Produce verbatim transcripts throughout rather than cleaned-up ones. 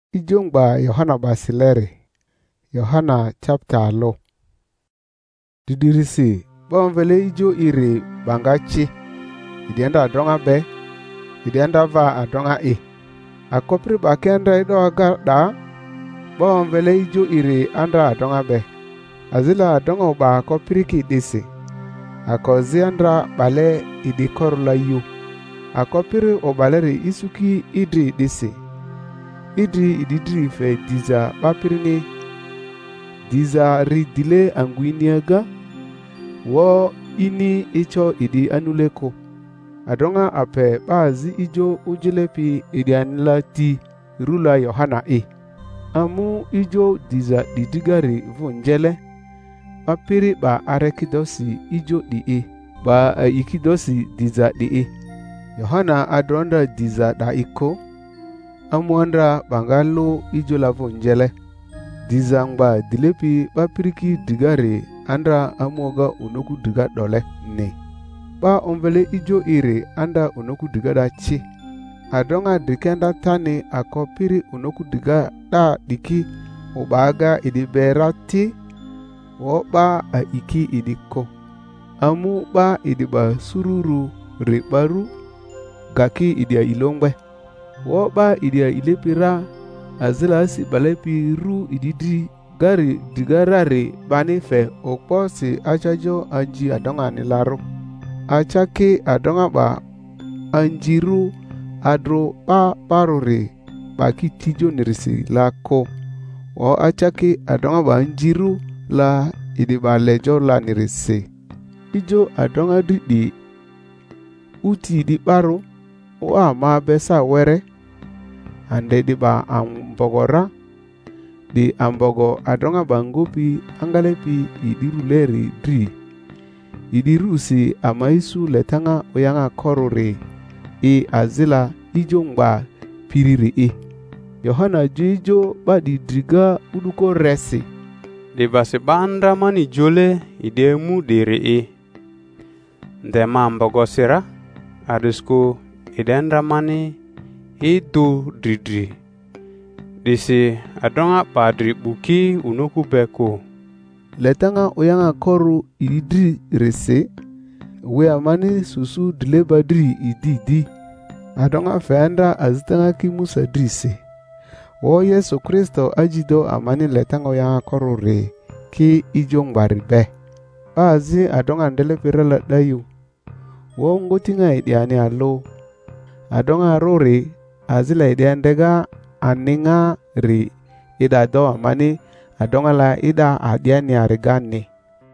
Ijongba Yohana Basileri. Yohana chapter lo. Didirisi bonvele ijo iri bangachi. Idienda adonga be. Idienda va adonga e. Akopri bakenda ido agarda. Bonvele ijo iri andra adonga be. Azila adonga ba akopri ki disi. Akozi andra bale idi korula yu. Akopri obaleri isuki idri disi. Idri ididri fe diza bapirini. Diza ridile anguiniaga. Wo ini icho idi anuleko. Adonga ape bazi ijo ujilepi idi anila ti rula Yohana e. Amu ijo diza didigari vunjele. Bapiri ba arekidosi ijo di e. Ba uh, ikidosi diza di e. Yohana adronda diza da iko. Amuandra bangalo ijo la vunjele. Dizangba dilepi bapiriki digare andra amuoga unoku diga dole ne. Ba onvele ijo ire anda unoku diga da chi. Adonga dikenda tani akopiri unoku diga da diki ubaga idi berati wo ba a iki idiko. Amu ba idi ba sururu ribaru gaki idi a ilongbe. Wo ba idi a ilepira azila si balepi ru ididi gari digarare bani fe okpo si achajo anji adonga ni laro. Achake adonga ba anjiru adro pa parore ba ki tijo nirisi la ko. O achake adonga ba anjiru la idi ba lejo la nirisi. Ijo adonga di di uti di paro o ama besa were. Ande di ba ambogora di ambogo adonga bangopi angalepi idiru leri dri idiru si amaisu letanga oyanga korore e azila ijongba piriri e. Yohana jijo ba di driga uduko resi di basi banda mani jole idemu diri e. Ndema ambogo sira adusku idendra mani itu dridri. Disi adonga padri buki unoku beko. Letanga oyanga koru idri rese. We amani susu dileba dri ididi. Adonga feandra azitanga ki musa drise. Wo Yesu Kristo ajido amani letanga oyanga koru re. Ki ijong baribe. Bazi adonga ndele pirala dayu. Wo ngotinga idiani alo. Adonga rore. Azila ide ndega aninga ri ida do amani adonga la ida adiani arigani.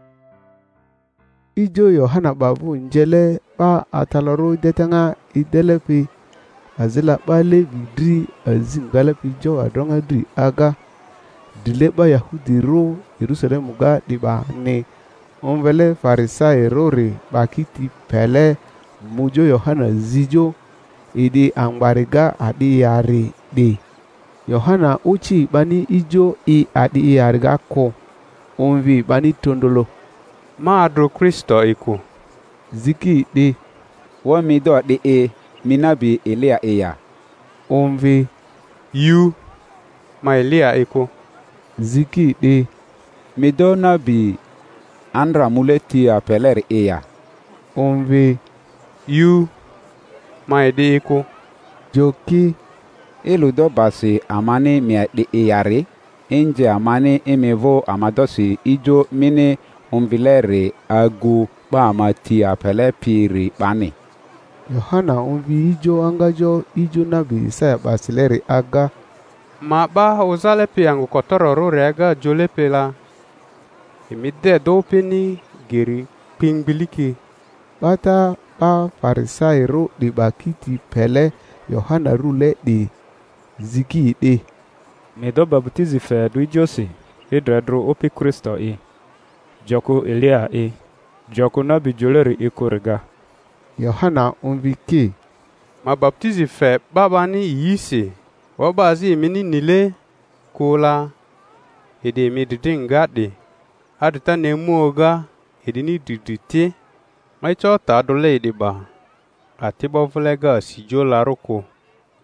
Ijo Yohana babu njele ba ataloru detanga idelepi azila bale vidri azim galepi jo adonga dri aga dileba Yahudi ro Yerusalem ga diba ne onvele farisai rori bakiti pele mujo Yohana zijo idi ambariga adi yari di. Yohana uchi bani ijo i adi yariga ko. Onvi bani tondolo. Ma adro Kristo iku. Ziki di. Wami do di e minabi Elia eya. Onvi. Yu. Ma Elia iku. Ziki di. Mido nabi andra muleti a peler eya. Onvi. Yu. Ma edi iku. Joki. Elu do basi amani mia di iyari. Inje amani emevo amadosi ijo mini umvileri agu ba amati apele piri bani. Yohana umvi ijo angajo ijo nabi Isaya basileri aga. Ma ba uzale pi angu kotoro rega jole pela. Imide do peni giri pingbiliki. Bata ba farisai ro di bakiti pele Yohana rule di ziki di. Medo baptizi fe du ijosi idredro opi Kristo e. Joko Elia e. Joko nabi joleri ikorega. Yohana unviki. Ma baptizi fe babani yisi. Wabazi mini nile kula. Ede mididingadi. Adita nemuoga edini diditi. Maicho ta dole ediba. Atiba vulega sijo laroko.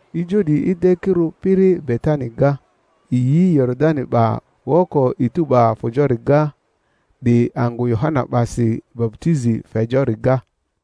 ijo di idekiru piri Betani ga, iyi Yordani ba woko itu ba fojori ga, di angu Yohana basi baptizi fejori ga.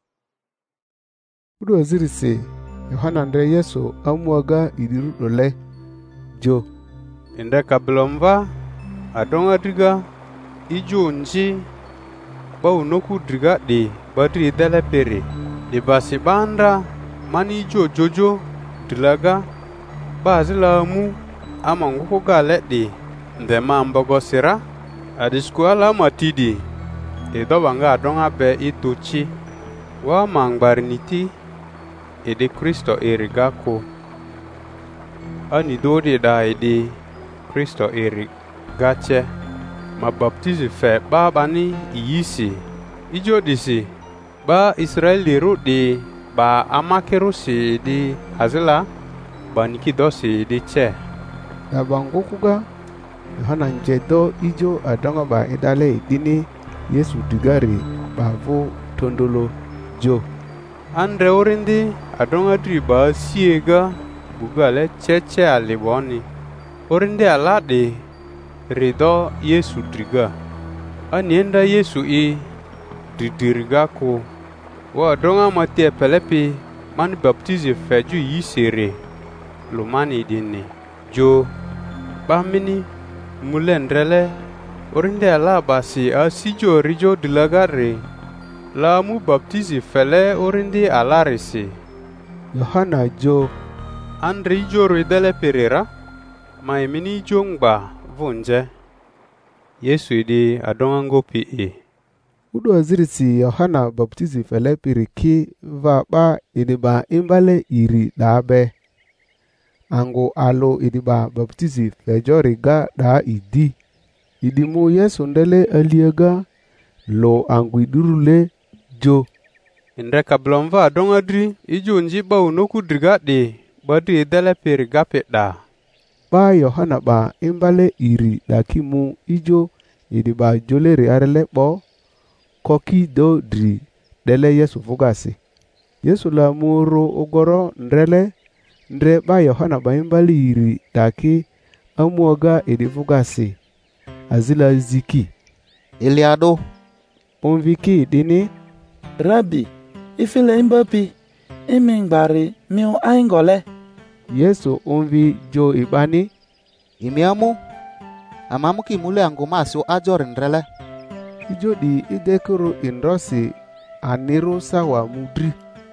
Udo zirisi Yohana ndre Yesu amuaga idiru dole jo. Inde kabilomva adonga driga ijo nji ba unoku driga di badri dele pere di basi bandra mani ijo jojo dilaga ba zila mu ama nguko gale di nde mambogo sira adiskuala matidi edo banga adonga be itochi wa mangbarniti ede Kristo erigako ani dodi da ede Kristo erigache ma baptizi fe ba bani iyisi ijo disi ba Israeli rudi ba amakerusi di hazila ba nikidosi di che da bangu kuga Yohana njedo ijo adonga ba idale idini Yesu digari ba vo tondolo jo. Andre orindi adonga dri ba siega bugale cheche aliboni orindi alade rido Yesu driga anienda Yesu i didiriga ko wa adonga mate pelepi man baptize feju yisere lumani dini jo bamini mulendrele orinde ala basi asijo rijo dilagare la mu baptizi fele orinde ala resi Yohana jo andri jo ridele perera maimini jongba vonje Yesu idi adongo pi udo azirisi Yohana baptizi fele piriki va ba idiba imbale iri dabe angu alo idiba baptizi fejori ga da idi idimu Yesu ndele aliaga lo angu idurule jo. Inde kablomva adonga dri ijo nji ba unoku driga de badi idele periga peda ba Yohana ba imbale iri dakimu ijo idiba joleri arele bo koki do dri dele Yesu fugasi Yesu la muro ogoro ndrele ndre ba Yohana ba imbale iri daki amuaga idifugasi azila ziki Eliado onviki dini Rabbi ifile imbapi imingbari miu aingole Yesu onvi jo ibani imiamu amamu ki mule angumasio ajor ndrele ijo di idekuru indrosi aniru sawa mudri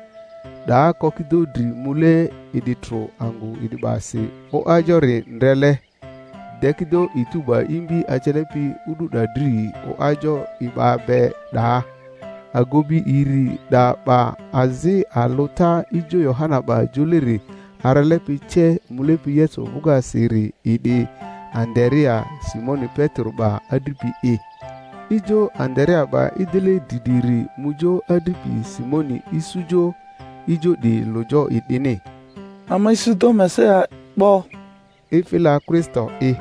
da kokido dri mule iditro angu idibasi o ajori ndrele dekido ituba imbi achelepi udu dadri o ajo iba be da agobi iri da ba azi alota ijo Yohana ba joleri haralepi che mulepi Yesu buga siri idi Anderia Simoni Petro ba adipi e ijo Anderia ba idele didiri mujo adipi Simoni isujo ijo di lojo idini ama isudo mesea bo ifila Kristo e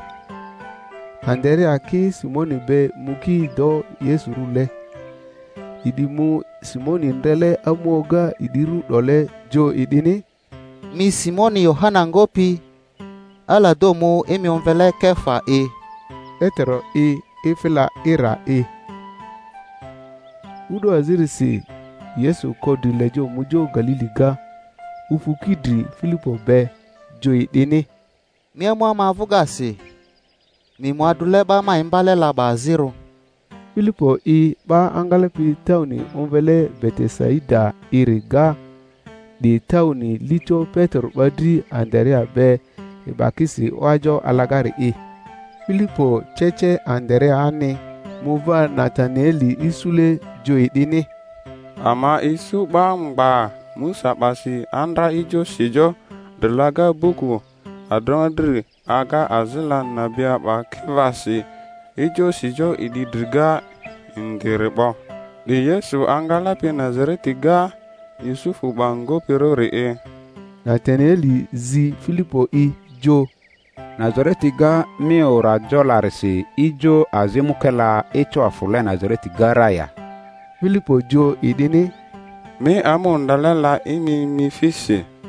Anderia ki Simoni be muki do Yesu rule idimu Simoni ndele amuoga idiru dole jo idini mi Simoni Yohana ngopi ala domo emi onvele kefa e etero e ifila ira e udo azirisi Yesu kodi lejo mujo Galili ga ufukidri Filipo be jo idini mi amwa mavugasi mi mwadule ba ma imbale la baziro Filipo i ba angalepi tauni onvele Betesaida iriga di tauni lito Petro badri Anderia be ibakisi wajo alagari i Filipo cheche Anderia ani muva Nataneli isule jo idini ama isu ba mba Musa basi andra ijo sijo delaga buku adondri aga azila nabia ba kivasi ijo sijo ididriga ingiribo di Yesu angala pi Nazareti ga Yusufu bango pirori e Nataneli zi Filipo i jo Nazareti ga mi ora jolarisi ijo azimukela echo afule Nazareti garaya Filipo jo idini mi amundalela imi mi fisi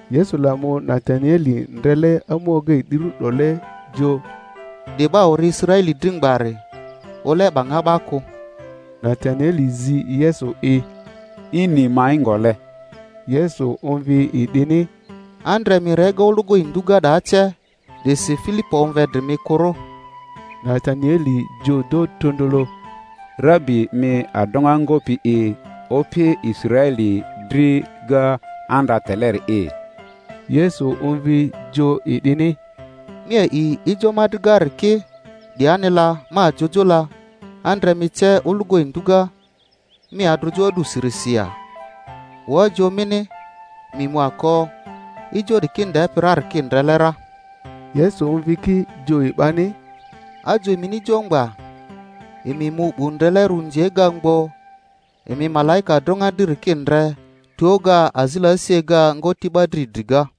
Yesu lamu Nathanieli ndrele amoge diru dole jo. De ba ori Israeli dringbare. Ole bangabako. Nathanieli zi Yesu e. Ini maingole. Yesu onvi idini. Andre mi rego lugo induga dache. De se Filipo onve de mi koro. Nathanieli jo do tondolo. Rabbi mi adonga ngopi e. Opi Israeli dri ga anda teler e. Yesu onvi jo idini. Mie i ijo madgar ke. Dianela ma jojola. Andre mi che ulugo induga. Mi adrujo du sirisia. Wajo mini. Mi mwako. Ijo di kinde pirar kindrelera. Yesu onviki jo ibani. Ajo mini jongba. Imi mu bundele runje gangbo. Imi malaika dronga dir kindre. Tuoga azila siega ngoti badri diga.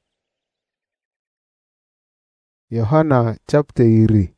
Yohana chapter iri.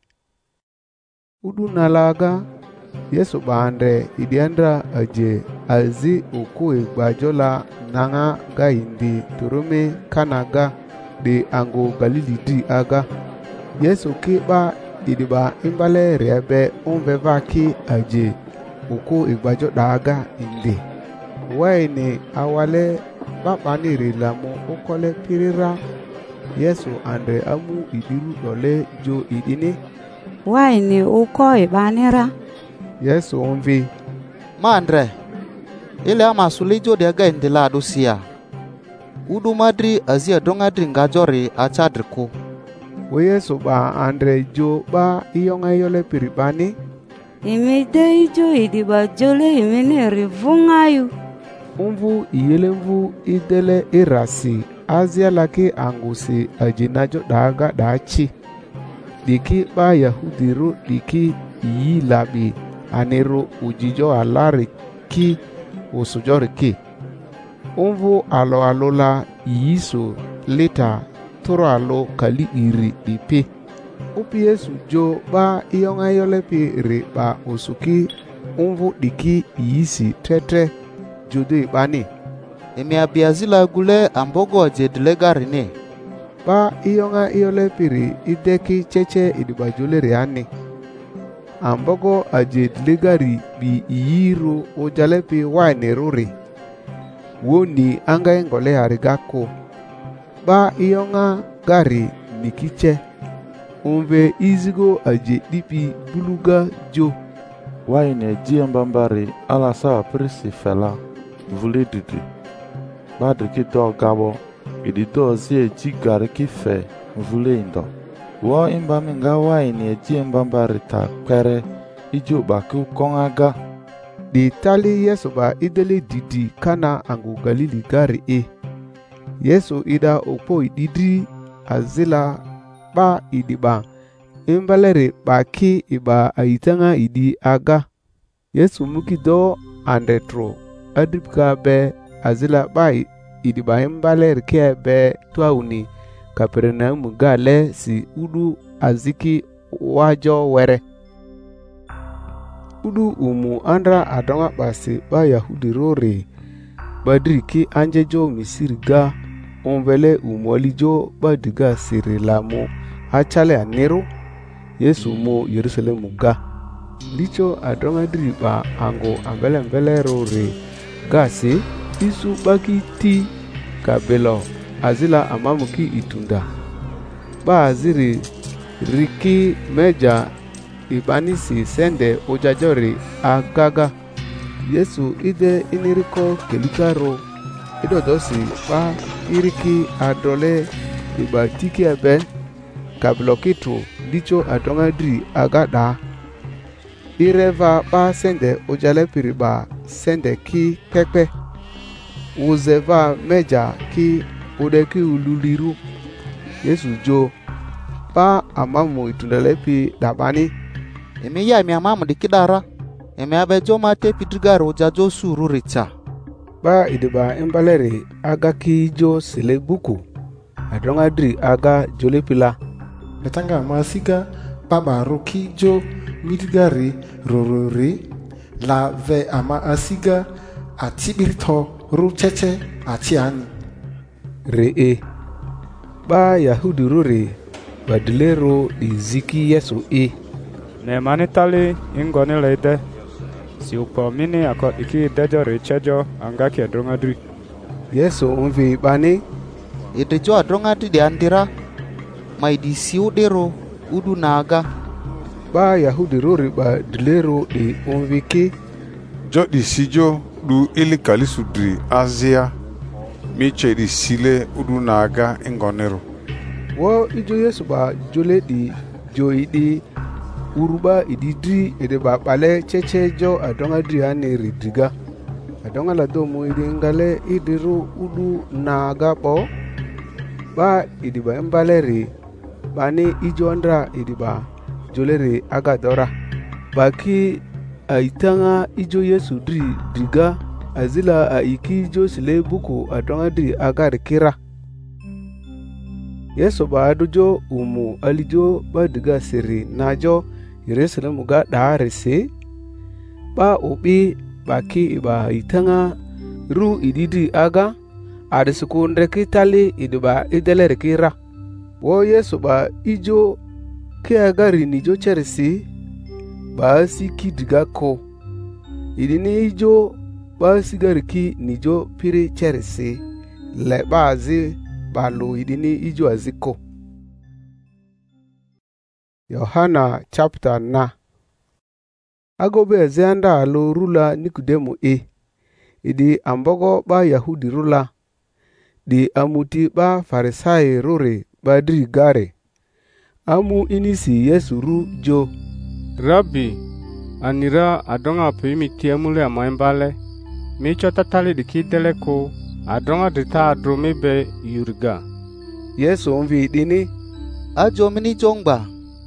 Udu nalaga. Yesu baande idiandra aje azi uku igbajola nanga ga indi turume kanaga de ango Galili di aga. Yesu kiba idiba imbale rebe unveva ki aje uku igbajo daga indi. Waini awale bapani rilamu ukole pirira. Yesu andre amu idiru dole jo idini. Waini uko ibanira. Yesu onvi. Mandre. Ile ama sulijo de aga indila adusia. Udu madri azia donga dringa jori achadriku. We Yesu ba andre jo ba iyonga yole piribani. Imi de ijo idiba jole imene rivungayu. Umvu iyelemvu idele irasi. Azia laki angusi ajinajo daga dachi. Diki ba Yahudiru diki iyi labi. Anero ujijo alari ki usujori ki. Umvu alo alola yiso leta toro alo kali iri ipi. Upi Yesu jo ba iyonga yole pi ri ba usuki umvu diki yisi tete jodo ibani. Emi abiazila gule ambogo jedile garine. Ba iyonga yole piri ideki cheche idibajole riani. Ambogo aje delegari bi iyiro ojalepi waine ruri. Woni anga ngole harigako. Ba iyonga gari nikiche. Umve izigo aje dipi buluga jo. Waine jiembambari ala sawa prisi fela. Vule didi. Badri ki do gabo. Idi do zie jigari ki fe. Vule indo. Wo imba minga waini jiembambari ta kwere. Ijo baku kongaga. Di tali Yesu ba idele didi kana angu Galili gari e. Yesu ida opo ididi azila ba idiba. Imbalere baki iba aitanga idi aga. Yesu mukido andetro. Adripka be azila ba idiba imbalere ke be tuauni. Kapernaum gale si udu aziki wajo were. Udu umu andra adonga basi ba Yahudi rore. Badri ki anjejo misiriga. Onvele umolijo badiga sirilamu. Achale anero. Yesu mo Yerusalemu ga. Licho adonga driba ango ambele mbele rore. Gasi isu baki ti kabelo. Azila amamuki itunda. Ba aziri riki meja ibanisi sende ojajori agaga. Yesu ide iniriko kelikaro. Idodosi pa iriki adole ibatiki ebe. Kablokito licho adonga dri agada. Ireva pa sende ojale piriba sende ki pepe. Uzeva meja ki udeki ululiru. Yesu jo pa amamu itundalepi dabani. Emi ya emi amamu dikidara. Emi abejo mate pidrigar ojajo suru richa. Ba idiba imbaleri aga ki jo selebuku. Adonga dri aga jolepila. Letanga masiga baba roki jo midgari rorori la ve ama asiga atibirito rucheche atiani. Re e ba Yahudi ruri ba dilero di ziki Yesu e. Ne manitali ingoni leide. Si upo mini akot iki dejo rechejo angaki adrongadri. Yesu umvi bani. Idejo adrongadri di andira. Maidi siu dero udu naga. Ba Yahudi ruri ba dilero di umvi ki. Jo di sijo du ili kalisudri Asia. Miche di sile udu naga ingonero. Wo ijo Yesu ba jole di jo idi uruba ididri ede ba pale cheche jo adonga driane ridriga. Adonga la domu idi ngale idiru udu naga po. Ba idi ba embaleri bani ijo andra idi ba joleri agadora. Baki aitanga ijo Yesu dri driga azila a iki ijo sile buku adonga dri agar kira. Yesu ba adujo umu alijo ba diga siri najo Yerusalem ga daarese ba ubi baki iba itanga ru ididi aga adisuku ndreki tali idiba idelere kira. Wo Yesu ba ijo ke agari nijo cherisi ba siki diga ko idini ijo ba sigari ki nijo piri cherisi le bazi balu idini ijo aziko. Yohana chapter na. Agobe ezeanda alo rula Nikodemu e. Idi ambogo ba Yahudi rula. Di amuti ba Farisai rure ba dri gare. Amu inisi Yesu ru jo. Rabbi, anira adonga pimi tiamule amaembale. Micho tatali dikidele ko. Adonga drita adrome be yurga. Yesu umvi dini. Ajo mini jongba.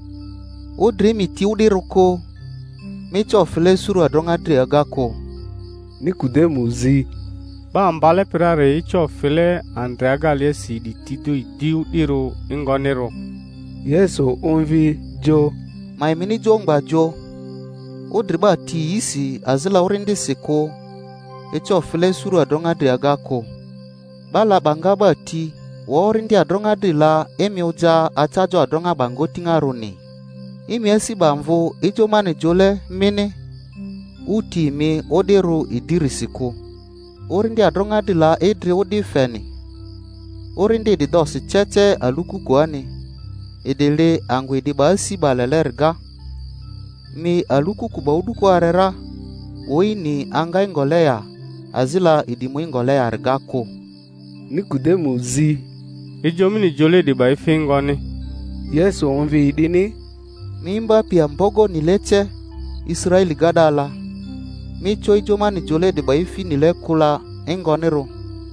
Udri mi tiudi ruko. Micho file suru adonga dri agako. Nikodemu zi. Ba ambale pirare icho file andreaga lesi di tido idiu iro ingonero. Yesu umvi jo. Mai mini jongba jo. Udri ba ti isi azila urindi siko. Echo file suru adonga dri agako. Bala banga ba ti. Warindi adonga dri la emi uja atajo adonga bango tingaruni. Imi esi bamvo ijo mani jole mini. Uti mi oderu idirisiku. Orindi adonga dri la edri odi feni. Orindi di dosi cheche aluku kwani. Edele angwe di basi balelerga. Mi aluku kubaudu kwa arera. Oini anga ingolea. Azila idimu ingolea argako. Nikodemu zi. Ijo mini jole di ba ife ingoni. Yesu umvi idini. Mimba pia mbogo nileche Israeli gadala. Micho ijo mani jole di ba ifi nile kula ingonero.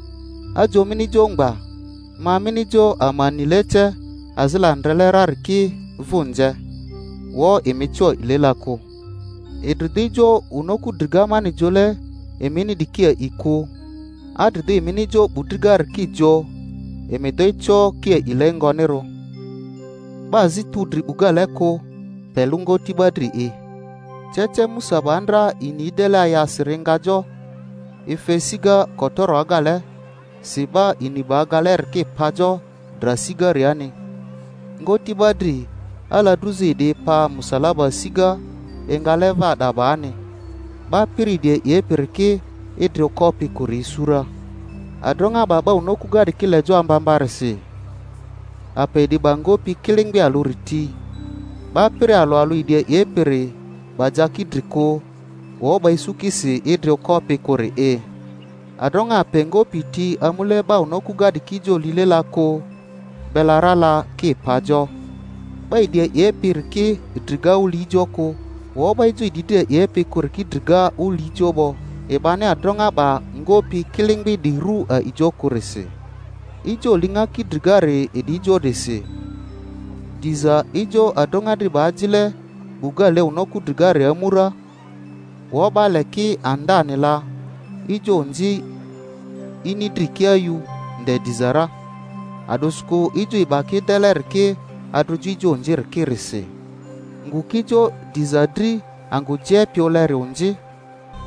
Ajo mini jongba. Ma mini jo ama nileche azila andrelera riki vunje. Wo imicho ilelako. Idridijo unoku drigama ni jole emini dikia iku. Adridi emini jo budriga riki jo. Emidoicho kia ilengonero. Bazi tudri ugaleko pelungo tibadri e. Cheche Musa bandra inidela ya siringajo. Ifesiga kotoro agale. Siba iniba agale riki pajo drasiga riani. Ngo tibadri ala druzi de pa musalaba siga engaleva dabane. Ba piride ye pirike idri kopi kuri sura. Adronga baba unoku gadi kile jo ambambarisi. Ape di bango pi kiling bi aluriti. Ba pire alu alu ide ye pire bajaki driko. Wo ba isukisi idri kopi kuri e. Adronga pengo piti amule ba unoku gadi kijo lile lako. Belarala ki pajo. Ba ide ye pire ki driga ulijo ko. Wo ba ijo idide ye pi kuri ki driga ulijo bo. Ebane adronga ba ngopi kiling bi di ru a ijo kurese. Ijo linga ki drigare edi ijo dese. Diza ijo adonga driba ajile buga le unoku drigare amura. Woba leki anda nila. Ijo nji ini drikia yu nde dizara. Adosko ijo ibaki deler ke adruju ijo nji rikirese. Ngukijo dizadri angu jepi olere unji.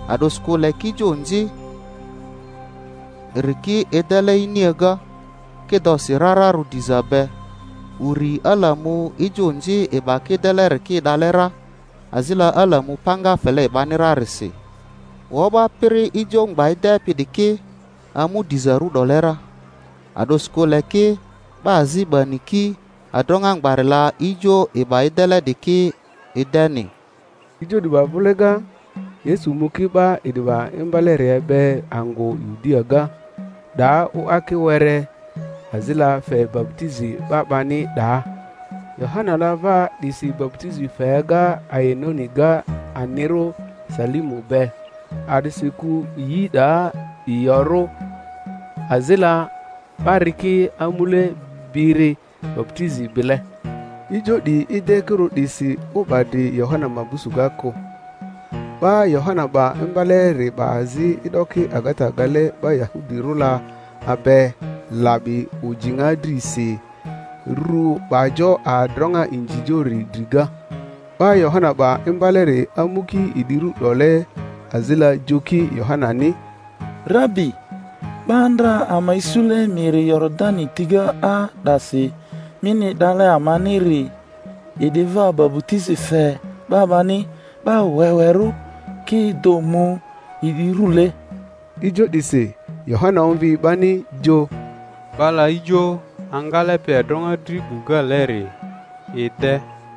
Adosko leki jo nji riki edele iniaga kido si rara rudizabe uri alamu ijonji ibaki deler ki dalera azila alamu panga fele banirarisi woba piri ijo ngbaide pidiki amu dizaru dolera adosko leki bazi baniki adonga ngbarila ijo ibaidele diki ideni ijo diba bulega Yesu muki ba idiba imbalere be ango yudiaga da u aki were azila fe baptizi babani da Yohana lava disi baptizi fega ayenoni ga anero salimu be adisiku yida iyoro azila bariki amule biri baptizi bile ijo di idekuru disi ubadi Yohana mabusuga ko ba Yohana ba imbalere bazi idoki agata gale ba Yahudi rula abe labi ujinga drisi ru bajo adronga injijori driga ba Yohana ba imbalere amuki idiru dole azila joki Yohana ni Rabi bandra ama isule miri Yordani tiga a dasi mini dale amaniri ideva babutizi fe babani ba weweru ki domu idirule ijo dise Yohana umvi bani jo bala ijo angale pe donga tribu galeri ide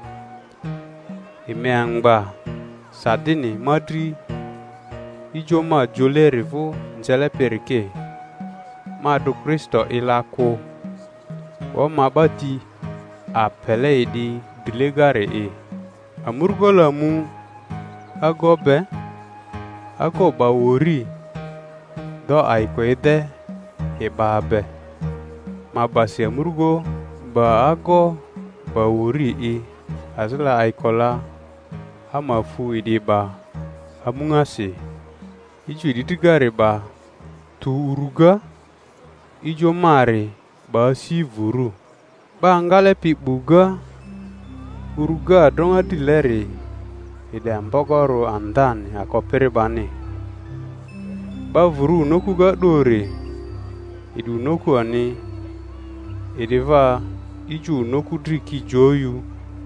ime angba sadini madri ijo ma joleri vo njele perike ma do Kristo ilako o mabati apele idi dilegare e amurgola mu agobe agoba wori do aikwede e babe mabasi amurgo ba ago ba wori e azla aikola amafu idi ba amungase ijo idigare ba tu uruga ijo mare ba si vuru ba ngale pi buga uruga donga dileri ide ambogoro andan akopere bani ba vuru noku ga dore idu noku ani ideva iju noku driki joyu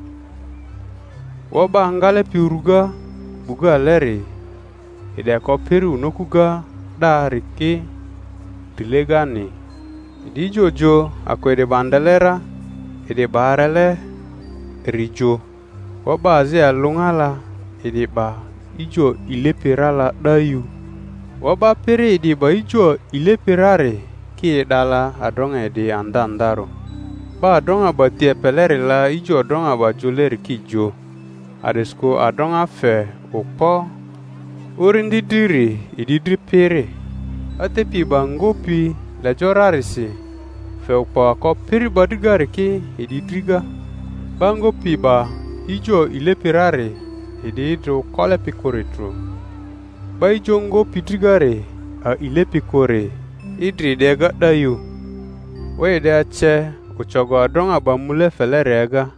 wo ba ngale pi uruga buga leri ide akopere noku ga dariki dilegani idi jojo akwede bandalera ide barele rijo wo ba zi alungala ide ba ijo ilepirala dayu wo ba pere ide ba ijo ilepirare ki dala adonga ide andandaro ba adonga ba tie pelere la ijo adonga ba joleri ki jo adesko adonga fe upo urindi diri ididri pere atepi bangopi la jorarisi fe upo ko piri badigare ki ididriga bango piba ijo ilepirare ididro kole pikoritro ba ijo ngo pidigare a ilepikore idri dega dayu we de ache uchogo adonga ba mule felerega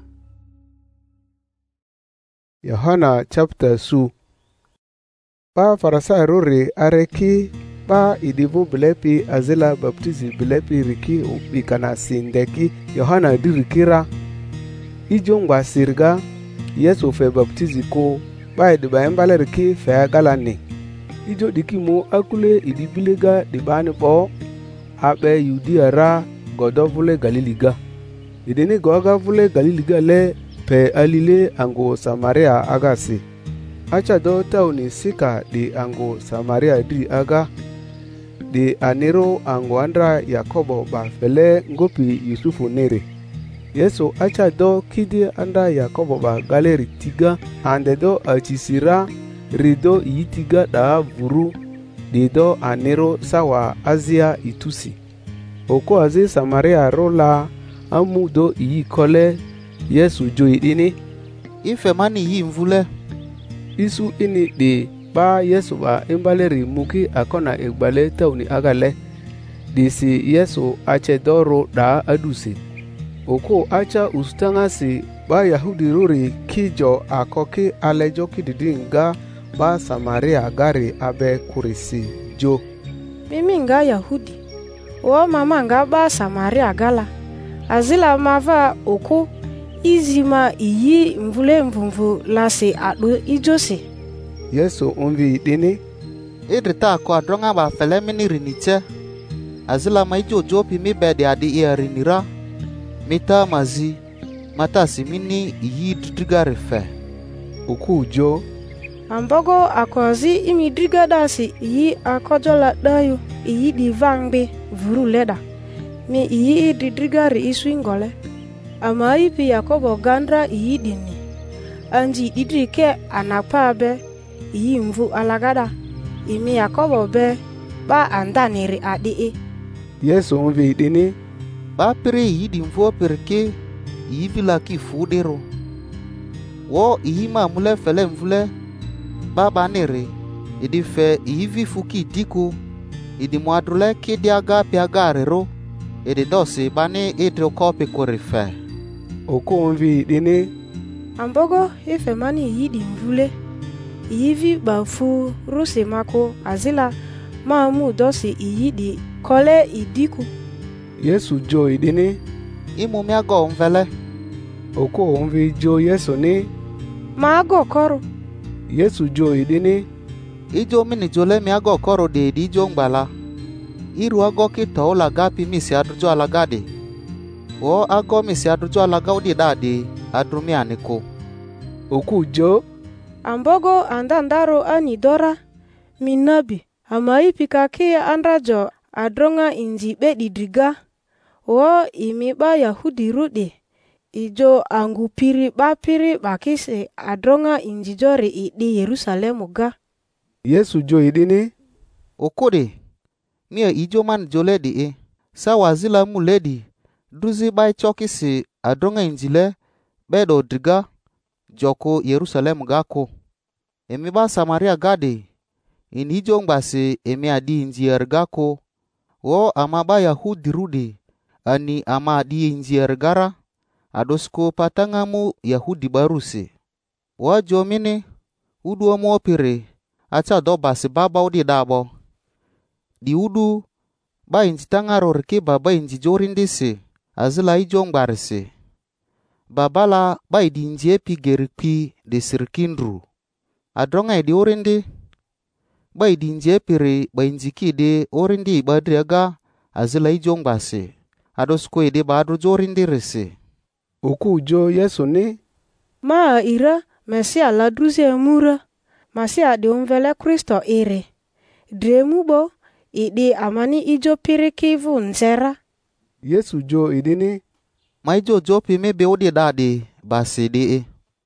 Yohana chapter su ba farasa rore areki ba idivu bilepi azila baptizi bilepi riki ubikana sindeki Yohana dirikira ijo ngwa sirga Yesu fe baptizi ko ba idiba embale riki fe galani ijo dikimo akule idibilega dibani bo abe Yudia ra godovule Galiliga idini goga vule Galiliga le pe alile ango Samaria agasi acha do tauni sika di ango Samaria di aga di anero ango andra Yakobo ba fele ngopi Yusufu nere Yesu acha do kidi anda Yakobo ba galeri tiga ande do achisira rido yitiga da vuru di do anero sawa Asia itusi oko azi Samaria rola amu do iyi kole Yesu joi dini ife mani yi mvule isu ini di ba Yesu ba imbaleri muki akona igbale tauni agale disi Yesu ache doro da adusi oko acha ustanga si ba Yahudi ruri kijo akoki alejo kididinga ba Samaria gari abe kurisi jo mimi nga Yahudi wo mama nga ba Samaria gala azila mava oku izima iyi mvule mvumvu lasi adu ijosi. Yesu umvi dini idrita ko adronga ba fele mini riniche azila ma ijo jopi mi bedi adi iya rinira mita mazi mata simini iyi driga refe oku jo ambogo akozi imi driga dasi iyi akojola dayo iyi divangbe vuru leda mi iyi driga ri isu ingole ama ipi Yakobo gandra iyi dini anji didrike anapabe iyi mvu alagada imi Yakobo be ba andaniri adi. Yesu umvi dini ba pere iyi di mvu perke iyi vila ki fudero wo iyi ma mule fele mvule ba banere idi fe iyi vi fuki diku idi mwadrule ki diaga piagarero idi dosi bani idro kopi korife oku umvi dini ambogo ife mani iyi di mvule iyivi bafu ruse mako azila maamu dosi iyidi kole idiku. Yesu jo idini imu miago mvele oko umvi jo Yesu ni maago koro. Yesu jo idini ijo mini jole miago koro de di jo ngbala iru ago ki to la gapi misi adrujo alagade o ago misi adrujo alagaudi dade adrumi aniko oku jo ambogo andandaro anidora minabi ama ipika ki andrajo adronga inji bedi driga wo imiba Yahudi rude ijo angu piri ba piri bakise adronga inji jore idi Yerusalemu ga. Yesu jo idini okode mia ijo man jole di e sawa zila mu ledi duzi bai chokisi adronga injile bedo driga joko Yerusalem gako emi ba Samaria gade ini ijo ngbasi emi adi injier gako wo ama ba Yahudi rude ani ama adi injier gara adosko patangamu Yahudi baruse wo jomini udu omo pire acha do basi baba udi dabo di udu ba inji tangaro rike baba inji jorindisi azila ijo ngbarisi babala ba idi inji epi gerikpi de sirkindru adronga idi orindi ba idi inji epiri ba inji kide orindi ibadriaga azila ijo ngbasi adosko ide ba adru jorindi risi oku jo Yesu ni ma ira mesia la druze mura masia de umvele Kristo ire dremubo idi amani ijo pirikivu nzera. Yesu jo idini ma ijo jopi mebe odi dade basi de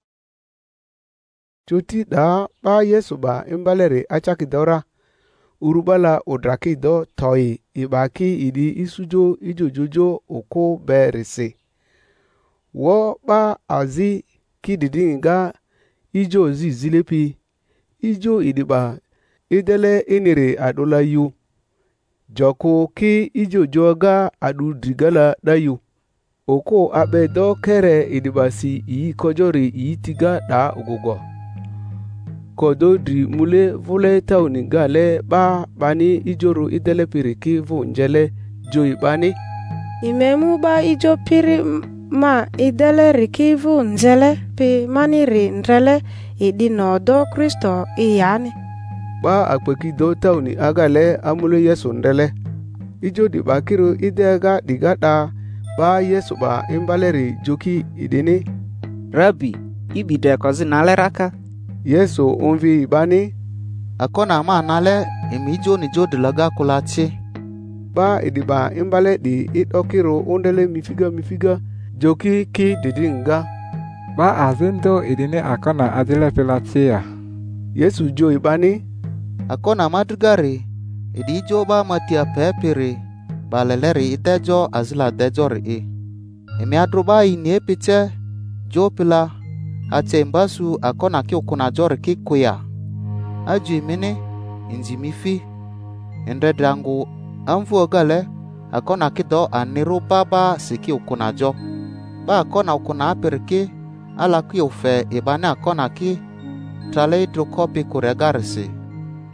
chuti da ba Yesu ba imbalere achaki dora urubala odraki do toy ibaki idi isujo ijo jojo oko berese wo ba azi kididinga ijo zi zilepi ijo idiba idele inire adola yu joko ki ijo joga adu digala dayu oko abe do kere idibasi iyi kojori iyi tiga da ogogo kodo dri mule vule tauni gale ba bani ijoro idele piriki vu njele joi bani imemu ba ijo piri ma idele rikivu nzele pe maniri nrele idi nodo Kristo iyani ba akpeki do tauni agale amule Yesu ndele ijo di bakiru idega digada ba Yesu ba imbaleri joki idini Rabbi ibide kozi naleraka. Yesu umvi bani akona ma nale emijo ni jo dilaga kulachi ba idiba imbale di idokiro undele mifiga mifiga joki ki didinga ba azindo idini akona adile pilatia. Yesu jo ibani akona madrigari idi jo ba matia pepiri baleleri itejo azila dejori e emi adruba ini epiche jo pila ache mbasu akona ki okuna jori ki kuya aju imini inji mifi endre drangu amfu ogale akona ki do aniru baba siki okuna jo ba akona okuna apiriki ala ki ofe ibane akona ki trale hidrokopi kuregarisi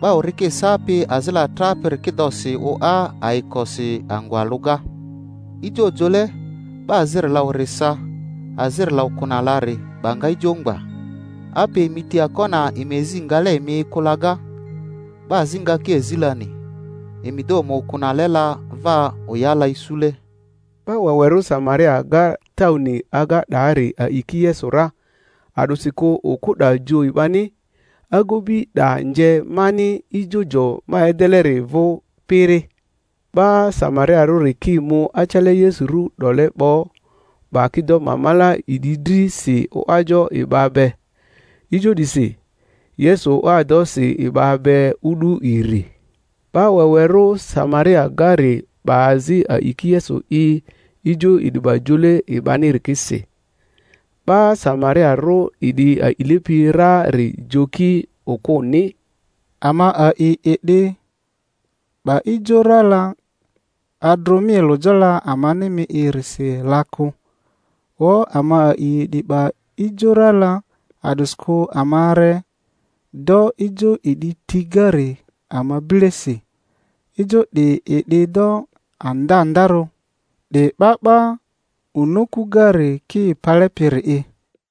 ba urike sapi azila traper kidosi o a aikosi angwaluga. Ijo jole ba azir la urisa azir la ukunalari banga ijongba. Ape miti akona imezi ngale imi kulaga ba zinga ki ezilani emido mo kunalela va oyala isule. Ba weweru Samaria aga tauni aga dari a ikiye sura adusiko okuda jo ibani agobi da nje mani ijojo ma edelere vo pere. Ba Samaria ruri ki mu achale Yesu ru dole bo ba kido mamala ididri si o ajo ibabe. Ijo disi Yesu o ado si ibabe udu iri. Ba weweru Samaria gari baazi a iki Yesu i ijo idiba jule ibani rikisi. Ba Samaria ro idi a ilipi ra ri joki okoni. Ama a i ede ba ijo rala adromi lojala amani mi irisi laku. O ama a i di ba ijo rala adusko amare do ijo idi tigari ama blesi. Ijo de ede do anda andaro de baba unoku gari ki palepiri e.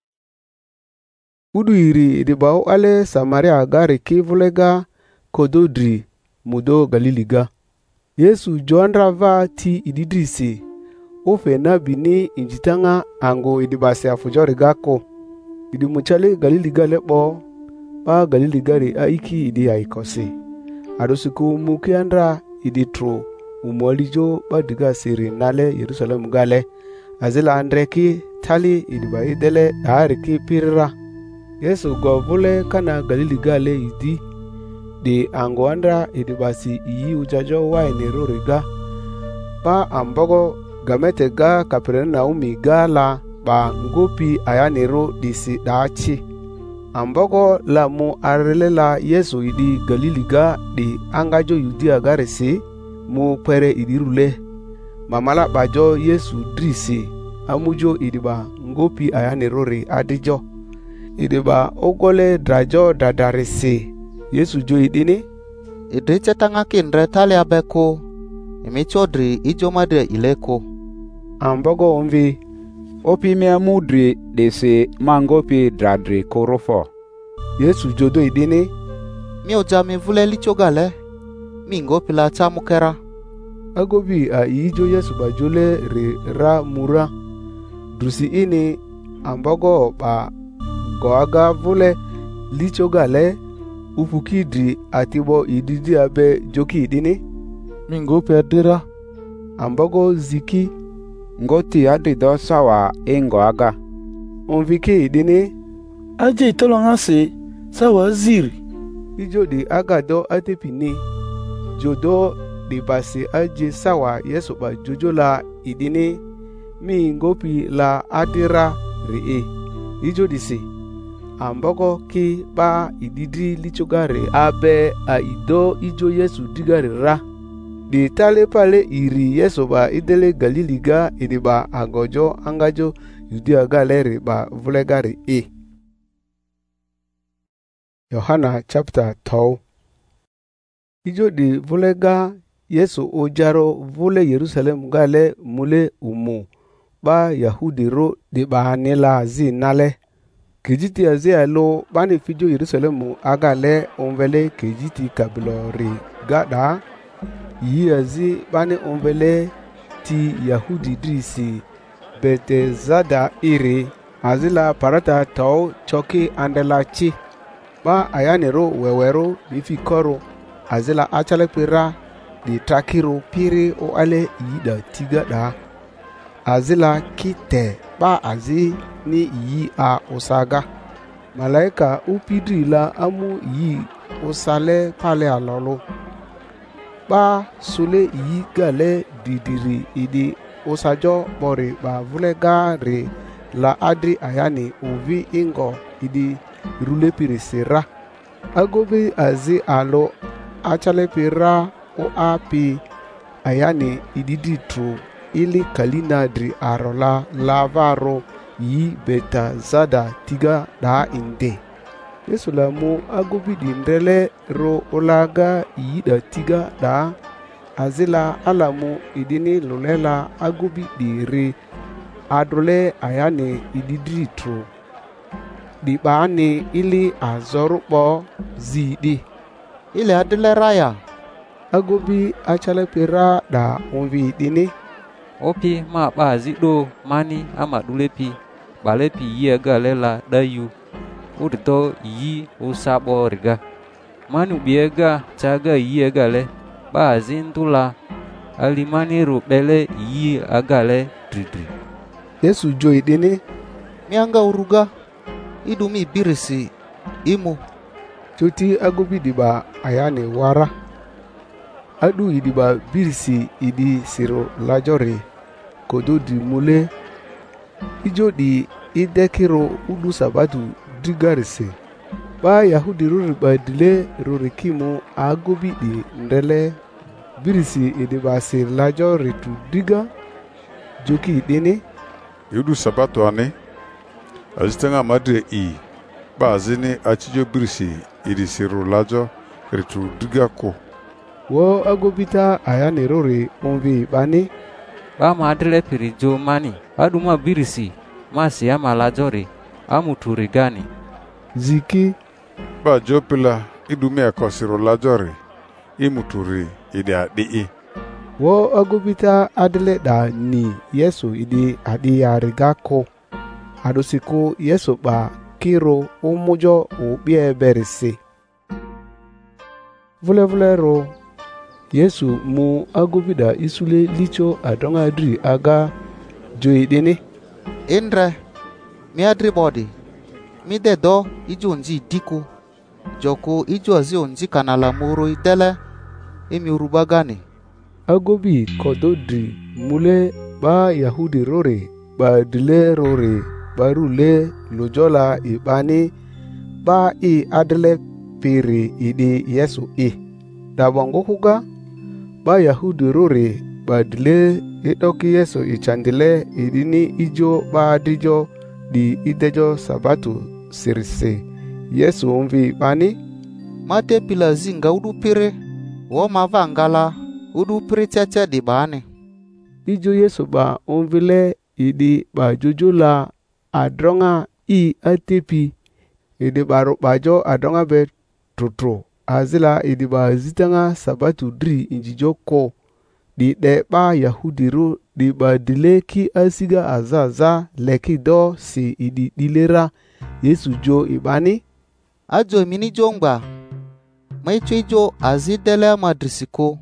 Udu iri di bau ale Samaria gari ki vulega kododri mudo Galiliga. Yesu joandra va ti ididrisi ofe na bini injitanga ango idibase afujori gako. Idi muchale Galiliga lepo ba Galiliga ri aiki idi aikosi. Adosuku mukiandra idi tro umolijo ba diga siri nale Yerusalem gale. Azila andreki tali idiba idele aariki pirira. Yesu govule kana Galiliga le idi. Di ango andra idibasi iyi ujajo wa enero riga. Ba ambogo gamete ga Kapernaumi ga la ba ngopi ayanero disi dachi. Ambogo la mu arele la Yesu idi Galiliga di angajo Yudia garisi mu pere idirule. Mamala bajo Yesu drisi amujo idiba ngopi ayanero ri adijo. Idiba ogole drajo dadarisi. Yesu jo idini idri chetanga kindre tali abeko imi chodri ijo madre ileko. Ambogo umvi opi me amudri desi mangopi dradri korofo. Yesu jodo idini mi oja mi vule lichogale mi ngopi la chamukera. Agobi a ijo Yesu bajole re ra mura drusi ini ambogo ba goaga vule lichogale upukidri atibo ididi abe joki idini mingo perdira ambogo ziki ngoti adido sawa ingo aga onvike idini aje itolonga se sawa ziri ijo di agado atepini jodo di basi aje sawa Yesu ba jojo la idini mi ngopi la adira rie ijo di si ambogo ki ba ididri lichogare abe a ido ijo Yesu digare ra. Di tale pale iri Yesu ba idele Galiliga idiba agojo angajo Yudia galeri ba vulegare e. Yohana chapter two. Ijo di vulega Yesu ojaro vule Yerusalem gale mule umu ba Yahudi ro di ba hanela zi nale. Kejiti azia lo bani fijo Yerusalemu agale onvele kejiti kabilori gada yi azi bani onvele ti Yahudi drisi Betezada iri azila parata tau choki andela chi ba ayanero wewero bifikoro azila achale pira di takiro piri o ale yida tigada azila kite ba azi ni yi a osaga malaika upidri la amu yi osale pale alolo ba sule yi gale didiri idi osajo bori ba vulega re la adri ayani uvi ingo idi rule pirisira agobe azi alo achale pira o api ayani ididi tru ili kalina dri arola lavaro yi beta zada tiga da inde Yesu la mu agobi di ndele ro olaga yida tiga da azila alamu idini lulela agobi di re adrole ayane ididri tro di baani ili azorupo zidi ile adile raya agobi achale pera da onvi dini opi ma ba zido mani ama dulepi balepi yi galela dayu udito yi usabo riga manu biega caga yi gale ba zintula alimani rubele yi agale dridri Yesu joy dini mianga uruga idumi birisi imu choti agobi diba ayane wara adu idiba birisi idi siro lajore kodo di mule ijo di idekiro udu sabatu digarise ba yahudi ruri ba dile ruri kimu agobi di ndele birisi idiba sir lajore tu diga joki dini yudu sabatu ane azitanga madre i ba azini achijo birisi idi siro lajo ritu diga ko wo agobita ayane ruri onvi bani ba madre pirijo mani aduma birisi masi ya malajori amuturi gani ziki ba jopila idume akosiro lajori imuturi idi adi wo agobita adile da ni Yesu idi adi ya rigako adosiko Yesu ba kiro umujo ubie berisi vule vule ro Yesu mu agobida isule licho adonga adri aga joyi dini Indre mi adri body mi de do ijo nji diku joko ijo azi onji kanala moro idele emi urubagani agobi kododri mule ba Yahudi rore ba dile rore ba rule lojola ibani ba i adle piri idi Yesu i dabongo kuga ba Yahudi rore ba dile idoki Yesu ichandile idini ijo ba dijo di idejo sabatu sirise Yesu umvi bani mate pila zinga udu pire wo mavangala udu pire chacha di bani ijo Yesu ba umvile idi ba jujula adronga i atepi idi baro bajo adonga be trotro azila idi ba zitanga sabatu dri injijo ko di de ba Yahudi ro di ba dile ki asiga azaza leki do si idi dilera Yesu jo ibani ajo mini jongba maicho ijo azidele madrisiko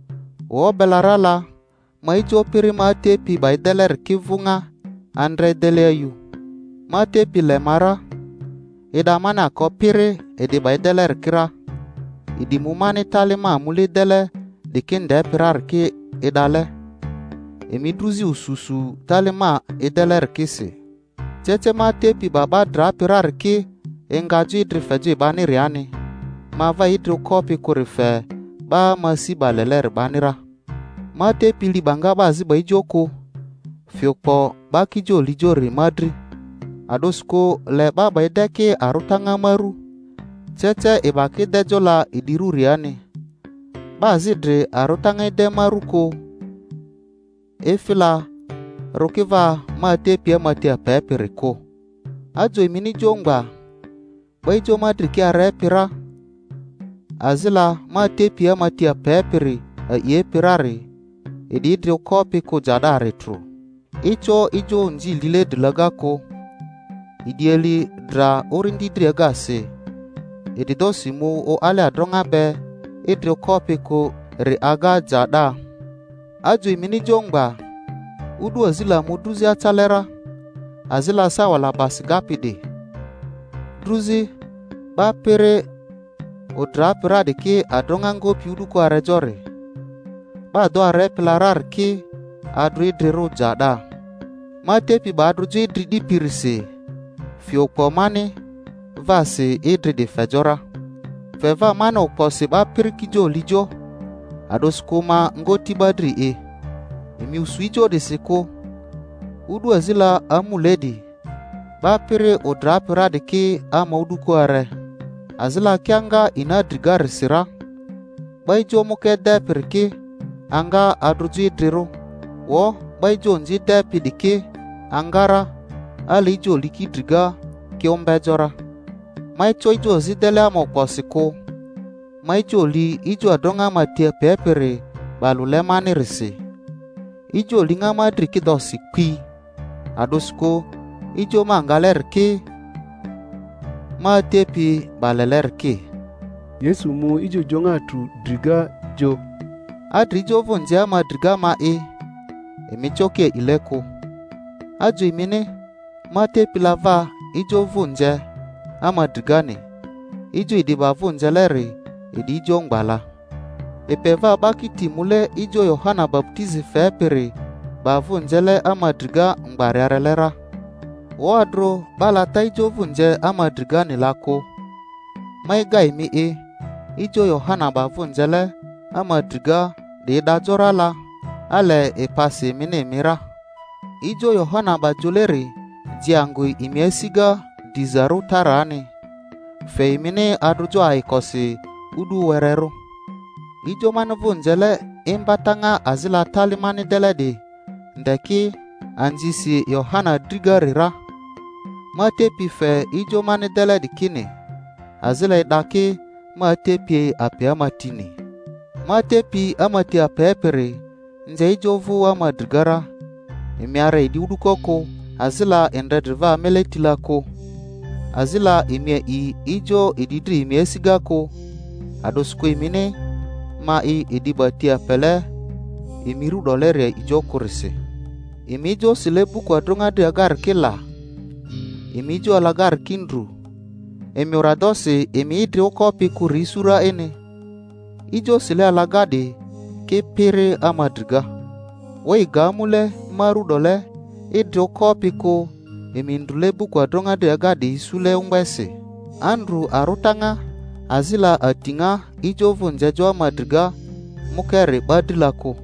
wo belarala maicho piri mate pi ba deler kivunga andre deleyu mate pi le mara ida mana ko piri edi ba deler kira idi mumani talima muli dele dikinde pirar ki idale emi druzi ususu talima idaler kisi cheche ma tepi baba dra pirar ki engaju idri feju bani riani ma va idri kopi kurife ba masi baleler banira ma tepi li banga bazi ba ijoko fiokpo ba kijo lijori madri adosko le ba ba ideke arutanga maru cheche ibaki dejola idiru riani bazidre arutanga ide maruko efila rokiva mate pia mate pepiriko ajo imini jongba baijo madri ki arepira azila mate pia mate pepiri ye pirari ididre kopi ko jada retro icho ijo nji lile dilagako idieli dra orindi dregase ididosimu o ale adronga be idre kopi ko ri aga jada ajo imini jongba udu azila mudruzi atalera azila sawala basigapide druzi ba pere odra pera de ki adronga ngopi udu ko arejore ba do are pilarar ki adri idre jada mate pi ba adru idri di pirse fiokpo mani vase idri de fejora feva mano posi ba pirkijo lijo adoskuma ngoti badri e emi uswijo de seko udu azila amuledi ba pire odra pira de ki ama udu ko are azila kyanga ina driga risira. Baijo muke depirki anga adruju idriru. Wo baijo nji depidiki angara ali ijo liki driga kiombejora. Maicho ijo zidele amokosiko. Maijo li ijo adonga matia pepere balule mani risi. Ijo linga madriki dosi kwi. Adosko ijo mangalerki ma tepi balelerki. Yesu mu ijo jonga tu driga jo. Adrijo vunje ama driga ma e. Emi choke ileko. Ajo imine ma tepi lava ijo vunje ama driga ni. Ijo idiba vunje leri idi ijo ngbala. Epeva bakiti mule ijo Yohana baptizi fepere ba vunjele ama driga ngbariarelera. Wadro balata ijo vunje ama driga ni lako. Maiga imi e ijo Yohana ba vunjele ama driga de dajora la ale epase mine mira. Ijo Yohana ba joleri jiangu imi esiga dizaru tarani. Fe imine adrujo aikosi udu wereru. Ijo manu vunjele imbatanga azila talimani delede. Ndeki anjisi Yohana driga rira. Mate pife ijo mani delede kine. Azila idaki mate pi api amatini. Mate pi amati apepere. Nje ijo vu ama drigara. Imiare idi udukoko. Azila endredriva meletilako. Azila imie i ijo ididri imie sigako. Adosko imine ma i idibatia pele imiru doleria ijo kurise. Imijo silebu kwa dronga de agar kila. Imijo alagar kindru. Emi uradosi emi idri okopi kurisura ene. Ijo sile alagade ke pere amadriga. Wei gamule maru dole idri okopi ko emi ndulebu kwa dronga de agade isule umbese. Andru arutanga azila atinga ijo vunjejo amadriga mukere badilako.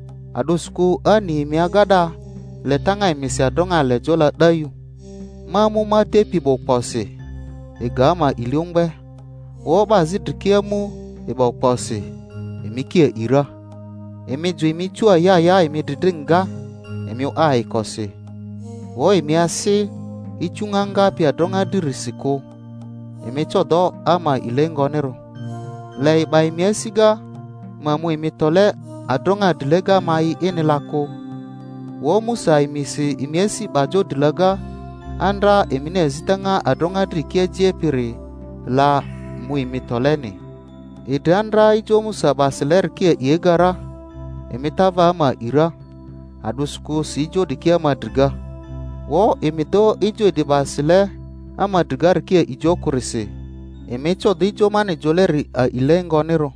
Adosku ani miagada letanga imisi adonga lejola dayu. Mamu mate pibo pose. Egama iliungbe. Woba zidrikiamu eba pose. Emikie ira. Emiju imichua ya ya emidringa. Emiu ai kose. Wo emiasi ichunganga pia donga dirisiko. Emicho do ama ilengonero. Lei ba emiasiga mamu emitole adonga dilega mai enelako. Wo musa imisi imiesi bajo dilaga andra emine zitanga adonga drikie jiepiri la mu imitoleni. Ide andra ijo musa basiler kie iegara emitava ama ira adusku si ijo dikie ama driga. Wo emito ijo di basile ama drigar kie ijo kurise. Emicho di ijo mani joleri a ilengonero.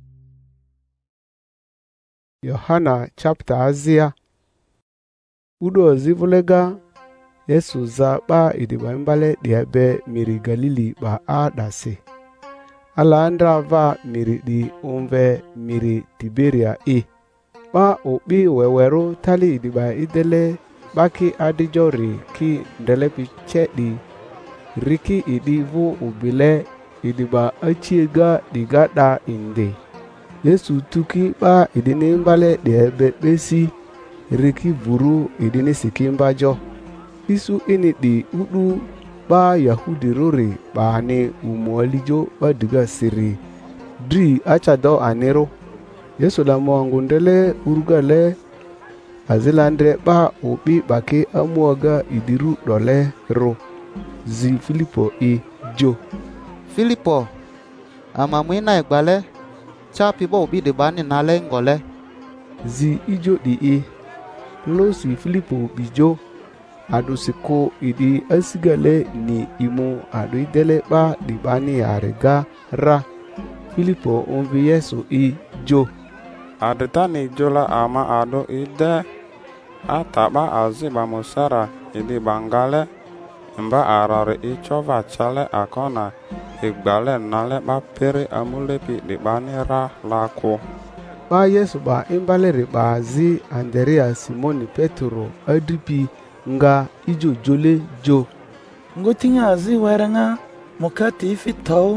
Yohana chapter azia. Udo zivulega Yesu za ba idiba mbale diabe miri Galili ba a dase. Ala andra va miri di umve miri Tiberia e. Ba obi weweru tali idiba idele baki adijori ki ndelepi chedi. Riki idivu ubile idiba achiega digada inde. Yesu tuki ba idini mbale diabe besi. Riki buru idini sikimba jo. Isu ini di udu ba Yahudi rori ba ane umualijo ba diga siri. Dri achado anero. Yesu la mwangundele urugale. Azilandre ba obi bake amuaga idiru dole ro. Zi Filipo i jo. Filipo amamwina egbale. Chapi ba obi de bani nale ngole. Zi ijo di i. Lo si Filipo bijo. Adu siko idi asigale ni imu adu idele ba dibani arega ra. Filipo onvi Yesu i jo. Adita ni jola ama adu ide ataba aziba musara idi bangale mba arare ichova chale akona igbale nale ba pere amulepi dibani ra lako. Ba Yesu ba imbalere ba zi Andrea Simoni Petro adripi nga ijo jole jo. Ngotinya azi weranga mokati ifi tau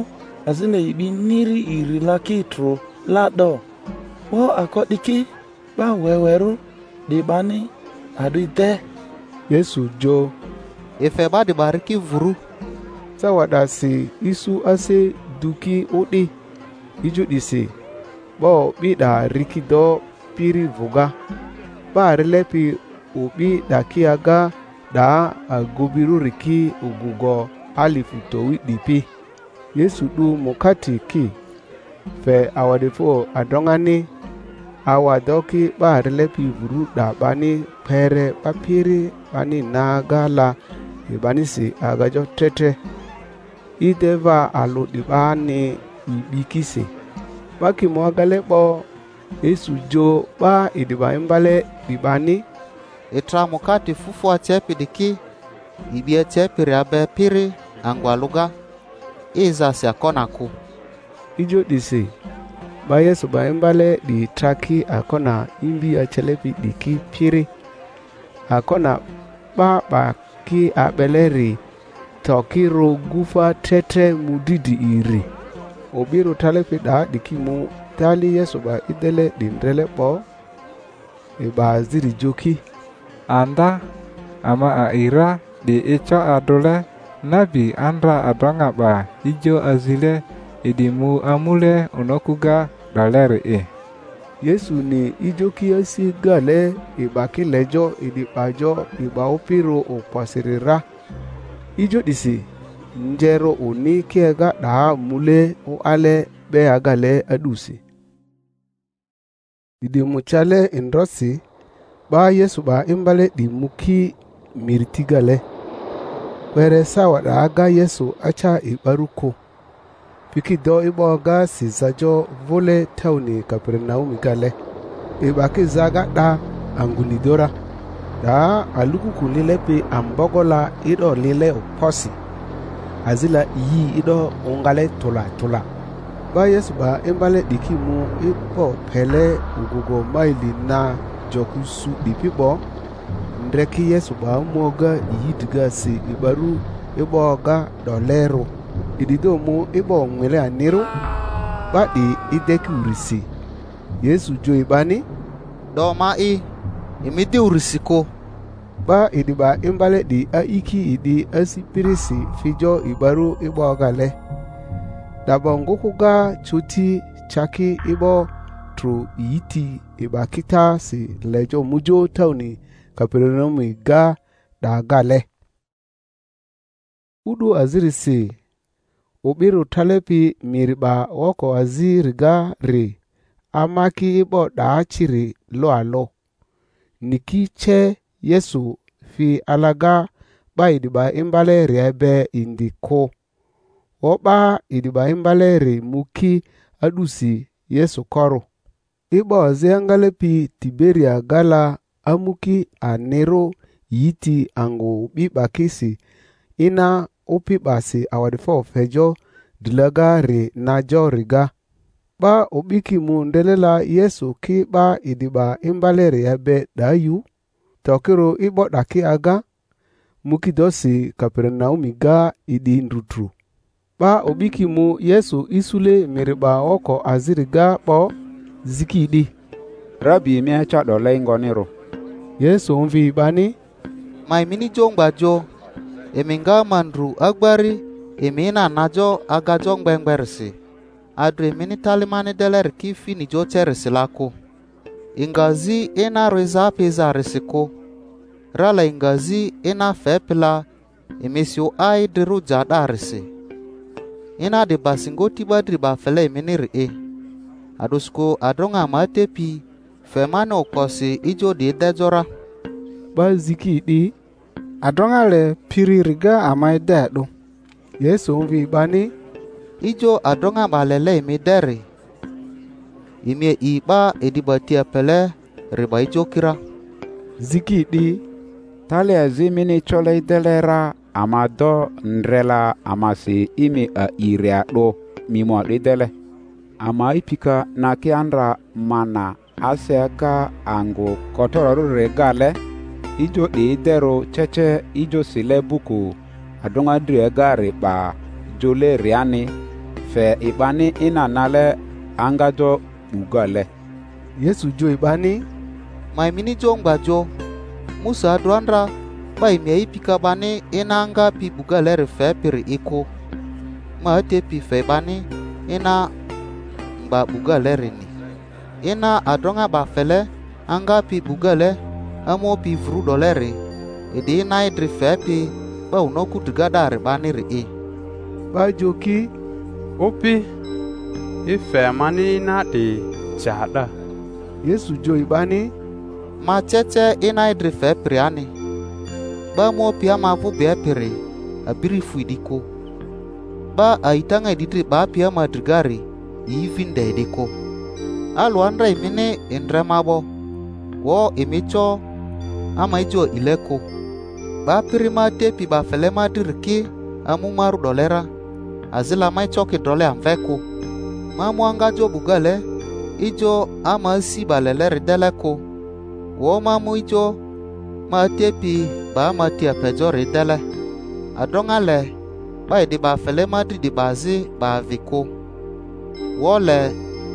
azina ibi niri iri la kitro la do wo akodiki ba weweru di bani adu ite. Yesu jo ife ba di bariki vuru sawada si isu ase duki udi ijo disi bo bida rikido piri vuga ba relepi ubi dakiaga da agubiru riki ugugo alifu towi dipi. Yesu du mukati ki fe awadefo adongani awadoki ba relepi vuru da bani pere papiri bani nagala ibani si agajo tete ideva alu dibani ibikise baki mwagale bo. Yesu jo ba idiba imbale dibani itra mukati fufu achepi diki ibie chepi riabe piri angwaluga iza si akona ku ijo disi ba Yesu ba imbale di traki akona imbi achelepi diki piri akona ba ba ki abeleri tokiro gufa tete mudidi iri obiru talepi da diki mu tali Yesu ba idele dindrele po iba ziri joki anda ama aira di icho adole nabi andra adonga ba ijo azile idimu amule unokuga daleri e. Yesu ni ijoki asi gale iba kilejo idipajo iba opiro opasirira ijo disi njero uni kiega da mule o ale be agale adusi idi muchale indrosi ba Yesu ba imbale di muki mirtigale kwere sawa da aga Yesu acha ibaruko piki do ibo ga si zajo vole tauni Kapernaum gale ibaki zaga da angunidora da aluku kulile pe ambogola ido lile oposi azila yi ido ongale tola tola ba Yesu ba imbale dikimu ipo pele ugugo maili na jokusu dipibo ndreki Yesu ba moga yidiga si ibaru ibo ga dolero idido mu ibo nwele aniro ba di ideki urisi Yesu jo ibani do ma i imidi urisiko ba idiba imbale di aiki idi asipirisi fijo ibaru ibo gale dabongukuga chuti chaki ibo tru yiti iba kita si lejo mujo tauni Kapernaum ga da gale udu aziri si ubiru talepi miriba woko aziri ga ri amaki ibo da chiri lo alo niki che Yesu fi alaga ba idiba imbale riebe indiko oba idiba imbale ri muki adusi Yesu koro ibo ziangale pi Tiberia gala amuki anero yiti ango biba kisi ina upi basi awadifo fejo dilaga ri najo riga ba obiki mundelela Yesu ki ba idiba imbale ri ebe dayu tokiro ibo daki aga muki dosi Kapernaum ga idi ndutru ba obiki mu Yesu isule miriba oko aziriga po zikidi Rabi mi acha dole ngoniro Yesu mvi bani mai mini jongba jo eminga mandru agbari emina najo agajo ngbengbersi adre mini talimani deler kifi ni jo cherisi lako ingazi ina reza peza risiko rala ingazi ina fepla emisio ai diru jada risi ina de basingo tibadri ba fele minir e adusko adronga matepi femano kosi ijo de dejora ba ziki di adronga le piririga amai dedo Yesu mvi bani ijo adronga balele mi deri imi iba edibatia pele riba ijo kira ziki di tale azimini chole delera amado ndrela amasi imi a iria do mimo dele ama ipika na kiandra mana aseka ango kotoro regale ijo de dero cheche ijo sile buku adonga dre gare ba jole riani fe ibani ina nale angajo ugale. Yesu jo ibani mai mini jo ngbajo Musa adrandra ba ime ipika bani ina anga pi bugale re fe piri iko ma te pi fe bani ina ba bugale re ni ina adronga ba fele anga pi bugale amo pi vru dolere edi ina idri fe pi ba unoku digada re bani re e ba joki opi ife mani na di jada. Yesu jo ibani ma cheche ina idri fe priani ba mo pia ma vu be pere abiri fuidiko ba aitanga idri ba pia ma drigari yivinde diko alu andra imineendre mabo wo emicho ama ijo ileko ba prima tepi ba fele ma dirki amu maru dolera azila mai choki dole amveko ma mwanga jo bugale ijo ama si balele deleko wo ma mu ijo ma tepi ba ma tia pejore dele adonga le ba di ba fele ma di bazi ba viko wo le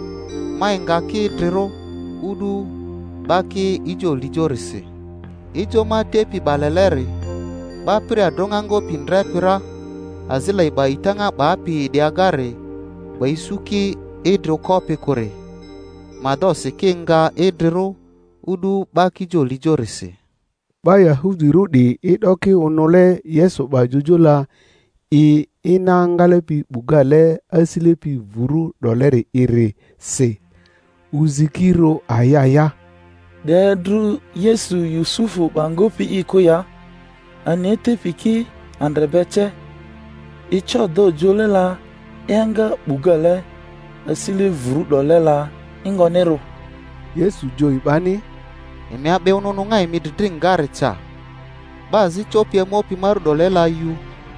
ma inga ki driro udu baki ijo lijorisi ijo ma tepi baleleri ba pri adonga ngo pindre pira azila iba itanga ba pi diagare ba isuki idro kopi kore madosi kinga idro udu baki jo lijorisi ba Yahudi rudi idoki unole Yesu ba jujula i inangale pi bugale asile pi vuru doleri iri se uzikiro ayaya Dedru Yesu Yusufu bangopi iko ya anete piki andrebeche icho do jolela enga bugale asile vuru dolela ingonero. Yesu jo ibani ime abe ununu ngai midri ngare cha bazi chopia mopi maru dolela yu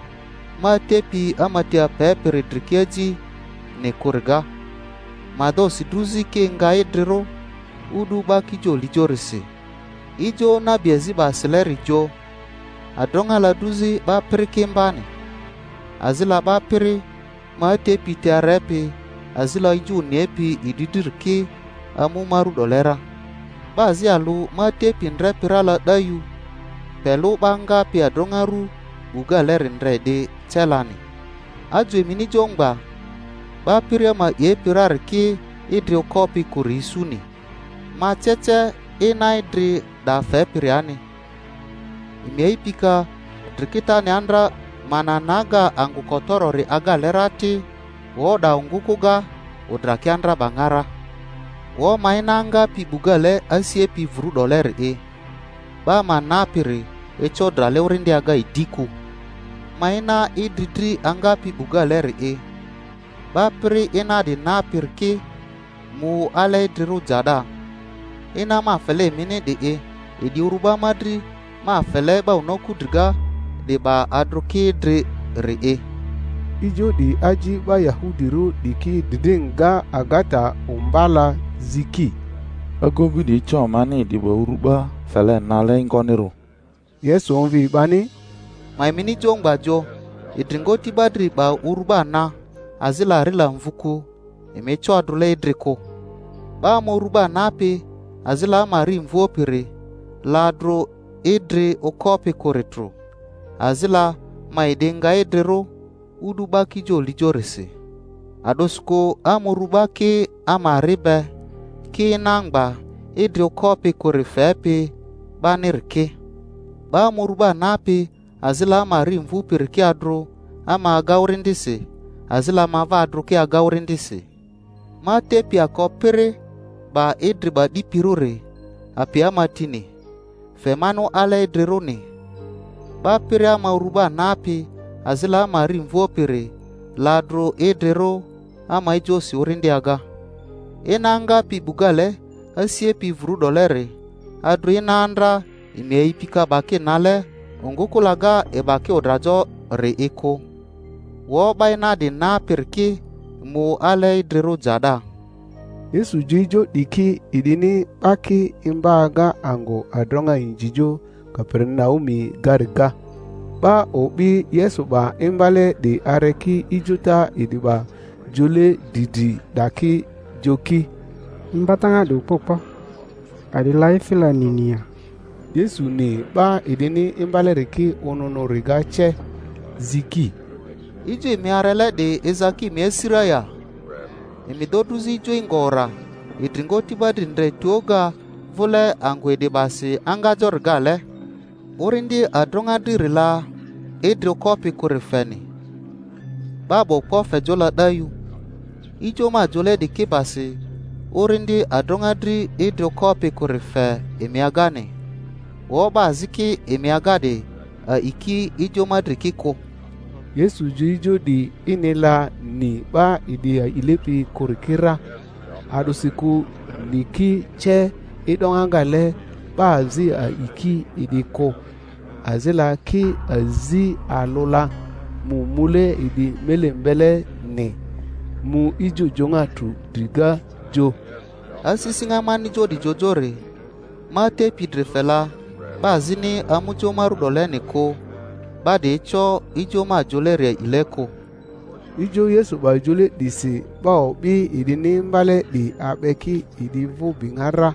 ma tepi amatia pepere drikeji ne kurga madosi druzi ke ngai driro udu baki jo lijorisi ijo na biezi ba seleri jo adonga la duzi ba prike mbani azila ba piri ma tepi tiarepi azila iju nepi ididirki amu maru dolera bazi alu ma tepi ndrepira la dayu pelu banga pi adonga ru buga lerindre de celani aju emini jongba ba piri ma ye pirarki idri kopi kurisuni ma cheche ina idri da fe piriani ime ipika drikita ni andra mana naga angu kotorori aga lerati wo da ungukuga udraki andra bangara wo mainanga pi bugale asie pi vru doler e ba manapiri echo drale urindi aga idiku maina idritri anga pi bugale e ba pri ina di napirki mu ale driru jada ina ma fele mini de e edi uruba madri ma fele ba unoku driga de ba adroki dri re e ijo di aji ba Yahudi ru diki didinga agata umbala ziki agogu di chomani di ba uruba fele nale ngonero. Yesu onvi bani mai mini jongba jo idringoti badri ba uruba na azila rila mvuku emecho adrule idriko ba mo uruba napi azila mari mvuopire ladro idri okopi koretro azila maidenga idriro udu baki jo lijorisi adosko amoruba ki amaribe ki nangba idri okopi korefepi banirki ba moruba napi azila mari mvupire ki adro ama agaurindisi azila mava adro ki agaurindisi ma tepi akopire ba idri ba dipirure api amatini femano ale idriruni ba pire ama uruba napi azila mari mvopire ladro idriro ama ijosi urindi aga inanga pi bugale asie pi vru dolere adro inandra ime ipika baki nale ungukulaga e baki odrajo re eko wo baina di napirki mu ale idriro jada. Yesu jijo diki idini baki imbaga ango adronga injijo Kapernaumi gariga ba obi Yesu ba imbale di areki ijuta idiba jole didi daki joki mbatanga do popo adilai fila ninia. Yesu ni ba idini imbalere ki onono riga che ziki. Ijo mi arele de ezaki mi esira ya. Emi doduzi ijo ingora. Idringoti badindre tuoga vole angwe de basi anga jorgale. Orindi adronga dirila idro kopi kurifeni. Babo kofe jola dayu. Ijo ma jole de kibasi. Orindi adronga dri idro kopi kurife emiagane. Woba ziki emiagade a iki ijo madri kiko. Yesu ju ijo di inela ni ba idi a ilepi kurikira. Adusiku niki che idongangale ba azi a iki idiko. Azila ki azi alola mu mule idi melembele ne. Mu ijo jonga tu driga jo. Asisinga mani jo di jojore. Mate pidrefela. Ba zini amujo maru doleni ko. Ba de cho ijo ma jolere ileko. Ijo Yesu ba jole disi ba obi idini mbale di abeki idi vu bingara.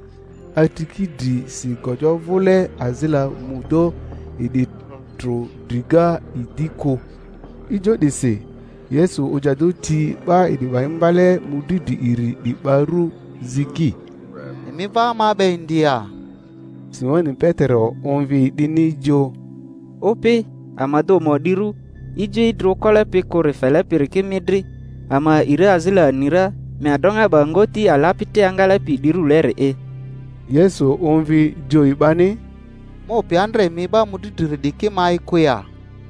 Atiki di si gojo vule azila mudo idi tro driga idiko. Ijo disi Yesu ojado ti ba idi ba mbale mudi di iri di baru ziki. Emi ba ma be india. Simoni Petero onvi dini jo. Ope amado modiru ije idro kole pe kore fele pirike midri ama ire azila nira me adonga bangoti alapite angala pi diru lere e. Yesu onvi jo ibani. Mo pe andre mi ba mudidiri dike mai kuya.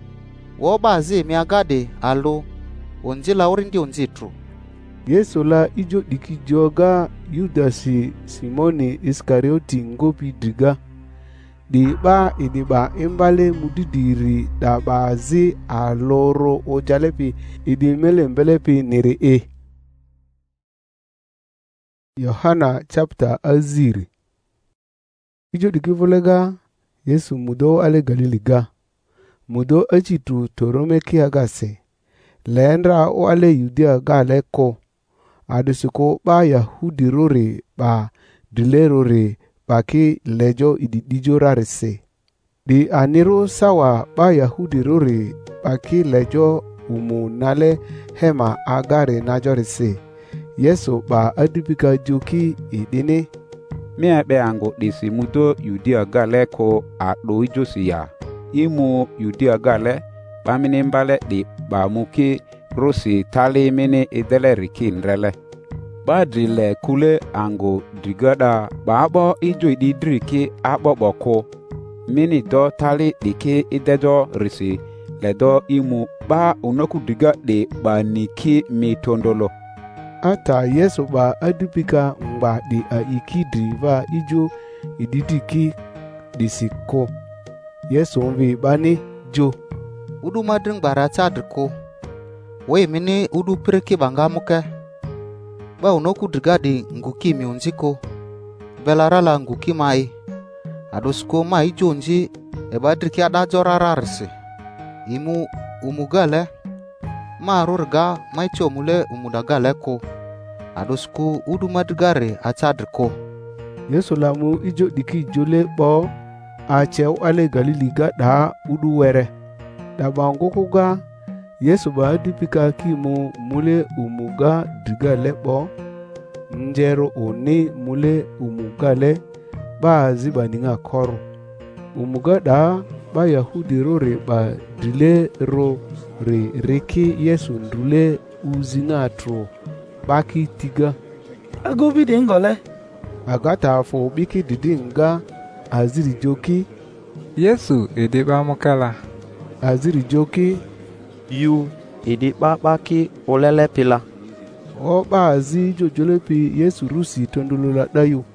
Wo ba zi mi agade alo onjila orindi onjitru. Yesu la ijo diki joga Yudasi Simoni Iskarioti ngopi driga. Di ba ini ba imbale mudidiri da bazi aloro ojalepi idi mele mbelepi nere e. Yohana chapter aziri. Ijo diki volega Yesu mudo ale Galiliga. Mudo achitu torome kiagase. Leendra o ale Yudea gale ko. Adusiko ba Yahudi rore ba dile rore ba ki lejo ididijo rarese. Di aniro sawa ba Yahudi rore ba ki lejo umu nale hema agare najorese. Yesu ba adubika joki idini. Mia be ango disi mudo Yudea gale ko a do ijosi ya. Imu Yudea gale ba minimbale di ba muki rosi tali mini idele rikin rele. Ba drile kule ango drigada ba abo ijo ididri ki abo boko. Mini do tali dike idejo risi ledo imu ba unoku driga de ba niki mitondolo. Ata Yesu ba adupika mba di a ikidri va ijo ididiki disiko. Yesu mvi bani jo. Udu madring barata driko. We mini udu piriki bangamuke. Ba unoku drigadi nguki miunziko. Belarala nguki mai. Adosko mai jonji eba driki adajora rarisi. Imu umugale. Ma rurga mai chomule umudagale ko. Adosko udu madrigare achadriko. Yesu lamu ijo diki jole bo. Ache ale Galiliga da udu were. Da bangokuga Yesu ba adipika kimu mule umuga driga lebo. Njero oni mule umuga le ba ziba ninga koru. Umuga da ba Yahudi rore ba dile ro re reki Yesu ndule uzinga tro baki tiga. Agobi de ngole. Agata fo biki didinga aziri joki. Yesu edeba mukala. Aziri joki. Yu edeba baki olele pila. O ba azi jojolepi Yesu rusi tondolola dayu.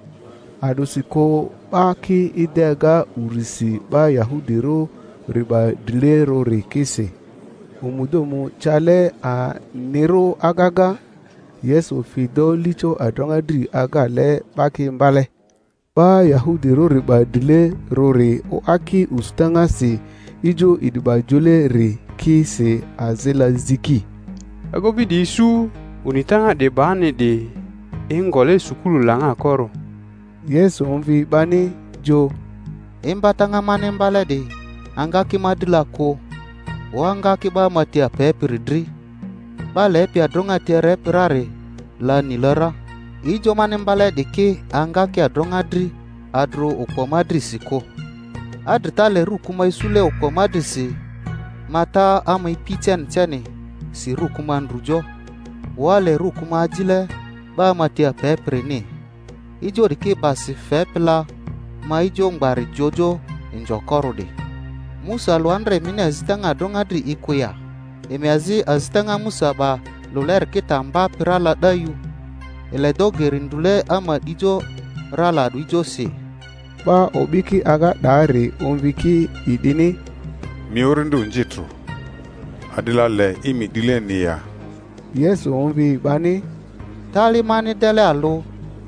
Adosiko baki idega urisi ba Yahudiro riba dilero rekese. Umudomu chale a nero agaga. Yesu fido licho adongadri agale baki mbale. Ba Yahudi rori ba dile rori o aki ustangasi ijo idiba jole re ki se azela ziki. agobi di isu unitanga de bane de ingole sukulu langa koro. Yesu umvi bani jo. Imba tanga mane mbale de anga ki madila ko. Wanga ki ba matia pepiridri. Ba lepi adronga tia repirare la nilara. Ijo mane mbale de ke anga ki adronga dri adro ukwa madri siko. Adri tale rukuma isule ukwa madri si. Mata ama ipichen chene si rukuma nrujo. Wale rukuma ajile ba matia pepri ni. Ijo dike basi fepla ma ijo ngbari jojo injokoro de. Musa luandre mine azitanga donga dri ikuya. Eme azi azitanga Musa ba luler kita mba pirala dayu. Ele dogerindule ama ijo rala du ijo si. Ba obiki aga dari umviki idini. Miurindu njitru. Adila le imi dile niya. Yesu umvi bani. Tali mani dele alo.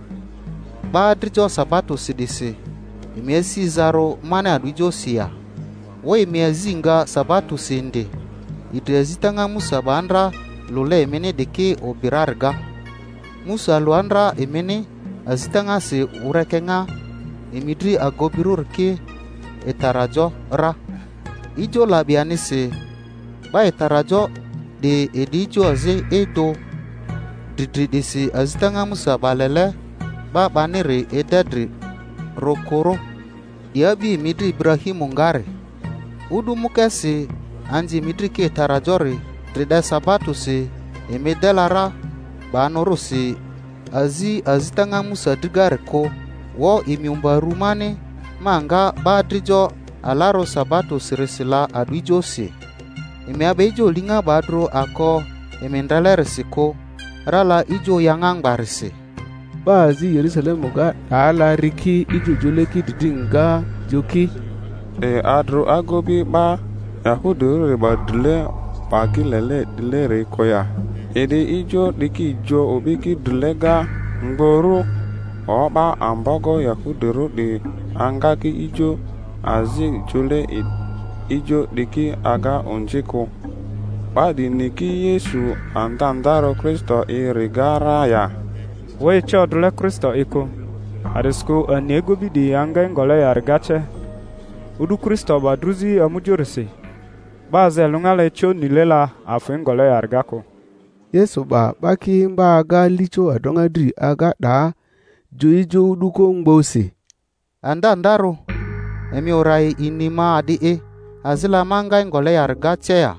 Ba drijo sabato sidisi. Imiesi zaro mane adujo siya. Wo imiezi nga sabato sinde. Idrezitanga Musa bandra lule emene deke obirarga. Musa luandra emene azitanga se urekenga. Imidri agobirur ke etarajo ra. Ijo labiani se. Ba etarajo de edijo aze edo. Didri disi azitanga Musa balele. Ba banere edadri rokoro. Diabi midri Ibrahimu ngare. Udu mukesi anji midri ke tarajori. Trida sabatu se emedelara banoro se azi azitanga Musa digare ko. Wo imiumba rumane manga badrijo alaro sabato sirisila aduijo se. Ime abejo linga badro ako emendalere siko rala ijo yangang barise. Bazi Yerusalemu ga ala riki ijo joleki didinga joki. E adro agobi ba yahudu reba dile pagi lele dile re koya. Ede ijo diki jo obiki dilega ngboru. Oba ambogo yakuduru di angaki ijo azi jule ijo diki aga onjiko. Badi niki Yesu andandaro Kristo irigara ya. Wei chodle Kristo iko. Adisku anego bidi anga ngole yargache. Udu Kristo badruzi amujurisi. Baze lungale cho nilela afu ngole yargako. Yesu ba baki mba aga licho adonga dri aga da. Joijo duko ngbosi. Anda ndaro. Emi orai inima adi e. Azila manga ngole yargache ya.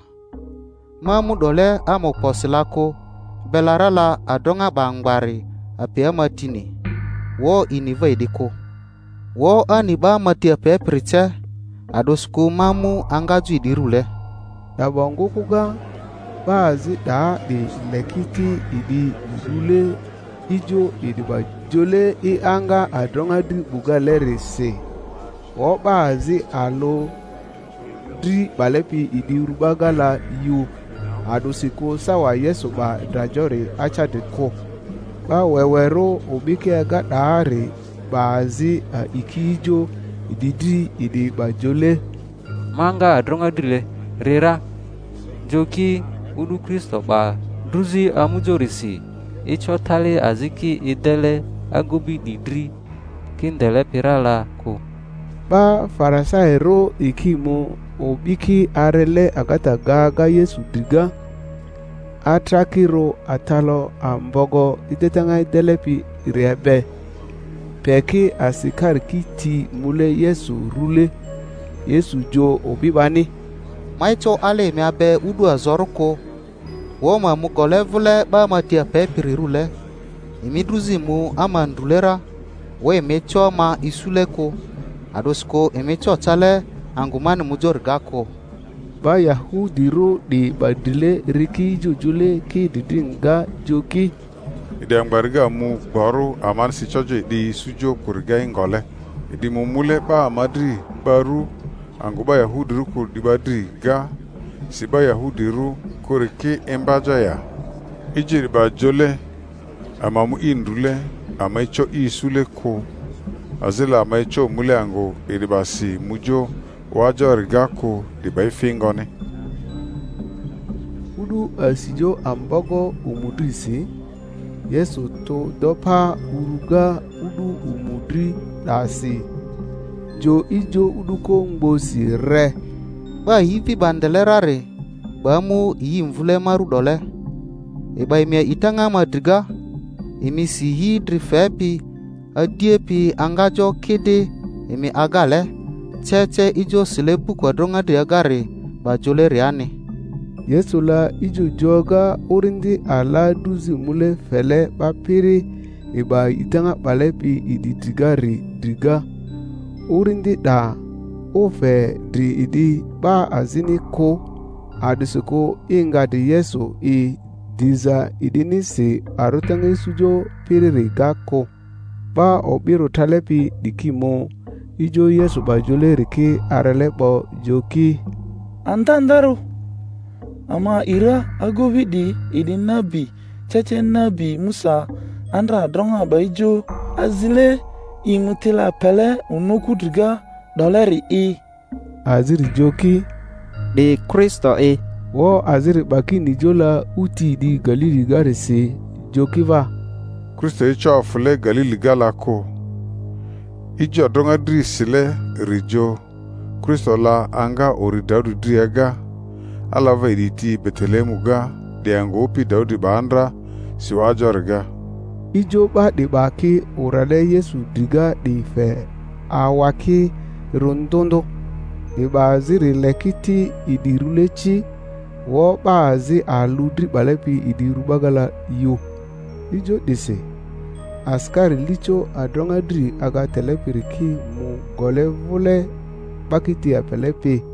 Mamu dole amo posilako. Belarala adonga bangbari. Apia matini. Wo iniva idiko. Wo aniba matia pepriche. Adosku mamu angaju idirule. Dabongo kuga. Bazi da di lekiti idi zule. Ijo idiba jole i anga adonga dri buga leri se. Wo bazi alo. Dri balepi idi rubaga la yu. Adosiko sawa Yesu ba drajori acha de ko. Ba wewero obike aga daare bazi a ikijo ididri idi bajole. Manga adronga drile rera joki udu Kristo ba druzi amujorisi icho tale aziki idele agobi didri kindele pirala ko. Ba farasaero ikimo obiki arele agata gaga Yesu diga. Atrakiro atalo ambogo itetanga idelepi rebe. Peki asikar kiti mule Yesu rule. Yesu jo obibani. Maicho ale me abe udu azoroko. Woma mugole vule ba matia pepiri rule. Imidruzi mu amandulera. We mecho ma isuleko. Adosko emecho chale angumani mujorgako. Ba Yahudi ro di badile riki jujule ki didinga joki. Idi angbarga mu baru aman si chojo di sujo kurga ingole. Idi mumule ba amadri baru anguba Yahudi ru kur di badri ga. Si ba Yahudi ru kuriki embaja ya. Ijiri ba jole amamu indule amaicho isule ko. Azila amaicho mule ango idi basi mujo wajo rigako di bai fingone. Udu asijo ambogo umudrisi, Yesu to dopa uruga udu umudri dasi. Jo ijo uduko ngbosi re. Ba hivi bandelerare, ba mu yi mvule maru dole. Eba imi itanga madriga, imi si hi drifepi, adiepi angajo kede, imi agale, cheche ijo silepu kwa dronga de agare, ba jole riani. Yesu la ijo joga urindi ala duzi mule fele bapiri eba itanga balepi idi drigari driga. Urindi da ofe dri idi ba azini ko adisuko inga di Yesu i diza idini si arutangi sujo piriri gako. Ba obiru talepi dikimo ijo Yesu bajole riki arelebo joki. Antandaru ama ira agobidi idi nabi cheche nabi Musa andra dronga baijo azile imutila pele unoku driga doleri i aziri joki de Kristo e wo aziri baki ni jola uti di Galili garisi joki va Kristo icho fule Galili galako ijo dronga dri sile rijo Kristo la anga ori Daudu driaga alava iditi Betelehemu ga de angopi Daudi bandra siwajorga ijo ba de baki urale Yesu diga di fe awaki rundondo de baziri lekiti idirulechi wo bazi aludri balepi idirubagala yo ijo dise askari licho adronga dri aga telepiriki mu gole vule bakiti apelepi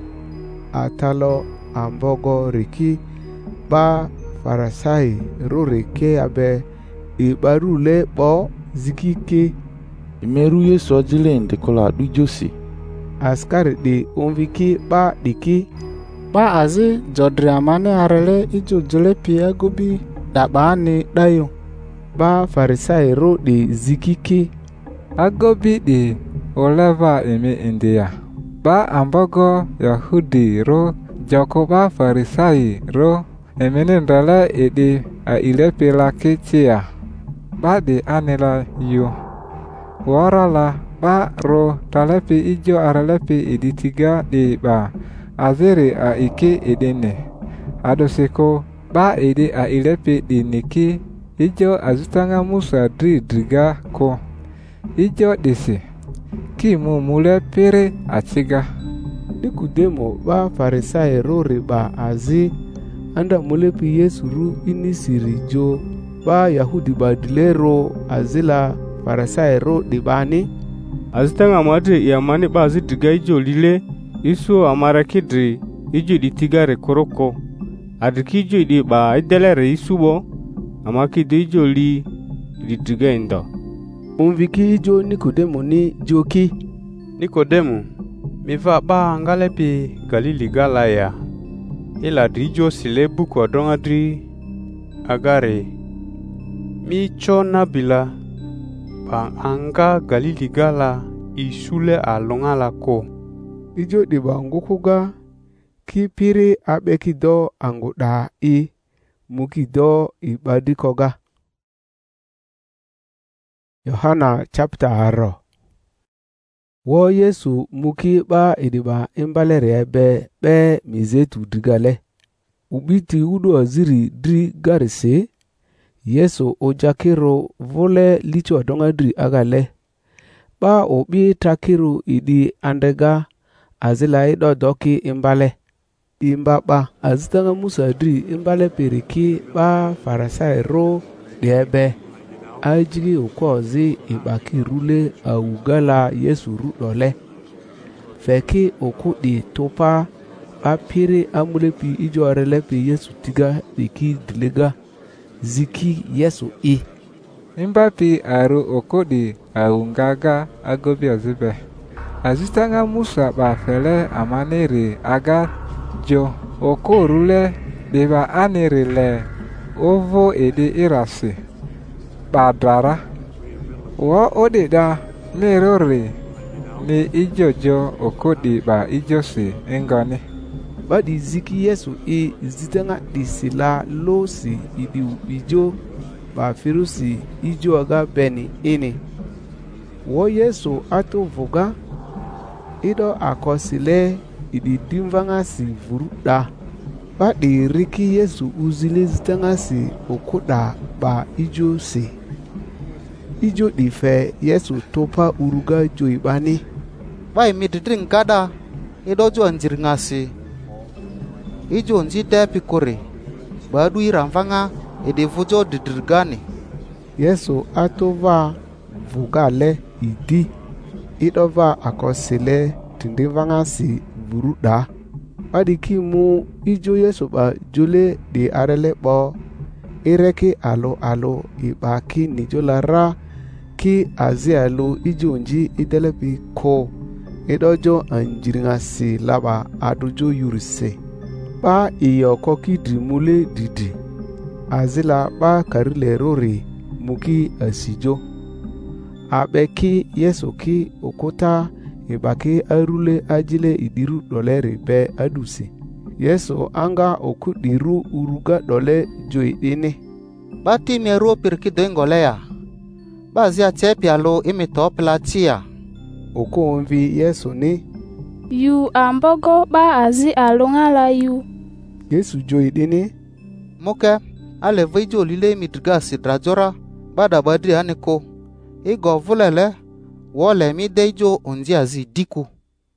atalo ambogo riki ba farasai rureke abe ibarule bo zikike imeru Yesu ojile ndikola dujosi askari di umviki ba diki ba azi jodri amane arele ijo jole pia gobi dabani dayo ba farisai ro di zikike agobi di oleva eme india ba ambogo Yahudi ro joko ba farisai ro emene ndala edi a ile pela kechia ba di anela yo warala ba ro talepi ijo aralepi edi tiga di ba azere a ike edene adoseko ba edi a ilepi di niki ijo azutanga Musa dri driga ko ijo disi ki mu mule pere achiga Nikudemo ba farisai ro riba azi anda mulepi Yesu ru inisiri jo ba Yahudi badilero azila farisai ro dibani azitanga mate ya mani ba azitiga ijo lile isu amara kidri ijo ditigare koroko adiki ijo di ba idelere isubo amaki de ijo li ditiga indo umviki ijo Nikodemo ni joki Nikodemo miva ba ngalepi Galili galaya ila drijo sile buko donga dri agare mi chona bila ba anga Galili gala isule alonga lako ijo di bangukuga kipiri abekido anguda i mukido ibadikoga. Yohana chapter aro wo Yesu muki ba idiba imbalere ebe be mizetu digale ubiti udu aziri dri garise Yesu ojakiro vole licho donga dri agale ba obi takiru idi andega azila ido doki imbale imbaba azitanga Musa dri imbale periki ba farasai ro debe ajigi okozi ibaki rule awugala Yesu rudole feki okudi topa apiri amulepi ijo arelepi Yesu tiga diki dilega ziki Yesu i imbapi aru okodi awungaga agobi azibe azitanga Musa ba fele amanere aga jo okorule deba anere le ovo ede irasi badara wo odida merore ni ijojo okodi ba ijosi engoni ba di ziki Yesu e zitanga di sila lo si idi ijo ba firusi ijo aga beni ini. Wo Yesu ato voga ido akosile idi dimvanga si vuruda. Ba di riki Yesu uzile zitanga si okuda ba ijo si. Ijo di fe Yesu topa uruga jo ibani. Ba imididring kada ido jo anjir ngasi. Ijo nji depi kore. Ba du iramvanga ide vujo didirgani. Yesu atova vugale idi. Ido va akosile tindivanga si vuruda. Adiki mu ijo Yesu ba jole di arele bo. Ireki alo alo ibaki nijola ra ki azialo ijo nji idelepi ko. Idojo anjiringa si laba adujo yurise. Ba iyo koki drimule didi. Azila ba karile rori muki asijo. Abeki Yesu ki okuta ibaki arule ajile idiru dolere be adusi. Yesu anga oku diru uruga dole joidini. Bati mero pirki dengolea. Bazi achepi alo imi topla chia. Oku onvi Yesu ni. Yu ambogo ba azi alongala yu. Yesu joidini. Muke ale vijo lile mitrigasi drajora bada badri aniko. Igo vulele wole mi dejo onji azi diku.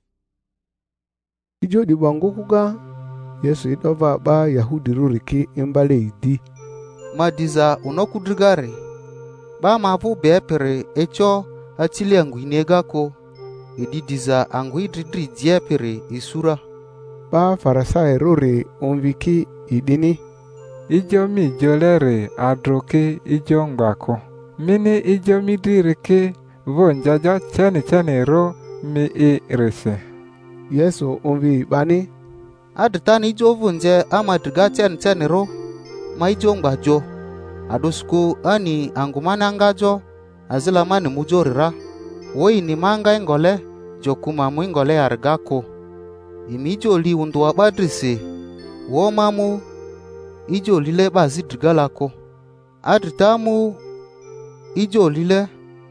Ijo di bangukuga Yesu idova ba Yahudi ruriki imbale idi. Madiza unokudrigari. Ba mapu bepere echo atili anguinega ko. Ididiza anguidridri diepere isura. Ba Farisai ruri onviki idini. Ijo mi jolere adroke ijo ngbako. Mini ijo mi dirike vonjaja chani chani ro mi e rese. Yesu onvi bani. Aditani ijo vunje ama driga chani chani ro. Ma ijo ngbajo. Adusku ani angumana ngajo. Azila mani mujorira. Woi ni manga ingole. Jokuma mu ingole argako. Imi ijo li unduwa badrise. Wo mamu. Ijo lile bazi drigalako. Aditamu. Ijo lile.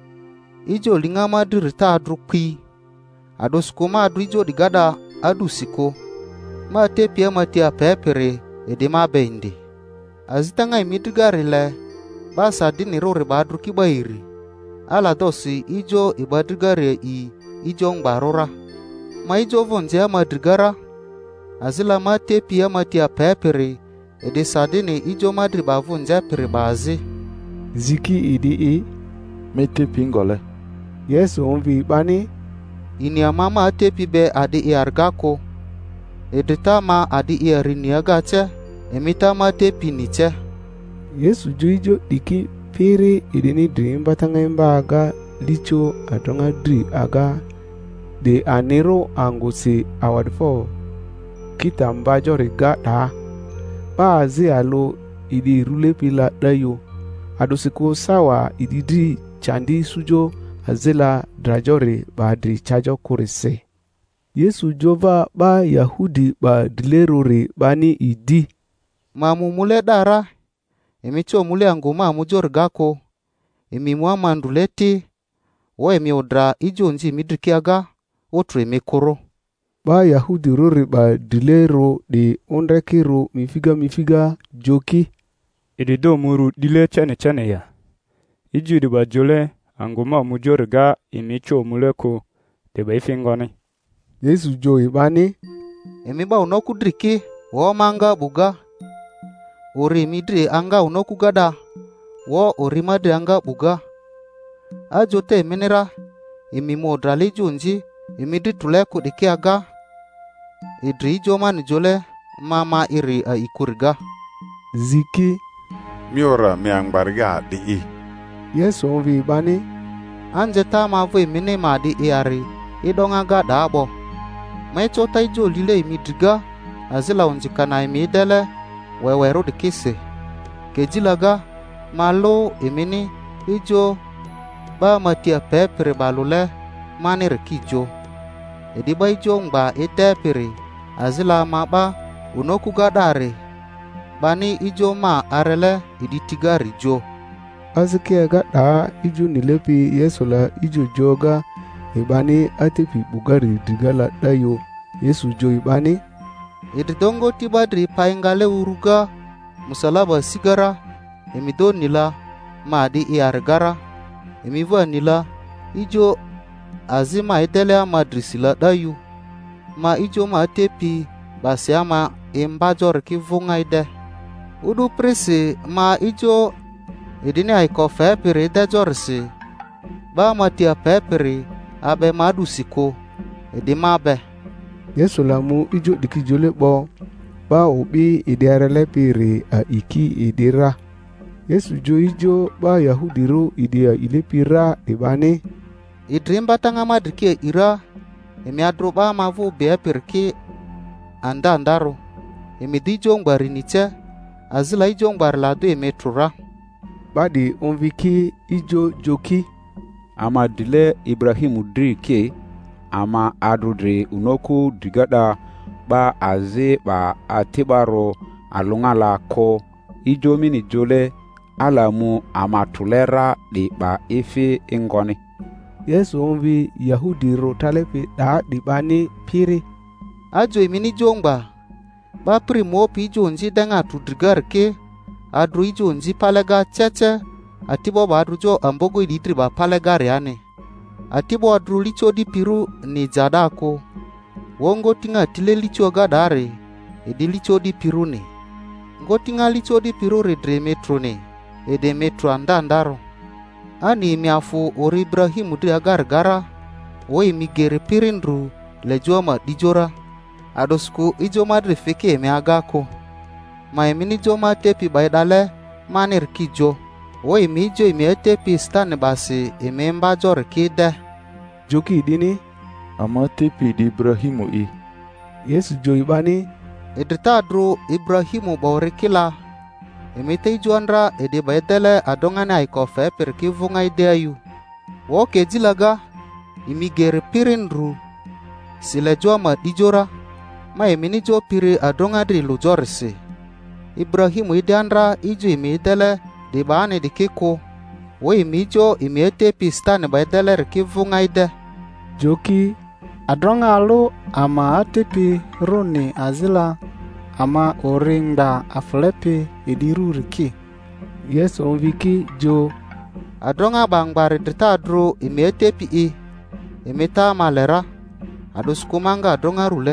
Ijo linga madirita adrukwi. Adusku ma adu ijo digada adusiko. Ma tepia matia pepere edema bendi. Azitanga imidigari le. Basa dini rori badruki bairi. Ala dosi ijo ibadigari i ijo ngbarora. Ma ijo vonje madigara. Azila ma tepia matia pepere ede sadini ijo madri bavunje pere bazi. Ziki idi i. Mete pingole. Yesu onvi bani. Ini amama atepi be adi iargako. Edita ma adi iariniagache. Emita ma tepi niche. Yesu juijo diki piri idini drim batanga imba aga licho adonga dri aga. De anero angusi awadfo. Kita mbajo riga da. Ba azi alo idi rule pila dayo. Adusiko sawa ididri chandi sujo azela drajore ba dri chajo kurise. Yesu jova ba Yahudi ba dilerore bani idi. Mamu mule dara. Emi cho mule anguma mujor gako. Emi muama nduleti. Wo emi odra ijo nji midrikiaga. Otre mekoro. Ba Yahudi rore ba dilero de onrekiro mifiga mifiga joki. Idido muru dile chene chene ya. Iju diba jole anguma mujorga imicho muleko deba ifingone. Yesu jo ibani. Emi ba unoku driki wo manga buga. Ori midri anga unoku gada. Wo ori madri anga buga. Ajote menera. Emi modrali junji. Emi di tuleku diki aga. Idri ijo mani jole mama iri a ikuriga. Ziki. Miora mi angbarga di i. Yesu onvi bani. Anje ta ma voi mine ma di iari. Idonga ga dabo. Ma chota ijo lile imidriga. Azila unjikana imidele. Weweru di kise. Kejilaga. Malo imini. Ijo. Ba matia pepere balule. Mani rekijo. Ediba ijo ngba etepere. azila ma ba unoku gadare bani ijo ma arele idi tigari jo azikia gada iju nilepi Yesu la iju joga ibani atepi bugari digala dayo Yesu jo ibani idongo tibadri paingale uruga musalaba sigara emido nila maadi iargara emiva nila ijo azima idele madrisila dayu ma ijo ma tepi basiama imbajor ki vungaide udu presi ma ijo idini aiko fepiri dejorsi ba matia pepiri abe madu siko idimabe Yesu lamu ijo dikijole bo ba obi idiarele piri a iki idira Yesu jo ijo ba Yahudiro idia ilepira ibani idrimba tanga madrike ira emi adroba mavu be perke anda andaro emi dijo ngbari niche azila ijo ngbari lado emetrura badi onviki ijo joki ama dile Ibrahimu drike ama adudre unoku digada ba aze ba atibaro alungala ko ijo mini jole alamu ama tulera di ba ife ingoni Yesu onvi Yahudi ro talepe da di bani piri ajo imini jongba ba primo pi jonji danga tudrigar ke adru ijonji palega cheche atibo ba adrujo ambogo iditri ba palega reane atibo adru licho di piru ni jadako wongo tinga tile licho gadare edi licho di piru ni ngo tinga licho di piru redre metro ni ede metro andandaro ani miafu ori Ibrahimu di agar gara wo imigere pirindru lejoma dijora adosku ijo madre feke me agako ma emini joma tepi baidale manir kijo wo imijo imi tepi stan basi ememba jor kide joki dini ama tepi di Ibrahimu i Yesu jo ibani edita dro Ibrahimu bawre kila emite ijuandra ede baidele adongane aiko fe perki vunga ideayu wo kejilaga imigere pirindru sile joma dijora ma emini jo piri adongadri lujorse Ibrahimu idandra iju imi idele de baane de keko wo imi jo imi ete pistane baidele reki vunga ide joki adronga alu ama atepi runi azila ama oringda aflepi idiru riki Yesu onviki jo adronga bangbari drita adro imi etepi i imi ta malera adoskumanga adronga rule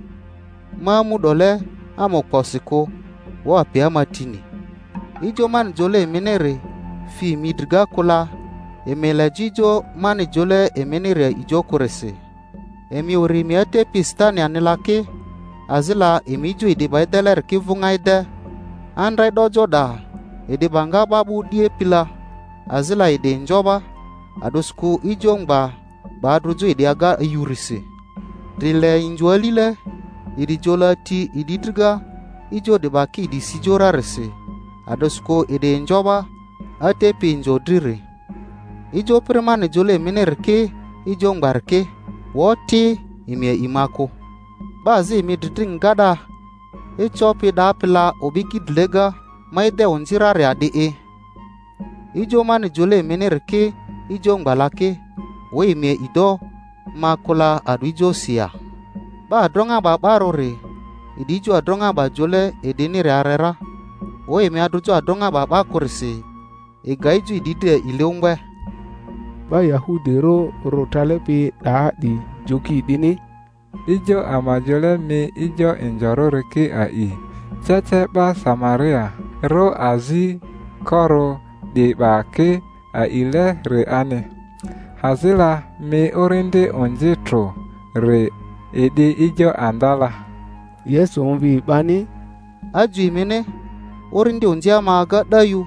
mamu dole amo posiko wo apia matini ijo man jole emenere fi midriga kula emela jijo man jole emenere ijo kurese emi ori miate pistani anilake azila emijo ide baideler kivungaide andrai dojoda ide banga babu die pila azila ide njoba adosku ijo ngba badrujo ide aga yurise drile injwalile idi jola ti idi triga ijo de baki idi sijora rese adosko ide njoba ate pinjo drire ijo premane jole minerke ijo ngbarke woti imie imako bazi mi dring gada e chopi da pila obiki dlega maide onjira re ade e ijo mane jole minerke ijo ngbalake wo imie ido makola adu ijo sia ba adronga ba barore idijo adronga ba jole edini re arera wo emi adujo adronga ba ba kursi e gaiju idide ileungbe ba Yahudi ro rotalepi da di joki dini ijo ama jole mi ijo injoro reki ai cheche ba Samaria ro azi koro di ba ke a ile re ane hazila mi orinde onjitro re edi ijo andala Yesu onvi bani aju imene orinde onjia maga dayu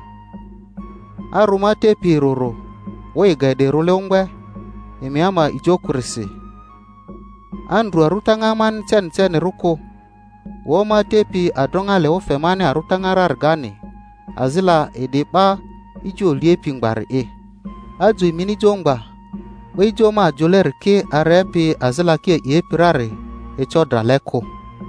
arumate piroro wo gade rolengwe emiama ijo kurisi andru arutanga man chen chen ruko wo mate pi adonga le ofemane arutanga rargani azila ediba ijo liepi ngbar e aju imini jongba we ijo ma joler ke arepi azila ke ye pirare e chodra leko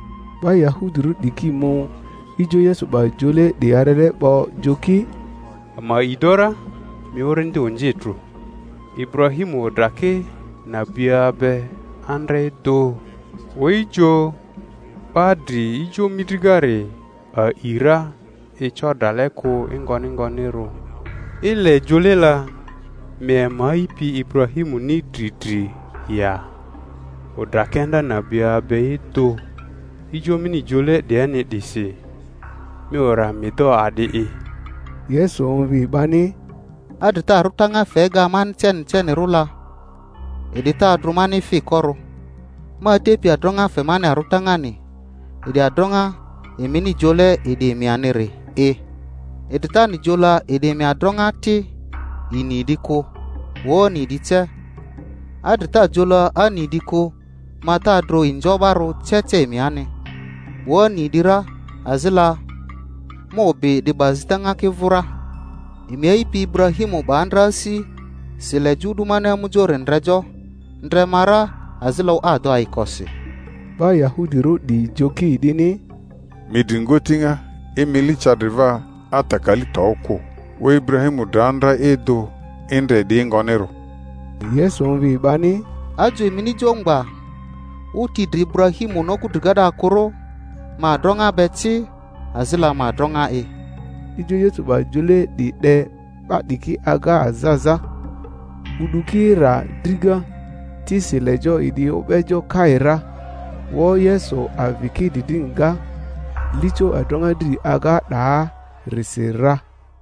ba Yahudi ru diki mu ijo Yesu ba jole de arere bo joki ma idora mi orende onjetru Ibrahimu drake na biabe andre do weijo padri ijo midigare a ira e chodale ko ingoni ngoniro ile jolela me maipi Ibrahimu ni dridri ya odrakenda na biabe do ijo mini jole de ane disi mi ora mi do adi e Yesu onvi bani adita rutanga fega man chen chen rula edita drumani fi koro ma tepi adronga fe mane arutanga ni edi adronga emini jole edi mianere e edita ni jola edi mi adronga ti ini diko wo ni dite adita jola ani diko mata dro injobaro cheche miane wo ni dira azila mo be de bazitanga ke vura Imi pi Ibrahimu bandrasi sile judu mane mujore nrejo ndre mara azilo ado aikosi ba Yahudi ro di joki dini midingotinga emili chadriva atakali toko we Ibrahimu dandra edo endre di ngonero Yesu onvi bani ajo emini jongba uti dri Ibrahimu no kudugada koro ma dronga beti azila ma dronga e ijo Yesu ba jole di de ba diki aga azaza uduki ra driga ti silejo idi obejo kaira wo Yesu aviki didinga licho adonga di aga da risira.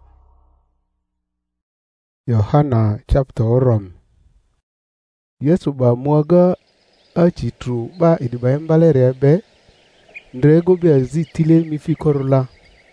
Yohana chapter rom Yesu ba muaga achitru ba idiba embalere be ndrego bi azitile mifi korola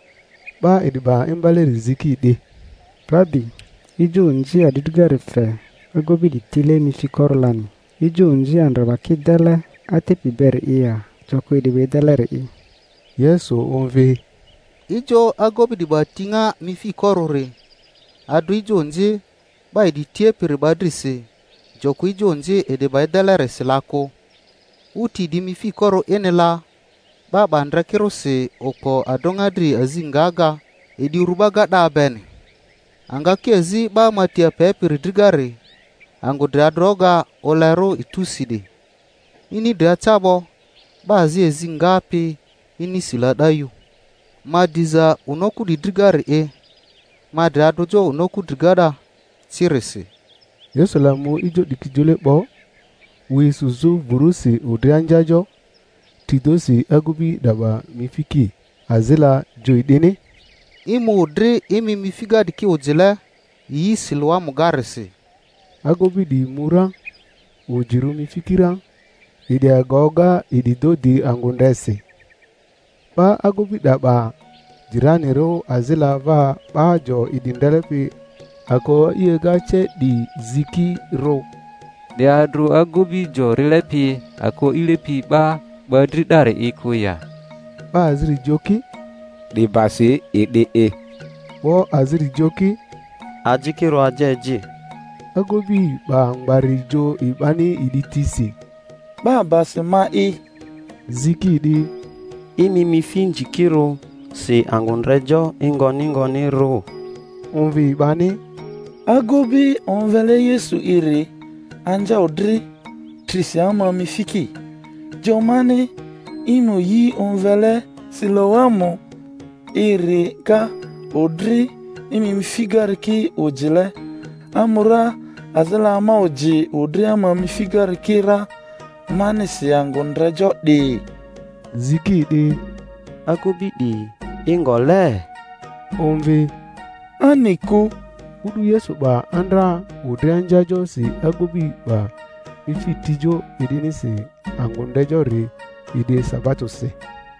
ba idiba embalere ziki de Rabbi ijo nji adidugare fe agobi ditile mifi korolani ijo nji andraba kidele atepi ber iya joko idibe delere i Yesu onve ijo agobi diba tinga mifi korore adu ijo nji ba iditie peribadrise joko ijo nji idiba delere silako uti di mifi koro enela ba bandra kirose oko adongadri azingaga idi rubaga da ben anga kezi ba matia pepir digare ango dra droga olero ituside ini dra chabo ba zi ezingapi ini siladayu madiza unoku digare e madra dojo unoku digada sirese Yesulamu ijo dikijole bo wi suzu burusi udrianjajo tidosi agubi daba mifiki azila joidene imu udri imi mifiga diki ujile yi silwa mugarisi agobi di mura ujiru mifikira idi agoga idi dodi angundesi ba agobi daba jirani ro azila va bajo idi ndelepi ako iye gache di ziki ro de adru agobi jo rilepi ako ilepi ba badri dare ikuya ba azri joki di basi ede e wo azri joki ajikiro ajeji agobi ba ngbari jo ibani iditisi ba basi ma i ziki di imi mifinji kiro si angunrejo ingoni ngoni ro onvi ibani agobi onvele Yesu iri anja odri trisiama mifiki jomani inu yi onvele silowamo iri ka odri imi mifigar ki ojile amura azala ama oji odri ama mifigar kira mani siangondre jodi ziki di agobi di ingole onvi aniku udu Yesu ba andra udrianjajo si agobi ba ifitijo idini si angundejo re ide sabato se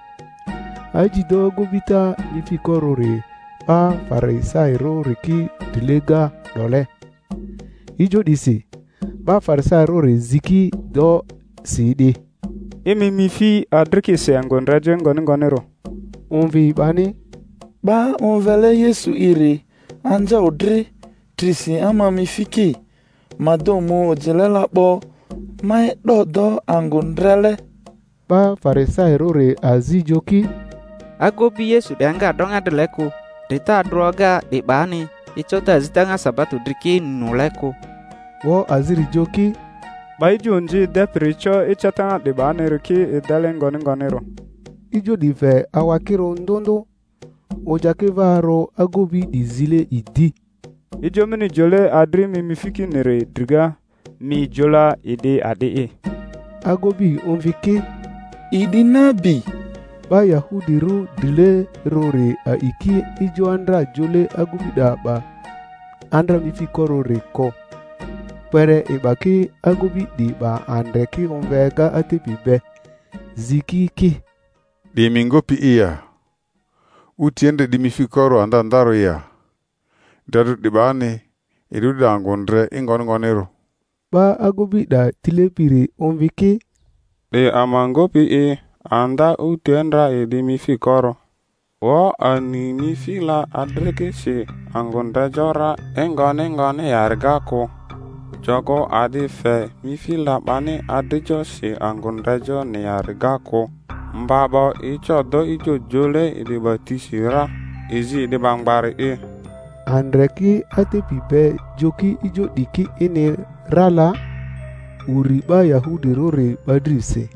ajido gobita mifiko re pa farisai ro riki dilega dole ijo disi ba farisai ro re ziki do sidi imi mifi adriki se angundejo ngoni ngonero onvi bani ba onvele Yesu iri anja odri trisi ama mifiki madomo ojelela po mai dodo angundrele ba Farisai rore azijoki. Agobi Yesu danga donga deleko. Dita droga di bani. Ichota zitanga sabatu driki nuleko. Wo aziri joki. Ba ijo nji depiricho ichatanga di bani riki idale ngoni ngoniro. Ijo dive awakiro ndondo. Ojakevaro agobi di zile idi. Ijo mini jole adri mi mifiki nere driga. Mi jola ide ade e. Agobi onvike. Idi nabi. Ba Yahudi ru dile rore a iki ijo andra jole agobi da ba. Andra mifiko rore ko. Pere ibaki agobi di ba andreki onvega atepi be. Ziki ki. Di mingopi iya. Utiende di mifikoro anda ndaro iya. Dadu di bani. Idu da angondre ingon ngonero. Ba agobi da tilepiri onvike. Di amangopi i. Anda utiendra e di mifikoro. Wo ani mifila adreke si angondre jora ingon ingon yargako. Jogo adi fe mifila bani adijo si angondre jo ni yargako. Mbabo icho do ijo jole idi batisira izi idi bangbari e. Andreki ate pibe joki ijo diki ini rala uri ba Yahudi rore badrise.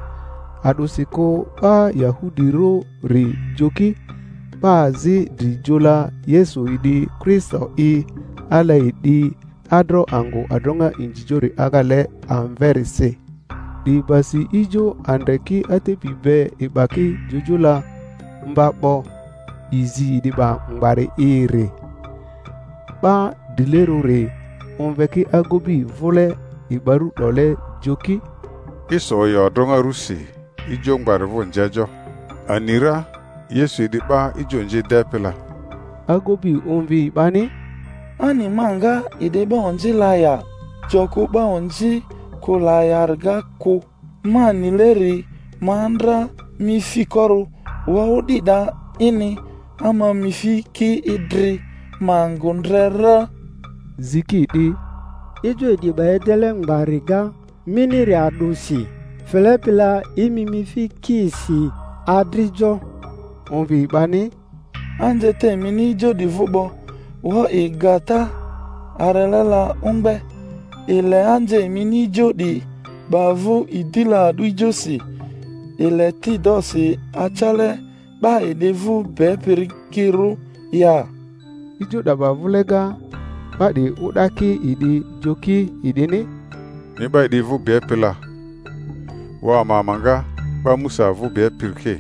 Adosiko ba Yahudi rore joki ba zi di jola Yesu idi Kristo i ala idi adro ango adronga injijori agale anverise. Di basi ijo andreki ate pibe ibaki jojola mbabo izi di ba mbare ere. Ba dilerore onveki agobi vole ibaru dole joki. Iso yo dronga rusi ijo mbare vonjejo. Anira Yesu idi ba ijo nje depela. Agobi onvi bani. Ani manga ide ba onji laya. Joko ba onji kula yarga ko mani leri mandra mifikoro waudida ini ama mifiki idri mangondrera ziki di ijo di baedele ngbariga miniri adusi Filepila imi mifiki si adrijo onvi bani anje te mini ijo di vubo wo igata arelela ungbe ile anje mini jodi bavu idila duijosi ile ti dosi achale ba edevu be perikiru ya ijo da bavulega ba di udaki idi joki idini ni ba edevu be pela wa mamanga ba musa vu be pirke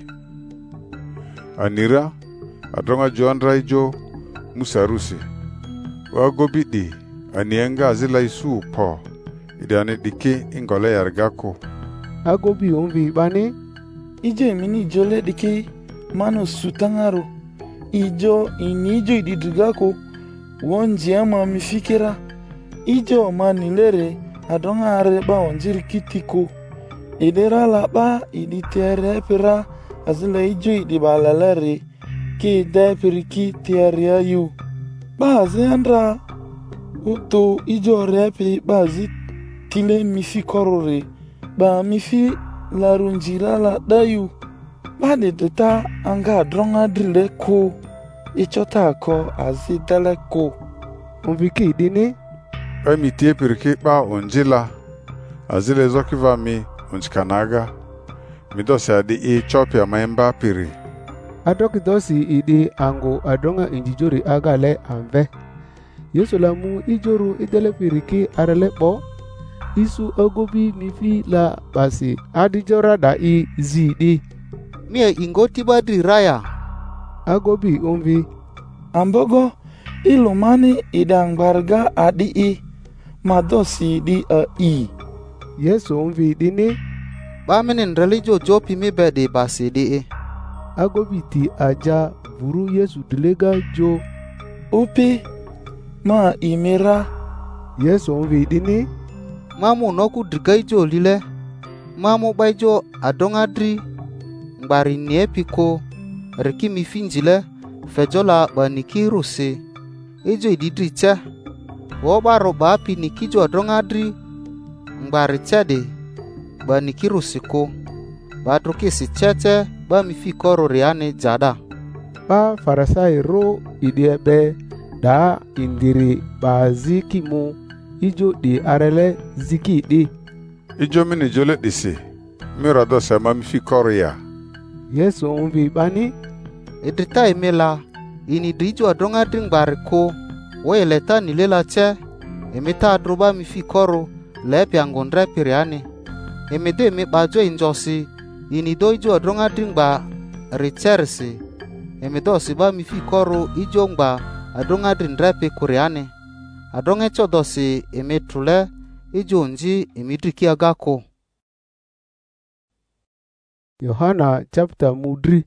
anira adronga jondra ijo musa rusi wa gobidi anienga azila isu po idane dike ingole yargako agobi onvi bani ije mini jole dike manu sutangaro ijo inijo ididrigako wonji ama mifikira ijo manilere adonga areba onjiri kitiko idera laba iditere pira azila ijo idibalalere ki depiriki tiaria yu bazi andra uto ijo repi bazi tile mifi korore ba mifi larunjira la dayu ba de deta anga dronga drile ko ichota ko azi dele ko onviki dini ba mi tie pirke ba onjila azile zokiva mi onjikanaga mi dosi adi e chopia maemba piri adoki dosi idi ango adonga injijori agale anve Yesu la mu ijoru idele piriki arele po isu agobi mifi la basi adijora da i zidi mie ingoti badri raya agobi onvi ambogo ilumani idangbarga adi i madosi di a i Yesu onvi dini ba minin relijo jopi mi bedi basi di i agobi ti aja buru Yesu dilega jo upi ma imira Yesu onvi dini mamu noku drigaijo lile mamu baijo adongadri ngbari niepiko reki mifinjile fejola baniki ruse ejo ididri che wo baro bapi nikijo adongadri ngbari chede baniki rusiko ba druki si chete ba mi fi koro riane jada. Ba Farisai ro idie be da indiri ba ziki mu ijo di arele ziki di. Ijo mini jole disi. Mira do sema mi fi koro ya. Yesu umbi bani. Idrita imela ini drijo adonga dring bariko. Wo eleta nilela che. Emeta adroba mi fi koro lepi angondre piriani. Emede mi bajo injosi ini do ijo adonga dring ba richersi. Emedo si ba mi fi koro ijo ngba adonga dring drepe kuriani. Adonga chodosi emetrule ijo nji emidriki agako. Yohana chapter mudri.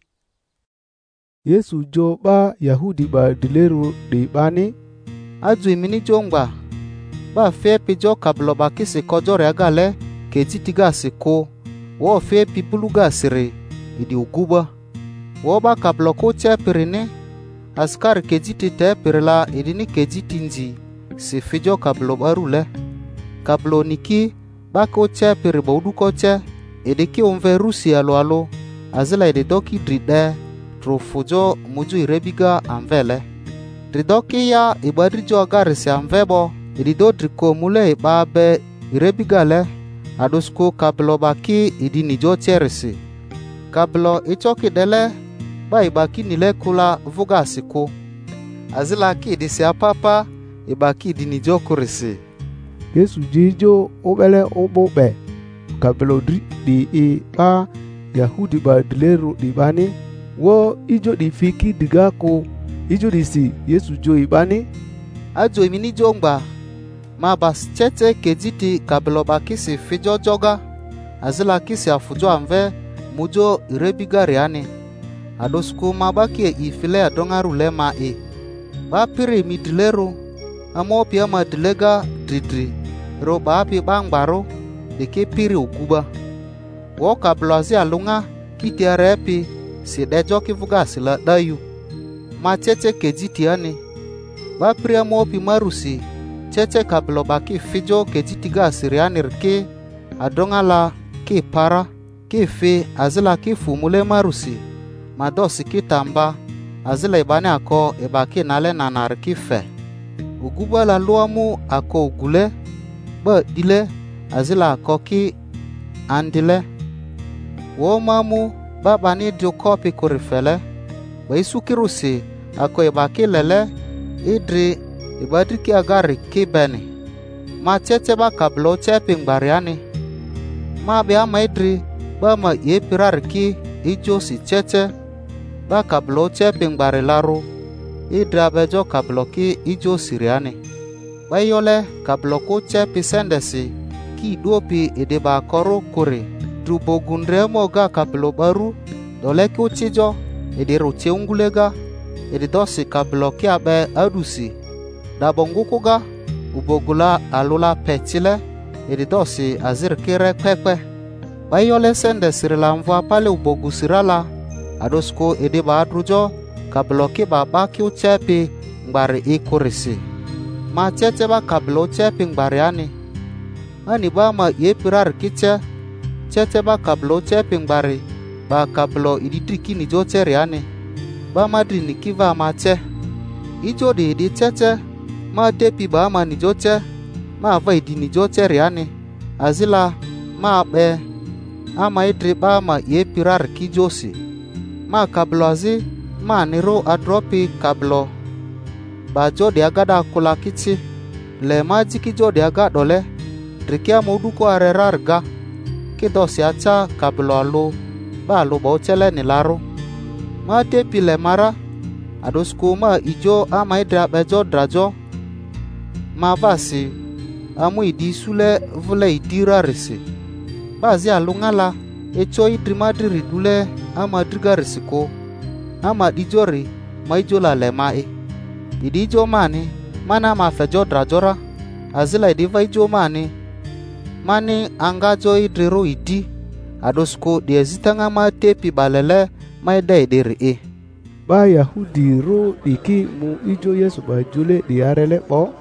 Yesu jo ba Yahudi ba dileru di bani. Aju imini jongba. Ba fe pijo kablo ba kisi kojore agale kejitiga siko. Wo fe pipuluga sire idi uguba. Wo ba kablo ko che pirine. Askar kejiti te pirila idini kejiti nji. Si fijo kablo barule. Kablo niki ba ko che piriba uduko che. Edeki umve rusi alo alo. Azila ededoki dride. Trofujo muju irebiga anvele. Dridoki ya ibadrijo agarisi anvebo. Edido driko mule ibabe irebiga le. Adosko kablo baki idi nijo cherisi. Kablo ichoki dele. Ba ibaki nile kula vuga siko. Azila ki idisi apapa. Ibaki idi nijo kurisi. Yesu jijo obele obobe. Kablo dri di e ba Yahudi ba dileru di bani. Wo ijo di fiki diga ko ijo di si Yesu jo ibani. Ajo imini jongba. Ma bas chete kejiti kablo bakisi fijo joga. Azila kisi afujo anve mujo irebiga riani. Adosku mabaki e ifile adonga rule ma e. Ba piri mi dileru. Amo pia ma dilega dridri. Ro ba api bangbaro. Deke piri ukuba. Wo kablo azi alunga kiti arepi. Si dejo kivuga sila dayu. Ma cheche kejiti ani. Ba pria mopi marusi. Cheche kablo baki fijo kejiti ga siriani rke. Adonga la ki para. Ki fi azila ki fumule marusi. Madosi ki tamba. Azila ibani ako ibaki nale nanar ki fe. Uguba la luamu ako ugule. Ba dile azila ako ki andile. Wo mamu baba ni dio kopi kurifele. Ba isu kirusi ako ibaki lele. Idri ibadriki agari kibeni. Ma cheche ba kablo cheping bariani. Ma bia ma idri ba ma ye pirariki ijo si cheche. Ba kablo cheping barilaru. Idri abejo kablo ki ijo siriani. Ba yole kablo ko chepi sendesi. Ki dopi ideba koro kuri. Drubo gundre moga kablo baru. Dole ki uchijo. Idi ruche ungulega. Idi dosi kablo ki abe adusi. Dabonguku ga. Ubogula alula pechile. Idi dosi azir kire pepe. Bayole sende sirila mvua pale ubogu sirala. Adosko idi ba adrujo. Kablo ki baba ki uchepi ngbari ikurisi. Ma cheche ba kablo uchepi ngbari ani. Ani ba ma ye pirar kiche. Cheche ba kablo chepi ngbari. Ba kablo ididriki nijo cheri ani. Ba madri nikiva ma che. Ijo di idi cheche. Ma depi ba ma nijo che. Ma va idi nijo cheri ani. Azila ma be. Ama idri ba ma ye pirar kijosi. Ma kablo azi. Ma niro adropi kablo. Ba jo di agada kula kichi. Le ma jiki jo di agadole. Drikia moduko arerarga. Kidosi acha kablo alo. Ba alo ba uchele nilaro. Ma tepi le mara. Adosku ma ijo ama idra bejo drajo. Ma vasi. Amu idi sule vule idira risi. Bazi alungala. Echo idri madri dule ama driga risiko. Ama dijori ma ijo la le ma e. Idi ijo mani. Mana ma fejo drajora. Azila idiva ijo mani. Mani angajo idriro idi. Adosko di ezitanga ma tepi balele ma ide idiri e. Ba Yahudi ro diki mu ijo Yesu ba jule di arele po.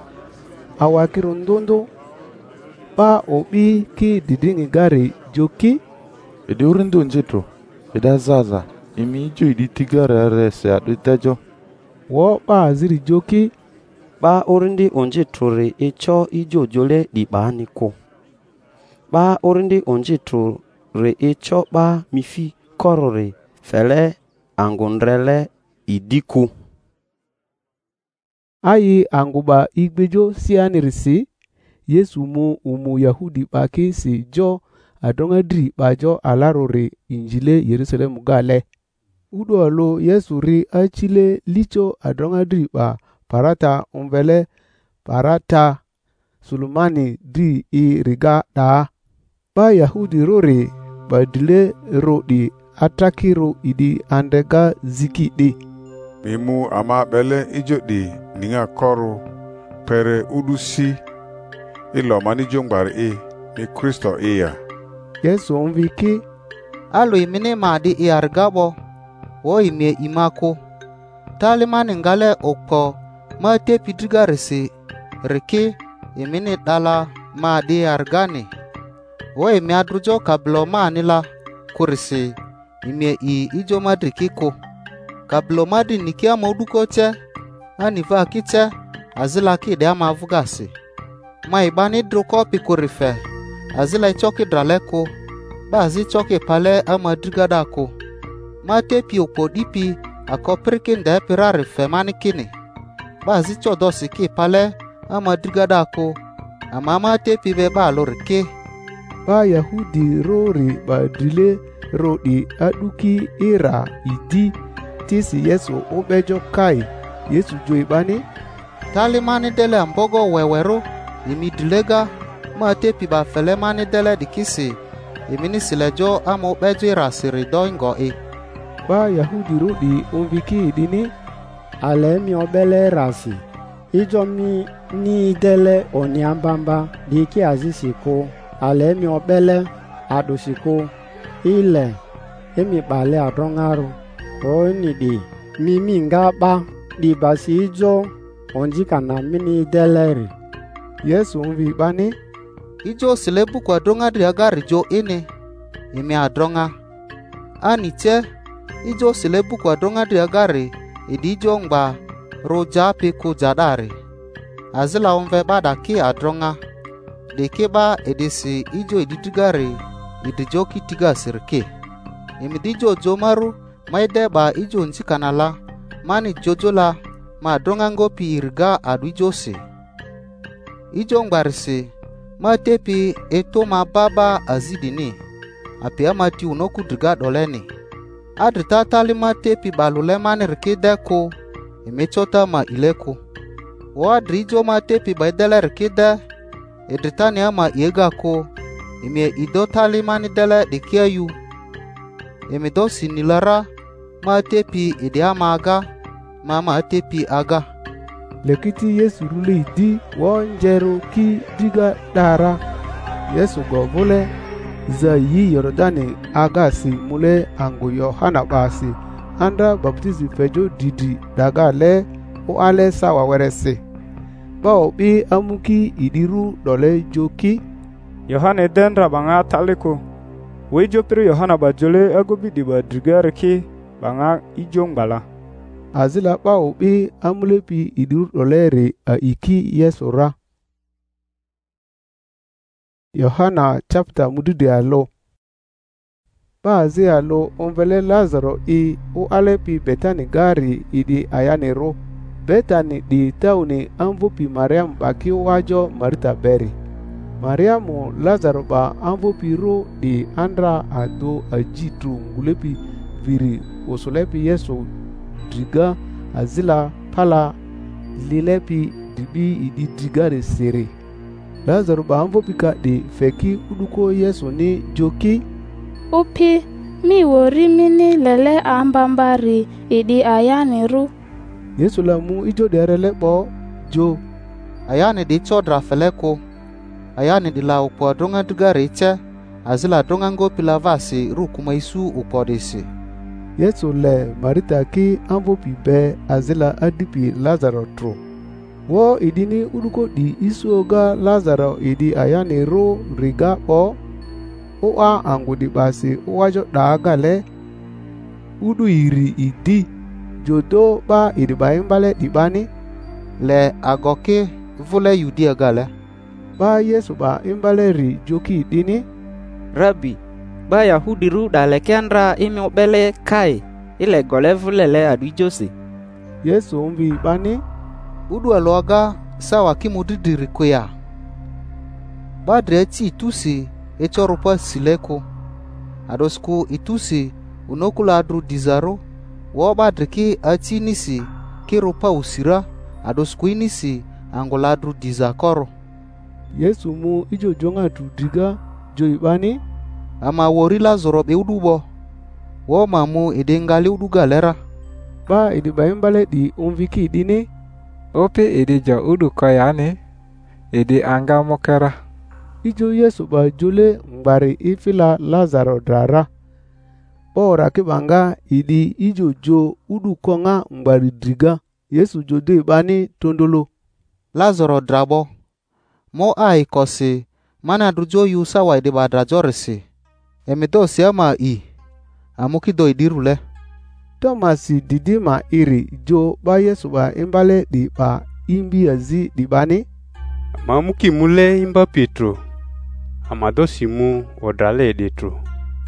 Awakirundondo. Ba obi ki didingi gari joki. Idi urindu njitro. Ida zaza. Imi ijo idi tigare rese adu tejo. Wo ba ziri joki. Ba urindi onjitro re echo ijo jole di ba niko. Ba urindi onjitro re echo ba mifi korore fele angundrele idiku. Ayi anguba igbejo sianirisi. Yesu mu umu Yahudi baki si jo adonga dri bajo alarore injile Yerusalem gale. Udo alo Yesu ri achile licho adonga dri ba parata umbele parata Sulumani dri i riga da. Ba Yahudi rore ba dile rodi atakiro idi andega ziki di. Mimu ama bele ijo di ninga koru pere udusi ilo mani jongbar e mi Kristo iya. Yesu onviki alo imine madi iargabo wo ime imako talimani ngale okko ma te pidiga resi reke imine dala madi argani wo ime adrujo kablo manila kurisi ime i ijo madrikiko kablo madi nikia moduko che aniva kiche azila ki de amavugasi ma ibani druko pikurife azila choki draleko bazi choki pale amadrigadako ma tepi opodipi akoprikin de pirare fe manikini bazi chodosi ki pale amadrigadako amama tepi be balorike. Ba Yahudi rori ba drile rodi aduki ira idi tisi Yesu obejo kai Yesu joibani talimani dele ambogo wewero imi dilega ma tepi ba fele mani dele dikisi imini silejo ama obejo ira siri doingo e. Ba Yahudi rodi onviki idini ale mi obele rasi ijo mi ni dele oniambamba diki azisiko ale mi obele adosiko ile emi bale adongaru o ni di mimi ngaba di basi ijo onjika na mini deleri. Yesu onvi bani ijo silebu kwa donga driagari jo ine imi adonga aniche ijo silebu kwa donga driagari idi ijo ngba roja piku jadari azila onve bada ki adonga deke ba edisi ijo ididigari idijo kitiga sirke imidijo jomaru maide ba ijo njikanala mani jojola ma donga ngopi irga adu ijo si ijo ngbarisi ma tepi eto ma baba azidini api amati unoku driga doleni adrita tali ma tepi balule mani rike deko imechota ma ileko wa adrijo ma tepi baidele rike de edritani ama iega ko ime ido tali mani dele dikiayu ime do sinilara ma tepi ide ama aga ma ma tepi aga. Lekiti Yesu rule di wonjero ki diga dara Yesu govule za yi Yorodani agasi mule angu Yohana basi anda baptizi fejo didi daga le o ale sawa werese ba obi amuki idiru dole joki Yohana dendra banga taliko wejo pri Yohana bajole agobi di badrigarki banga ijongbala azila ba obi amulepi idiru dolere a iki Yesura. Yohana chapter mududi alo ba azi alo onvele Lazaro i o alepi Betani gari idi ayanero Betani di tauni amvupi Mariam baki wajo Marita beri. Mariamu Lazaro ba amvupi ro di andra ado ajitu ngulepi viri osolepi Yesu driga azila pala lilepi dibi idi drigare sere. Lazaro ba amvupi ka di feki uduko Yesu ni joki upi mi wori mini lele ambambari idi ayaniru. Yesu la mu ijo derele bo jo ayani di chodra feleko ayani di la upo donga dugare iche azila donga ngo pilavasi rukuma isu upodisi. Yesu le Marita ki amvopi be azila adipi Lazaro tro wo idini uduko di isu oga Lazaro idi ayani ro riga o u'a angudi basi uwajo da gale udu iri idi jodo ba idiba imbale dibani le agoke vule yudia gale ba Yesu ba imbale ri joki dini Rabbi ba Yahudi ru dale kendra imi obele kai ile gole vule le adu Jose Yesu umbi bani udu aloga sawa kimudidiri kuya badre ti tusi echoropa sileko adosku itusi unokula adru dizaro wo badre ki ati nisi kiropa usira adosku inisi angola adru dizakoro Yesu mu ijo jonga du diga joibani ama wori Lazaro be udubo wo mamu edengali uduga lera ba idi baimbale di umviki dini ope ede ja udu kayane ede anga mokera ijo Yesu ba jule ngbari ifila Lazaro drara bora kibanga idi ijo jo udu konga ngbari driga Yesu jode bani tondolo Lazaro drabo mo ai kosi mana drujo yu sawa ide badra jorisi emeto siama i amukido idirule Tomasi didima iri jo ba Yesu ba imbale di ba imbi azi di bani mamuki mule imba Petro amado simu odrale detro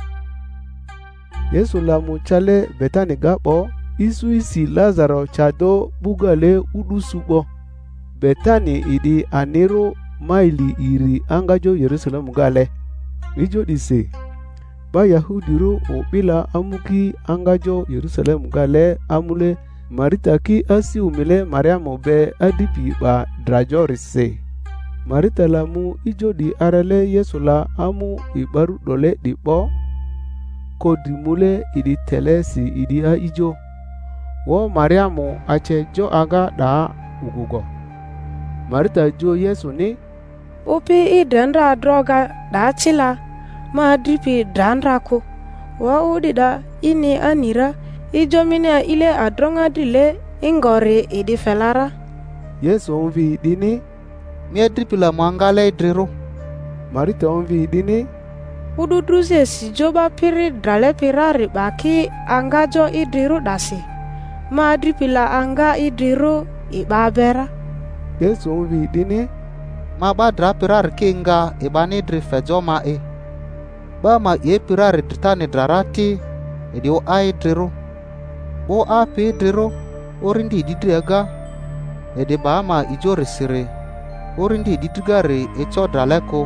Yesu la mu chale Betani gapo isu isi Lazaro chado bugale udu subo Betani idi anero maili iri angajo Yerusalem gale ijo dise ba Yahudi ro obila amuki angajo Yerusalem gale amule Marita ki asi umile Mariamu be adipi ba drajorise Marita lamu ijo di arale Yesu la amu ibaru dole di bo kodi mule idi telesi idi a ijo wo Mariamu ache jo aga da ugugo Marita jo Yesu ni upi idandra droga da chila ma dripi dandra ko wa udida ini anira ijo mine ile adronga dile ingore idi felara Yesu onvi dini mi dripi la mangale driro Marita onvi dini udu druze si joba piri drale pirari baki angajo idriru dasi ma dripi la anga idriru ibabera Yesu onvi dini ma ba dra pirar kinga ibani dri fejo ma e ba ma ye pirar dritani drarati edio ai driro o a pe driro orindi didrega ede ba ma ijo resire orindi didgare e chodraleko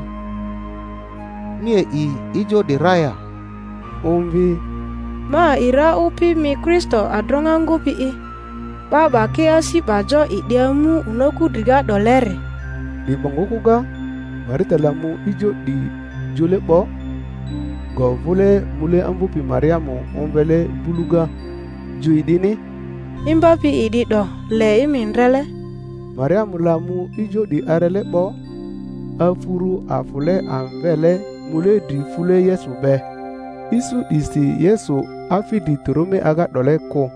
mie i ijo de raya umvi ma ira upi mi Kristo adronga ngupi i baba ke asi bajo idiamu unoku driga dolere di bangukuga Marita lamu ijo di jule bo go vule mule ambupi Mariamu ombele buluga juidini imbapi idi do le imindrele Mariamu lamu ijo di arele bo afuru afule anvele mule di fule Yesu be isu isi Yesu afidi torome aga dole ko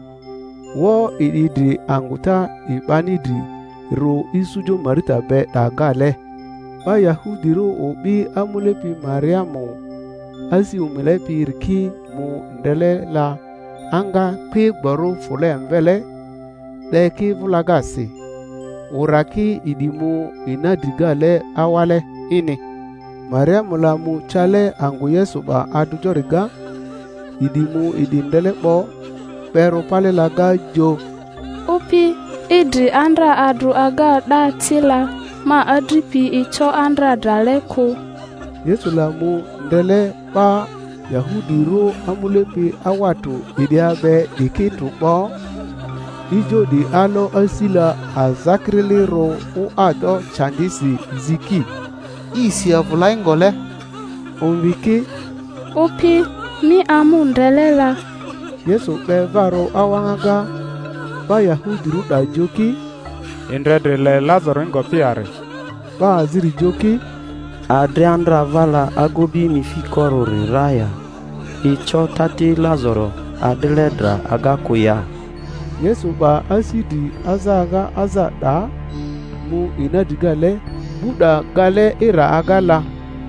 wo idi di anguta ibani di ro isujo Marita be dagale ba Yahudi ro obi amulepi Mariamu asi umelepi riki mu ndele la anga kwe gboro fule mvele leki vulagasi uraki idimu inadigale awale ini Mariamu la mu chale angu Yesu ba adujoriga idimu idindele bo pero pale laga jo upi idri andra adru aga da tila ma adripi icho andra draleko Yesu la mu ndele ba Yahudi ro amulepi awatu idiabe dikitu bo ijo di alo asila azakrili ro u ado chandisi ziki isi avulaingole onviki upi mi amu ndelela Yesu be varo awangaga ba Yahudi ro da joki indre le Lazaro ngopiare ba aziri joki Adriandra vala agobi mifi korori raya icho tati Lazaro adeledra agakuya Yesu ba asidi azaga azada mu inadigale buda gale ira agala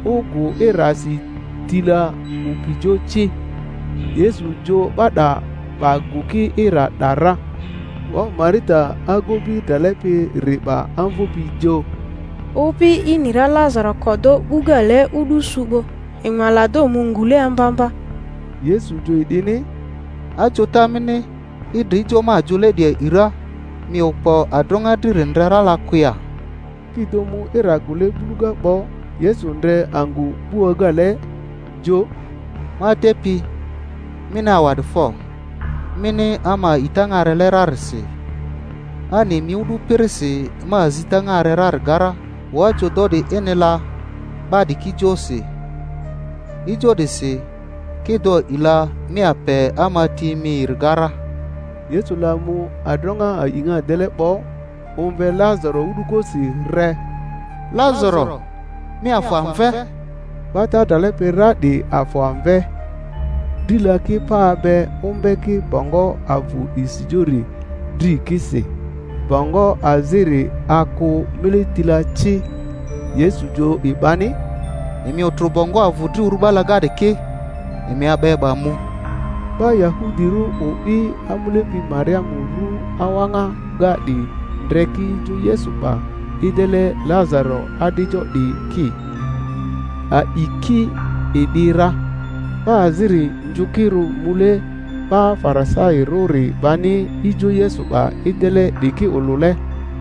ugu irasi tila upijo chi. Yesu jo bada baguki ira dara. Wa Marita agobi dalepi riba anvupi jo. Upi inira Lazaro kodo ugale udu subo. Imalado mungule ambamba. Yesu jo idini. Ajo tamini idri jo ma jule dia ira. Mi okpo adronga direndera la kuya. Kidomu ira gule buluga bo. Yesu ndre angu buogale jo. Ma tepi. Mina wadfo. Mini ama itangare lerarsi. Ani miudu pirisi ma zitangare rar gara. Wajo dodi enela badi kijosi. Ijo disi kido ila miape ama timi rigara. Yesu lamu adronga a inga dele bo. Umve Lazaro udukosi re. Lazaro mi afamve. Bata dale pera di afamve. Dila ki paabe umbe ki bongo avu isijori di kisi. Bongo aziri aku militila chi. Yesu jo ibani. Imi otru bongo avu di urubala gade ki. Imi abeba mu. Ba Yahudiru ubi amulepi Mariamu ru awanga gadi dreki ju Yesu ba. Idele Lazaro adijo di ki. A iki idira. Ba aziri njukiru mule ba Farisai ruri bani ijo Yesu ba idele diki ulule.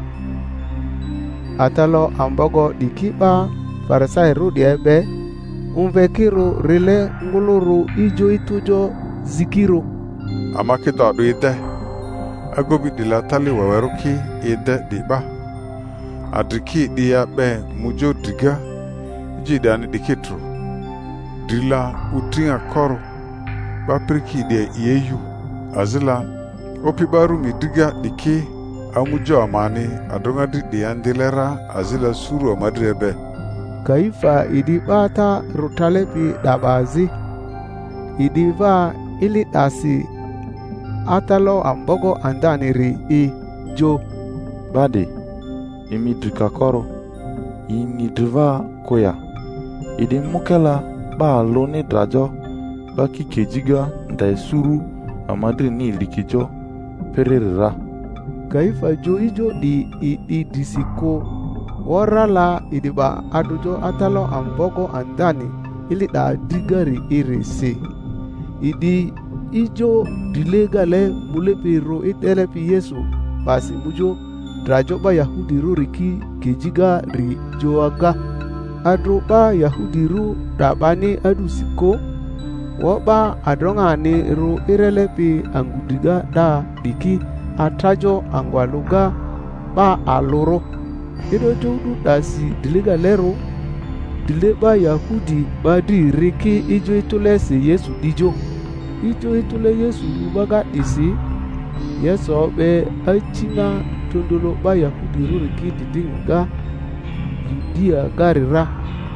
Atalo ambogo diki ba Farisai rudi ebe. Umvekiru rile nguluru ijo itujo zikiru. Amakido adu ide. Agobi dilatali weweruki ide diba. Adriki dia be mujo diga. Jidani dikitru. Dila utinga koro. Bapriki dia iyeyu. Azila. Opi baru midiga diki. Amujo amani. Adonga di diandilera. Azila suru amadrebe. Kaifa idi bata rutalepi dabazi. Idi va ili dasi. Atalo ambogo andaniri i jo. Badi. Imi drika koro. Imi driva koya. Idi mukela ba loni drajo. Baki kejiga nda suru amadri ni likijo. Pererera. Kaifa jo ijo di idi disiko. Warala idiba adujo atalo ambogo andani ili da digari irisi. Idi ijo dilegale mulepi ro itelepi Yesu basi mujo drajo ba Yahudi ru riki kejiga ri joaga. Adu ba Yahudi ru dabani adu siko. Waba adronga ni ru irelepi angudiga da diki atajo angwaluga ba aloro. Ido jodu dasi dilega lero. Dileba Yahudi badi riki ijo itulesi Yesu dijo. Ijo itule Yesu ubaga isi. Yesu obe achina tondolo ba Yahudi ruriki didinga. Yudia garira.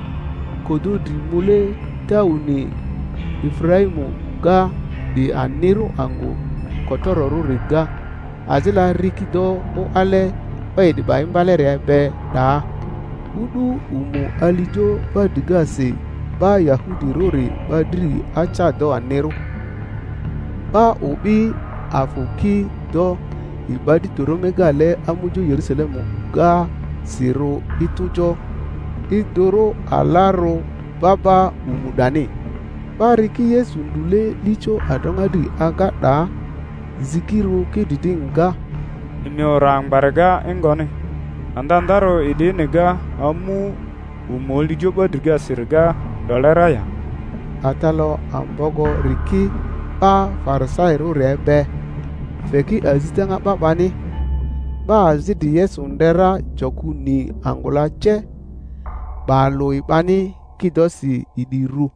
Kodo di mule tauni Efraimu ga di aniru angu kotoro ruriga. Azila riki do o ale. Bayi di bayi mbalere ebe da. Udu umu alijo ba digase ba Yahudi rori ba diri acha do aneru. Ba ubi afuki do ibadi toromega le amujo Yerusalemu ga siro itujo. Idoro alaro baba umudani. Ba riki Yesu ndule licho adongadi aga da. Zikiru kididinga. Ini orang barga engone. Andandaro ide nega amu umoli joba dirga sirga doleraya. Atalo ambogo riki ba Farisai ru rebe. Feki azitanga babani. Ba azidi Yesu ndera joku ni angula che. Ba lo ibani kidosi idiru.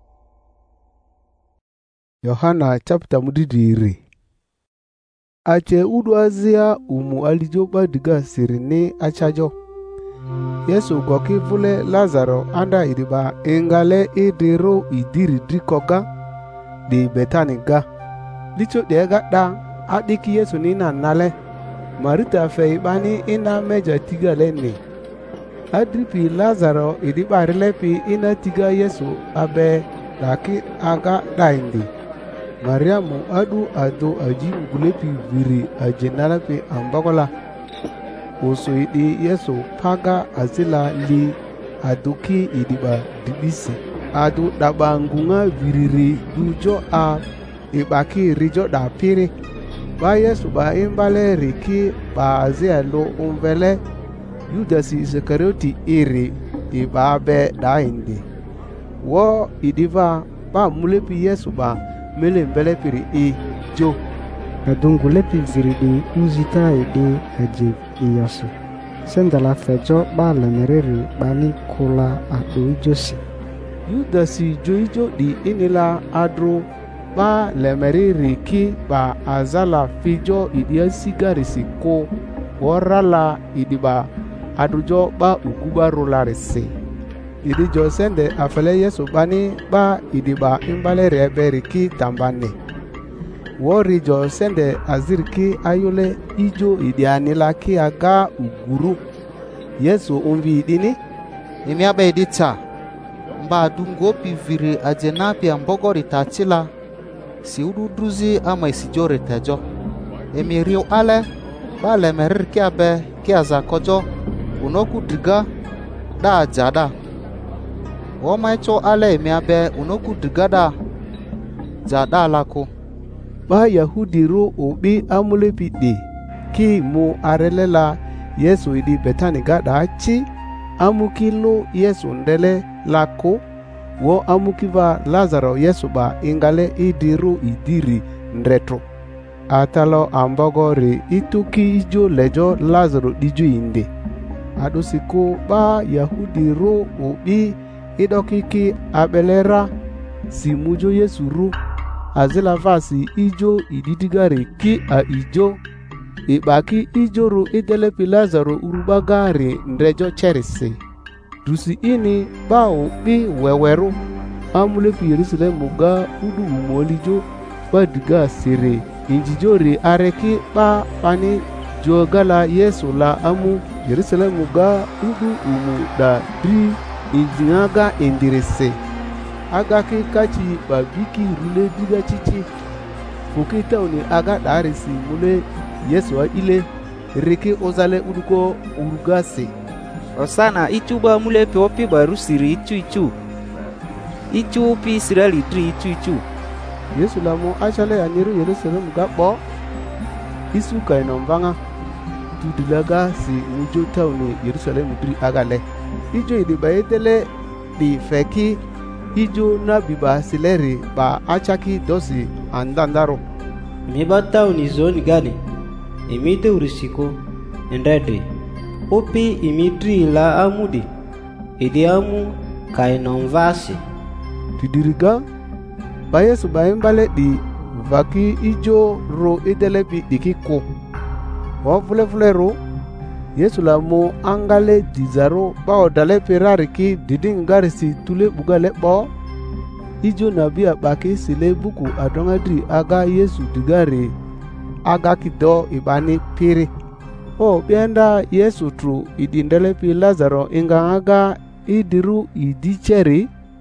Yohana chapter mudidiri. Ache udu azia umu alijoba diga sirini achajo. Yesu goki vule Lazaro anda idiba ingale idiro idiri drikoga di Betani ga. Licho dega da adiki Yesu nina nale. Marita fe ibani ina meja tiga leni. adripi lazaro idi barilepi ina tiga yesu abe daki aga daindi mariamu adu ado aji ngulepi viri ajenalapi ambagola usu idi yesu paga azila li aduki idiba dibisi adu dabangunga viriri dujo a ibaki rijo da piri ba yesu ba imbale riki ba azia lo umvele yudasi iskarioti iri iba be da indi wo idiva ba mulepi yesu ba mele mbele piri i jo adungulepi viridi uzita ide aje iyasu sendala fejo ba lemereri bani kula adu ijosi yudasi joijo di inila adro ba lemereri ki ba azala fijo idia sigarisi ko warala idiba adujo ba uguba rolarisi idijo sende afele yesu bani ba idiba imbale reberi ki tambane wori jo sende azirki ayole ijo idianila ki aga uguru yesu umvi idini imi abe idita mba dungo piviri ajena pia mbogori tachila si ududruzi ama isijore tejo imi riu ale ba lemerir ki abe ki azakojo unoku driga da jada woma icho ale imi abe unoku driga da jada lako ba yahudi ro obi amulepi de ki mu arelela yesu idi betani gada chi amukilo yesu ndele lako wo amukiva lazaro yesu ba ingale idiru idiri ndretro atalo ambogori ituki ijo lejo lazaro diju inde adosiko ba yahudi ro obi idokiki abelera simujo yesu ru azila vasi ijo ididigare ki a ijo ibaki ijoro idelepi lazaro urubagare ndrejo cherisi dusi ini bao bi weweru amulepi yerusalemu ga udu umolijo badiga sere injijori areki ba pani jogala yesu la amu yerusalemu ga udu umu da dri injingaga indirese agaki kachi babiki rule diga chichi fukita uni aga darisi mule yesu wa ile riki ozale uduko urugase osana ichuba mule pe opi barusiri ichu ichu ichu pi israeli tri ichu ichu yesu lamo achale aniru yerusalemu gabo isu kaino mbanga tudilaga si mujo tauni yerusalemu tri agale ijo idi bayetele di feki ijo na biba sileri ba achaki dosi andandaro miba tauni zoni gani imite urisiko endede opi imitri la amudi idi amu kainomvasi tidiriga ba yesu ba imbale di vaki ijo ro idelepi dikiko wa vule vule ro yesu la mo angale dizaro ba odale perari ki didingarisi tule bugale bo ijo nabia baki sile buku adongadri aga yesu digare aga kido ibani piri o bienda yesu tru idindele pi lazaro inga aga idiru idicheri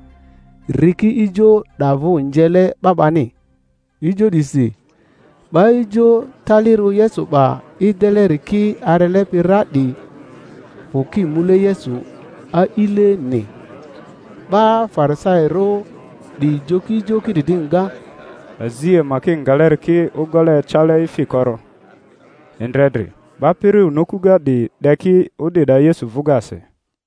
riki ijo davu njele babani ijo disi ba ijo taliru yesu ba idele riki arele pi radi fuki mule yesu a ile ni ba farisairo di joki joki didinga azie makin galer ki ugole chale ifikoro endredri bapiri unokuga di deki udida yesu vugase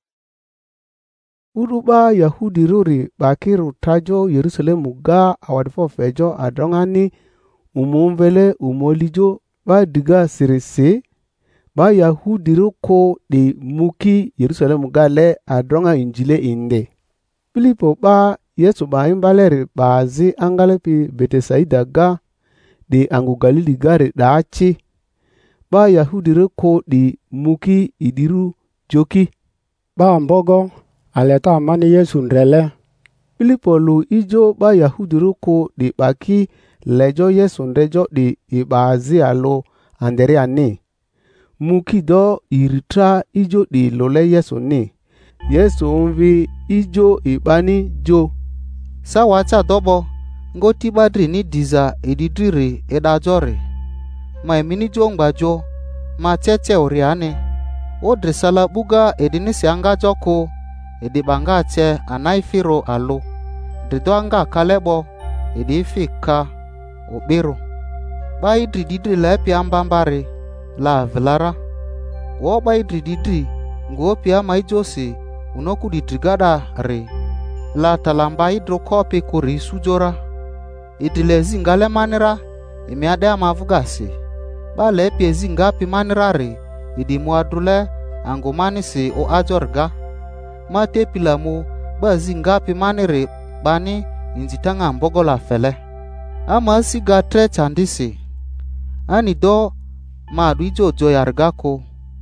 uruba yahudi ruri bakiru tajo yerusalemu ga awadfo fejo adongani umumvele umolijo ba diga sirisi ba yahudi ruko di muki yerusalemu ga le adonga injile inde Filipo ba yesu ba imbaleri bazi angalepi betesaida ga di angu galili gari dachi ba yahudi reko di muki idiru joki ba mbogo aleta amani yesu ndrele Filipo lu ijo ba yahudi reko di baki lejo yesu ndrejo di ibazi alo andere ani mu kido iritra ijo di lole Yesu ni. Yesu umvi ijo ibani jo. Sawa cha dobo ngoti badri ni diza edidiri edajore. Ma emini jo ngbajo ma cheche oriane. O dresala buga edinisi anga joko edi banga che anaifiro alo. Drido anga kalebo edi fika obero. Ba idri didri lepi ambambare la velara. Wo ba idri didri ngo pia maijose unoku didrigada re. La talamba idro kopi kuri sujora. Idile zingale manira imiade amavugasi. Ba lepi zingapi manira re. Idi muadrule angomani se o ajorga. Ma tepilamu ba zingapi manire bani injitanga mbogola fele. Ama siga tre chandisi. Ani do ma duijo joyargako.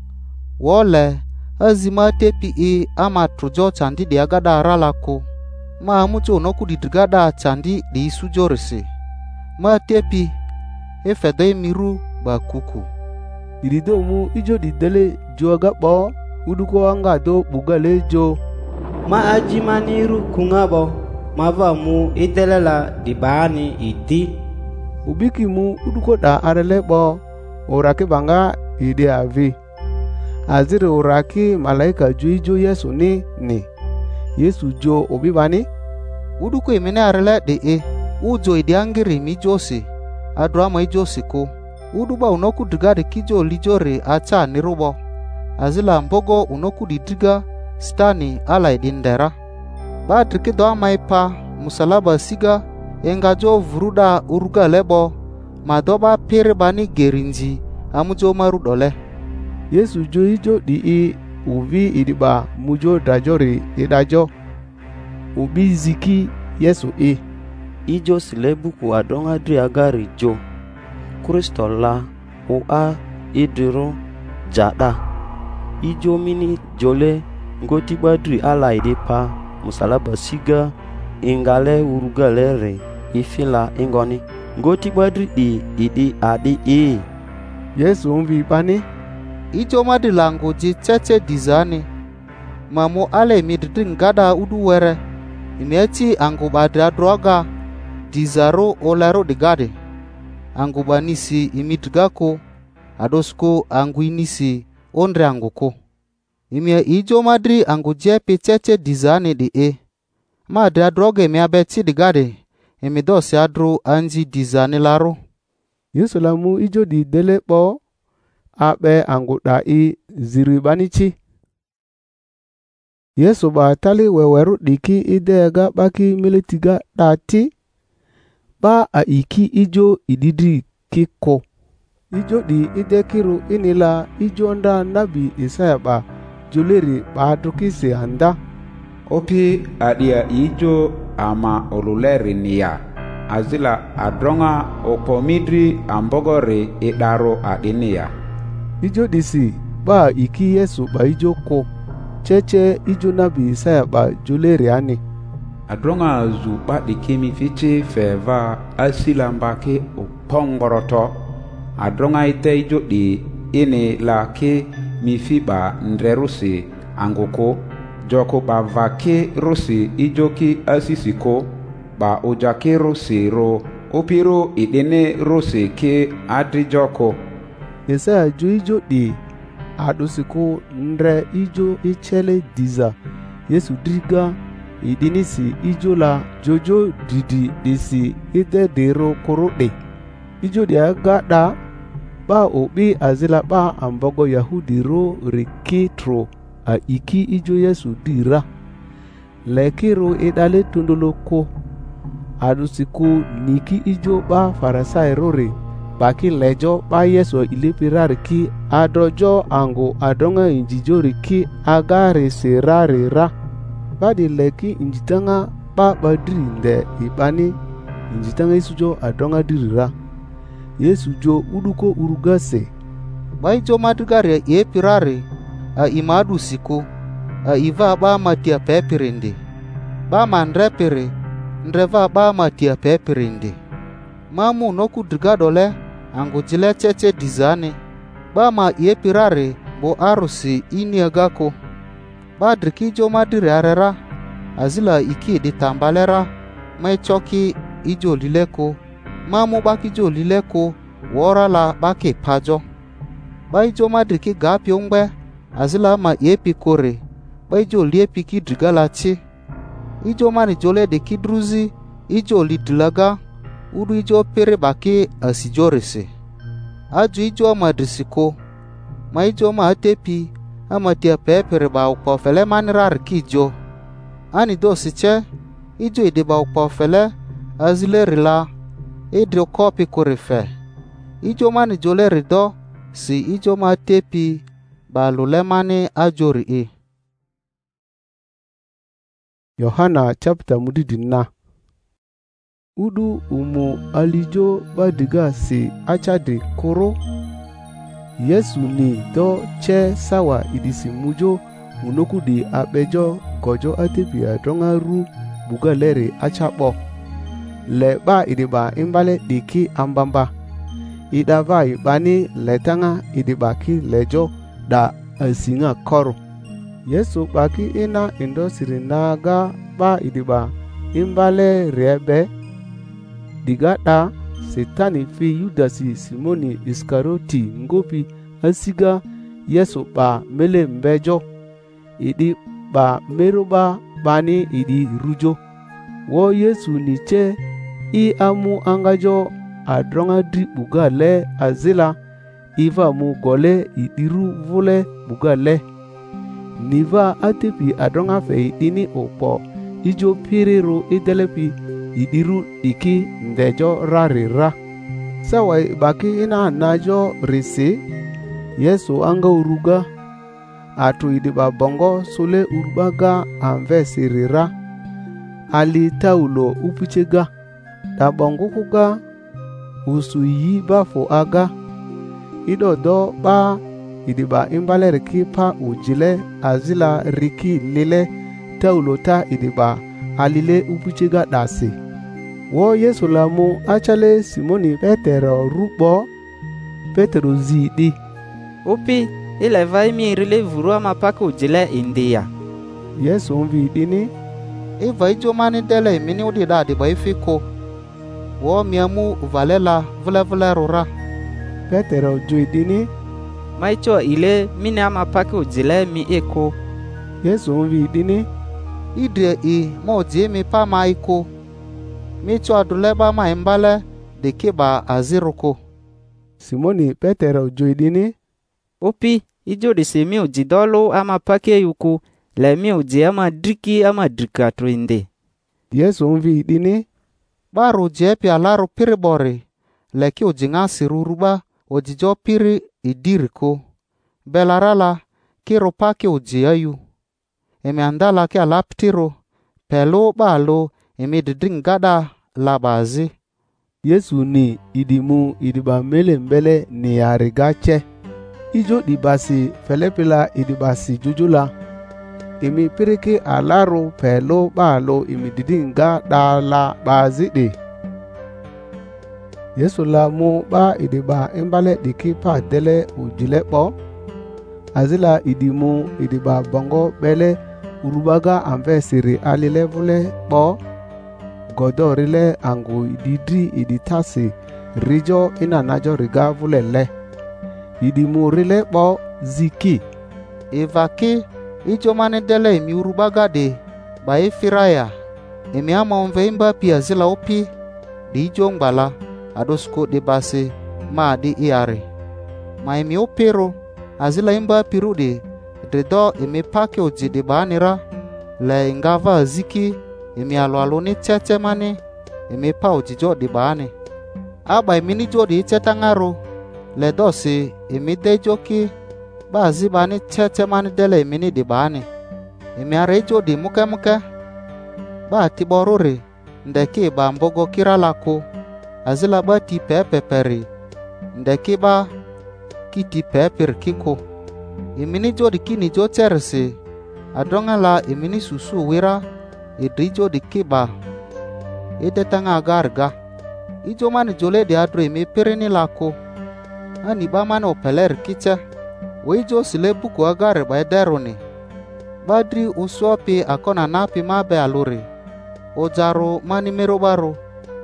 Wole azima tepi e ama trujo chandi di agada aralako. Ma amucho noku di drigada chandi di isujorisi. Ma tepi e fedo miru ba kuku. Irido mu ijo di dele joga bo uduko anga do bugale jo. Ma ajima niru kungabo mava mu idelela di bani iti. Ubiki mu uduko da arele bo oraki banga ide avi. Aziri oraki malaika jo ijo Yesu ni ni. Yesu jo obibani. Uduko imene arele de e. Ujo ide angiri mi josi. Adrama ijosi ko. Uduba unoku drigade kijo lijore acha nirubo. Azila mbogo unoku didriga stani ala idindera. Ba trikido amaipa musalaba siga engajo vuruda uruga lebo madoba pere bani gerinji amujo marudole. Yesu jo ijo di i uvi idiba mujo dajori idajo. Ubi ziki Yesu e. Ijo silebuku adonga dri agari jo. Kristo la o a idiro jada. Ijo mini jole ngoti badri ala idepa musalaba siga ingale urugale re ifila ingoni ngoti badri di idi adi e. Yesu umvi pani. Ijo madi lango ji cheche dizani. Mamu ale midri ngada udu were. Imieti angubadra droga. Dizaro olaro digade. Angubanisi imidgako. Adosko anguinisi ondre anguko. Imia ijo madri anguje pecheche dizani di e. Madra droge mi abeti digade. Emidosi adro anji dizani laro. Yesu lamu ijo di dele po. Abe anguda i ziribanichi. Yesu ba tali weweru diki idega baki militiga dati. Ba a iki ijo ididi kiko. Ijo di idekiru inila ijo nda nabi Isaya ba juleri ba drukisi anda. Opi adia ijo ama oluleri niya. Azila adronga opomidri ambogore idaro adinia. Ijo disi ba iki Yesu ba ijo ko. Cheche ijo nabi Isaya ba juleri ani. Adronga zu ba dikemi fiche feva asila mbake opongoroto. Adronga ite ijo di ini la ke mifiba ndrerusi angoko. Joko ba vake rosi ijoki asisiko. Ba ojake rosi ro opiro idene rosi ke adri joko. Isaya ju ijo di adusiko ndre ijo ichele diza. Yesu driga idinisi ijo la jojo didi disi ide dero korode. Ijo di agada ba obi azila ba ambogo Yahudi ro rikitro a iki ijo Yesu dira. Lekiro idale tundoloko. Adusiko niki ijo ba farasai rore. Baki lejo ba Yesu ilepirar ki adrojo ango adonga injijori ki agare serare ra. Badi leki injitanga ba badri nde ibani injitanga isujo adonga dirira. Yesu jo uduko urugase. Ba ijo madugare ye pirare a imadu siko a iva ba matia pepirinde. Ba mandrepere ndreva ba matia pepirinde. Mamu noku drigadole ango jile cheche dizane. ba ma yepirare bo arusi iniaga ko. Ba driki ijo madiri arera azila iki di tambalera mai choki ijo lileko ma mu baki ijo lileko wora la baki pajo. Ba ijo madriki gapi ongbe azila ma yepi kore ba ijo liepi ki drigala chi. Ijo mani jole de kidruzi ijo lidlaga udu ijo pere baki asijorese. Aju ijo madrisiko ma ijo ma atepi ama tia pepere ba ukpo fele manirar kijo. Ani do siche ijo ide ba ukpo fele azile rila idro kopi korefe. Ijo mani jole rido si ijo ma atepi ba lule mani ajori e. Yohana chapter mudidina. Udu umu alijo badiga si achade koro. Yesu ni do che sawa idisi mujo unoku di abejo gojo atepi adronga ru buga lere achapo. Le ba idiba imbale diki ambamba. Ida vai bani letanga idiba ki lejo da asinga koro. Yesu baki ina indo sirinaga ba idiba imbale rebe digada setani fi Yudasi Simoni Iskaroti ngopi asiga Yesu ba mele mbejo idi ba meruba bani idi rujo wo Yesu ni che i amu angajo adronga dri bugale azila iva mu gole idiru vule bugale niva atepi adronga fe idini opo ijo piriro idelepi idiru diki ndejo rarira. Sawa baki ina najo risi Yesu anga uruga atu idiba bongo sule urubaga anve sirira ali taulo upuchega da bongo kuga usu yi bafo aga ido do ba idiba imbale riki pa ujile azila riki lile taulo ta idiba alile upuchega dasi. Wo Yesu lamu achale Simoni Petero rupo Petero zidi. Upi ile vai mi rile vuru ama paka ujile india. Yesu mvi dini. Eva ijo mani dele mini udi da di ba ifiko. Wo miamu valela vule vule rura. Petero jui dini. Maicho ile mini ama paka ujile mi eko. Yesu mvi dini. Idre i mo jimi pa maiko. Micho aduleba ma imbale de kiba aziruko. Simoni Petero joidini. Opi ijo de se mi ujidolo ama pake yuku le mi uji ama driki ama drika troinde. Yesu mvi dini. Baru jepi alaru piribori leki ujinga siruruba ujijo piri idiriko. Belarala kiro pake uji ayu. Emi andala ke alaptiro pelo balo emi didring gada labazi. Yesu ni idimu idiba mele mbele ni arigache. Ijo dibasi felepila idibasi jujula. Emi pirike alaro pelo balo emi didring gada labazi de. Yesu la mu ba idiba imbale diki pa dele ujile po. Azila idimu idiba bongo bele urubaga anve siri alile vule po. Godo rile angu ididri iditasi rijo ina najo riga vule le. Idimu rile po ziki. Evaki ijo mani dele imi urubaga de ba ifiraya. Imi ama onve imba pia zila opi di ijo ngbala adosko de base ma di iare. Ma imi opero azila imba piru de dedo imi pake oji de banira le ingava ziki imi alo alo ni cheche mani imi pa ojijo de bani. Aba imi ni jo de cheta ngaro le dosi imi de joki ba zibani cheche mani dele imi ni de bani. Imi are jo de muke muke ba tiboruri ndeki ba mbogo kiralako azila ba ti pepeperi ndeki ba kiti peper kiko. Imini jo di kini jo cherse adonga la imini susu wira idrijo di kiba ide tanga garga ijo mani jole de adro imi pereni lako ani ba mane upeler kiche weijo sile buku agare ba ederuni badri usopi akona napi mabe aluri ojaro mani mero baro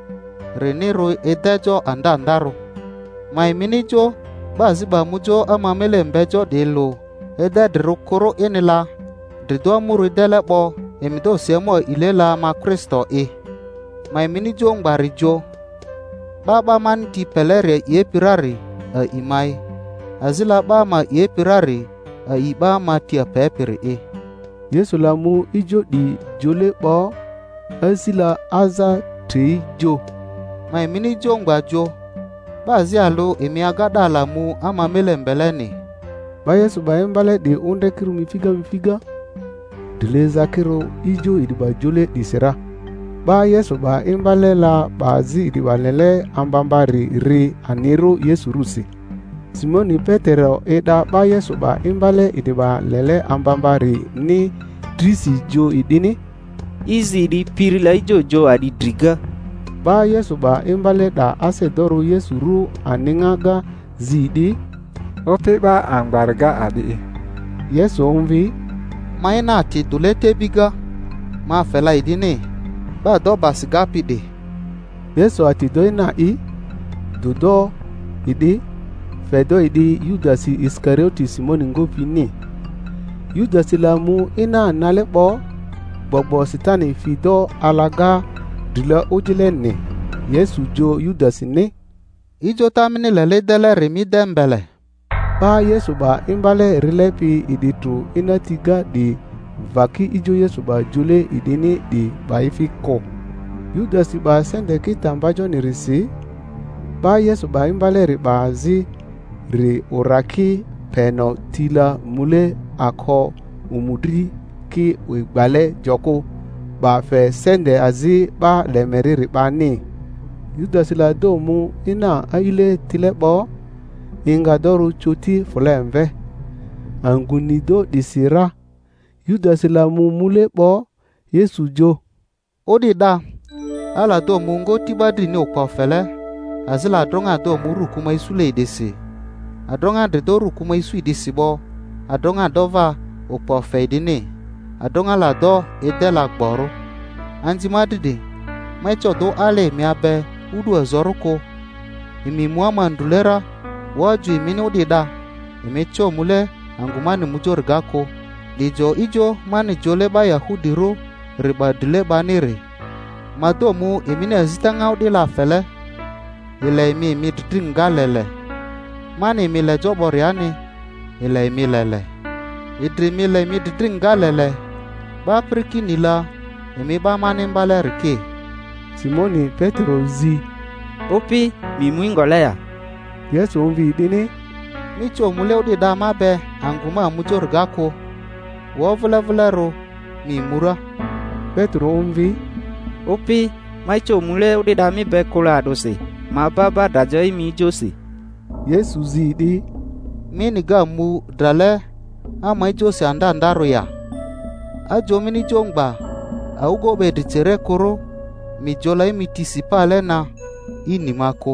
reniro edejo anda andaro mai minijo bazi ba mujo ama mele mbejo delo ede dirukuru inila dido muru dele bo emido semo ilela ma Kristo e mai minijo ngbarijo baba man ti pelere ye pirari a imai azila ba ma ye pirari a iba ma ti pepere e Yesu lamu ijo di jole bo azila aza tri jo mai minijo ngbajo bazi alo emi agada lamu ama mele mbeleni ba Yesu ba embale di unde kiru mifiga mifiga dile zakiro ijo idiba jole di sera ba Yesu ba embale la bazi idiba lele ambambari ri aniro Yesu rusi Simoni Petero eda ba Yesu ba embale idiba lele ambambari ni drisi jo idini izi di pirila ijo jo adi driga ba Yesu ba embale da ase doru Yesu ru aningaga zidi ope ba angbarga adi Yesu umvi maina ti dulete biga ma fela idini ba do basiga pide Yesu ati doina i dudo idi fedo idi Yudasi Iskarioti Simoni ngopi ni Yudasi lamu ina nalepo gbogbo sitani fido alaga dila ojile ni Yesu jo Yudasi ni ijo tamini lele dele remi dembele ba Yesu ba imbale rilepi iditu inatiga di vaki ijo Yesu ba jule idini di baifi ko Yudasi ba sende kita mbajo ni risi ba Yesu ba imbale ribazi ri uraki peno tila mule ako umudri ki uigbale joko ba fe sende azi ba lemeri ribani Yudasi la domu ina aile tilebo inga doru chuti fulemve angunido disira Yudasi la mumule bo Yesu jo odida ala do mungo tibadri ni okofele azila dronga do muru kuma isule idisi adronga de doru kuma isu idisi bo adronga dova opofe idini adronga la do edela gboro anji madide maicho do ale mi abe udu ezoruko imi muama ndulera waju imini udida imi cho mule angumani mujorgako lijo ijo mani jole ba Yahudi ro riba dile banire madomu imini azitanga udila fele ile imi imi dringa lele mani imi le joboriani ile imi lele idri mi le imi dringa lele ba priki nila imi ba mani mbale rike Simoni Petro zi opi mi muingoleya Yesu umvi dini micho mule udida mabe anguma mujorgako wo vule vule ro mi mura Petro umvi opi maicho mule udida mi be kula adose ma baba dajo imi josi Yesu zidi mini ga mu drale ama ijosi anda ndaro ya ajo mini jongba augo be dichere koro mi jola imi tisipale na ini mako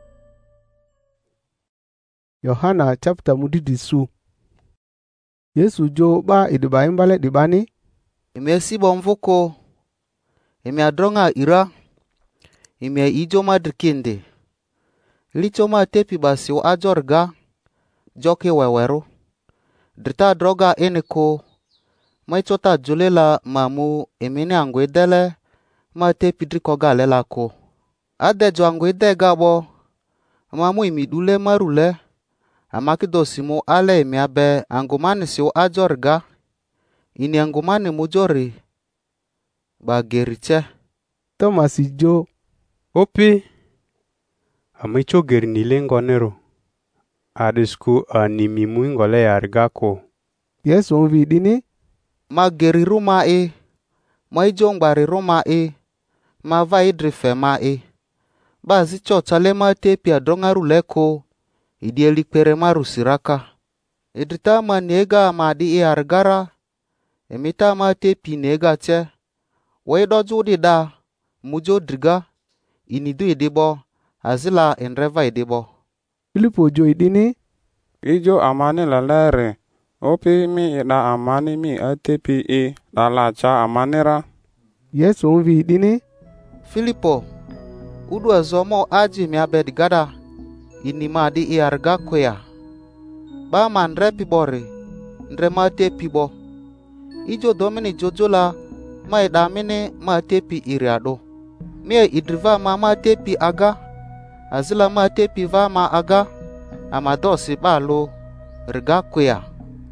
Yohana chapter mudidi su Yesu jo ba idiba imbale dibani ime si bomvuko ime adronga ira ime ijo madrikinde licho ma tepi basi o ajorga joke weweru drita droga eniko maichota julela mamu emini angwedele ma tepi drikoga lela ko ade jo angwedega bo mamu imidule marule amakido simu ale emi abe angumani si o ajorga ini angumani mujori ba geriche Thomas jo opi amicho gernile ngonero adisku animi muingole yargako Yesu umvi dini ma geri ruma e ma ijo ngbari ruma e ma va idrife ma e ba zi chochale ma tepi adronga ruleko idi elikpere maru siraka idrita ma nega ma di e argara emita ma tepi nega che weidoju dida mujo driga inidu idibo azila enreva idibo Filipo jo idini, ijo amani la lere, opi mi ida amani mi atepi i dalacha amanira. Yesu umvi idini, Filipo, udu azomo aji mi abed gada, inima di iarga kwea. Ba man repi bori, ndre ma tepi bo. Ijo domini jojola, ma idamini ma tepi iriado. Mie idriva ma ma tepi aga, azila ma tepi va ma aga, amadosi balo, riga kwea.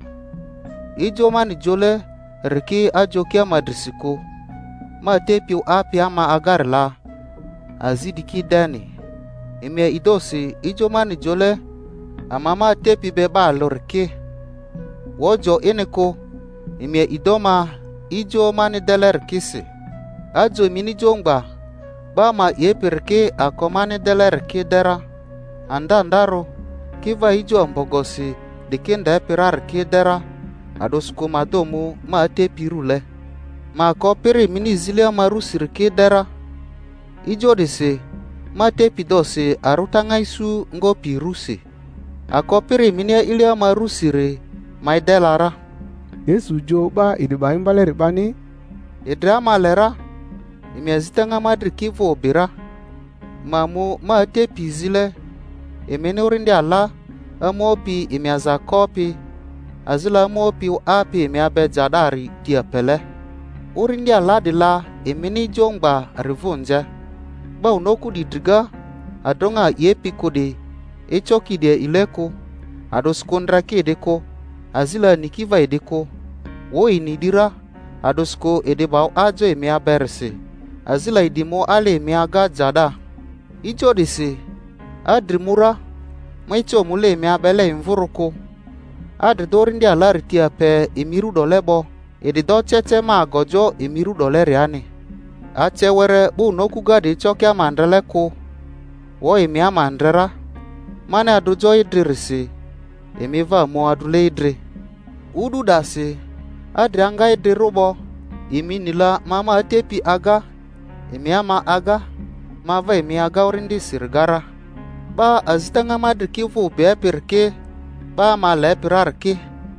Ijo mani jole, riki ajokia madrisiko, ma tepi api ama agarla, azidiki dani. Imie idosi, ijo mani jole, amama tepi beba lorke. Wojo ineko, imie idoma, ijo mani deler kisi. Ajo mini jongba, ba ma yepirke akomani deler ke dera. Anda ndaro, kiva ijo ambogosi, dikenda epirar ke dera. Adosko madomu ma tepi rule. Ma kopiri mini zilia marusir ke dera. Ijo dese, ma tepi dose arutanga isu ngopi rusi. Akopiri minia ilia marusire maidelara. Yesu jo ba idiba imbale ribani, idra malera imiazitanga madri kivo bira. Mamu ma tepi zile imeni urindi ala amopi imiaza kopi azila amopi api imiabe jadari dia pele. Urindi ala dila imeni jongba rivunja. Ba unoku didriga adonga yepi kode echoki de ileko adoskondra ke edeko azila nikiva edeko wo inidira adosko edebao ajo emi aberse azila idimo ale emi aga jada ijo dese adrimura maicho mule emi abele imvuruko adridori ndi alari tia pe emiru dolebo edido cheche ma agojo emiru doleri ani ache were bu nokuga de choki amandreleko wo emi amandrera mane adujo idririsi emi va mo adule idri udu dasi adri anga idri rubo emi nila mama atepi aga emi ama aga mava emi aga urindi sirgara ba azitanga madri kifu beapirke ba ma lepirarke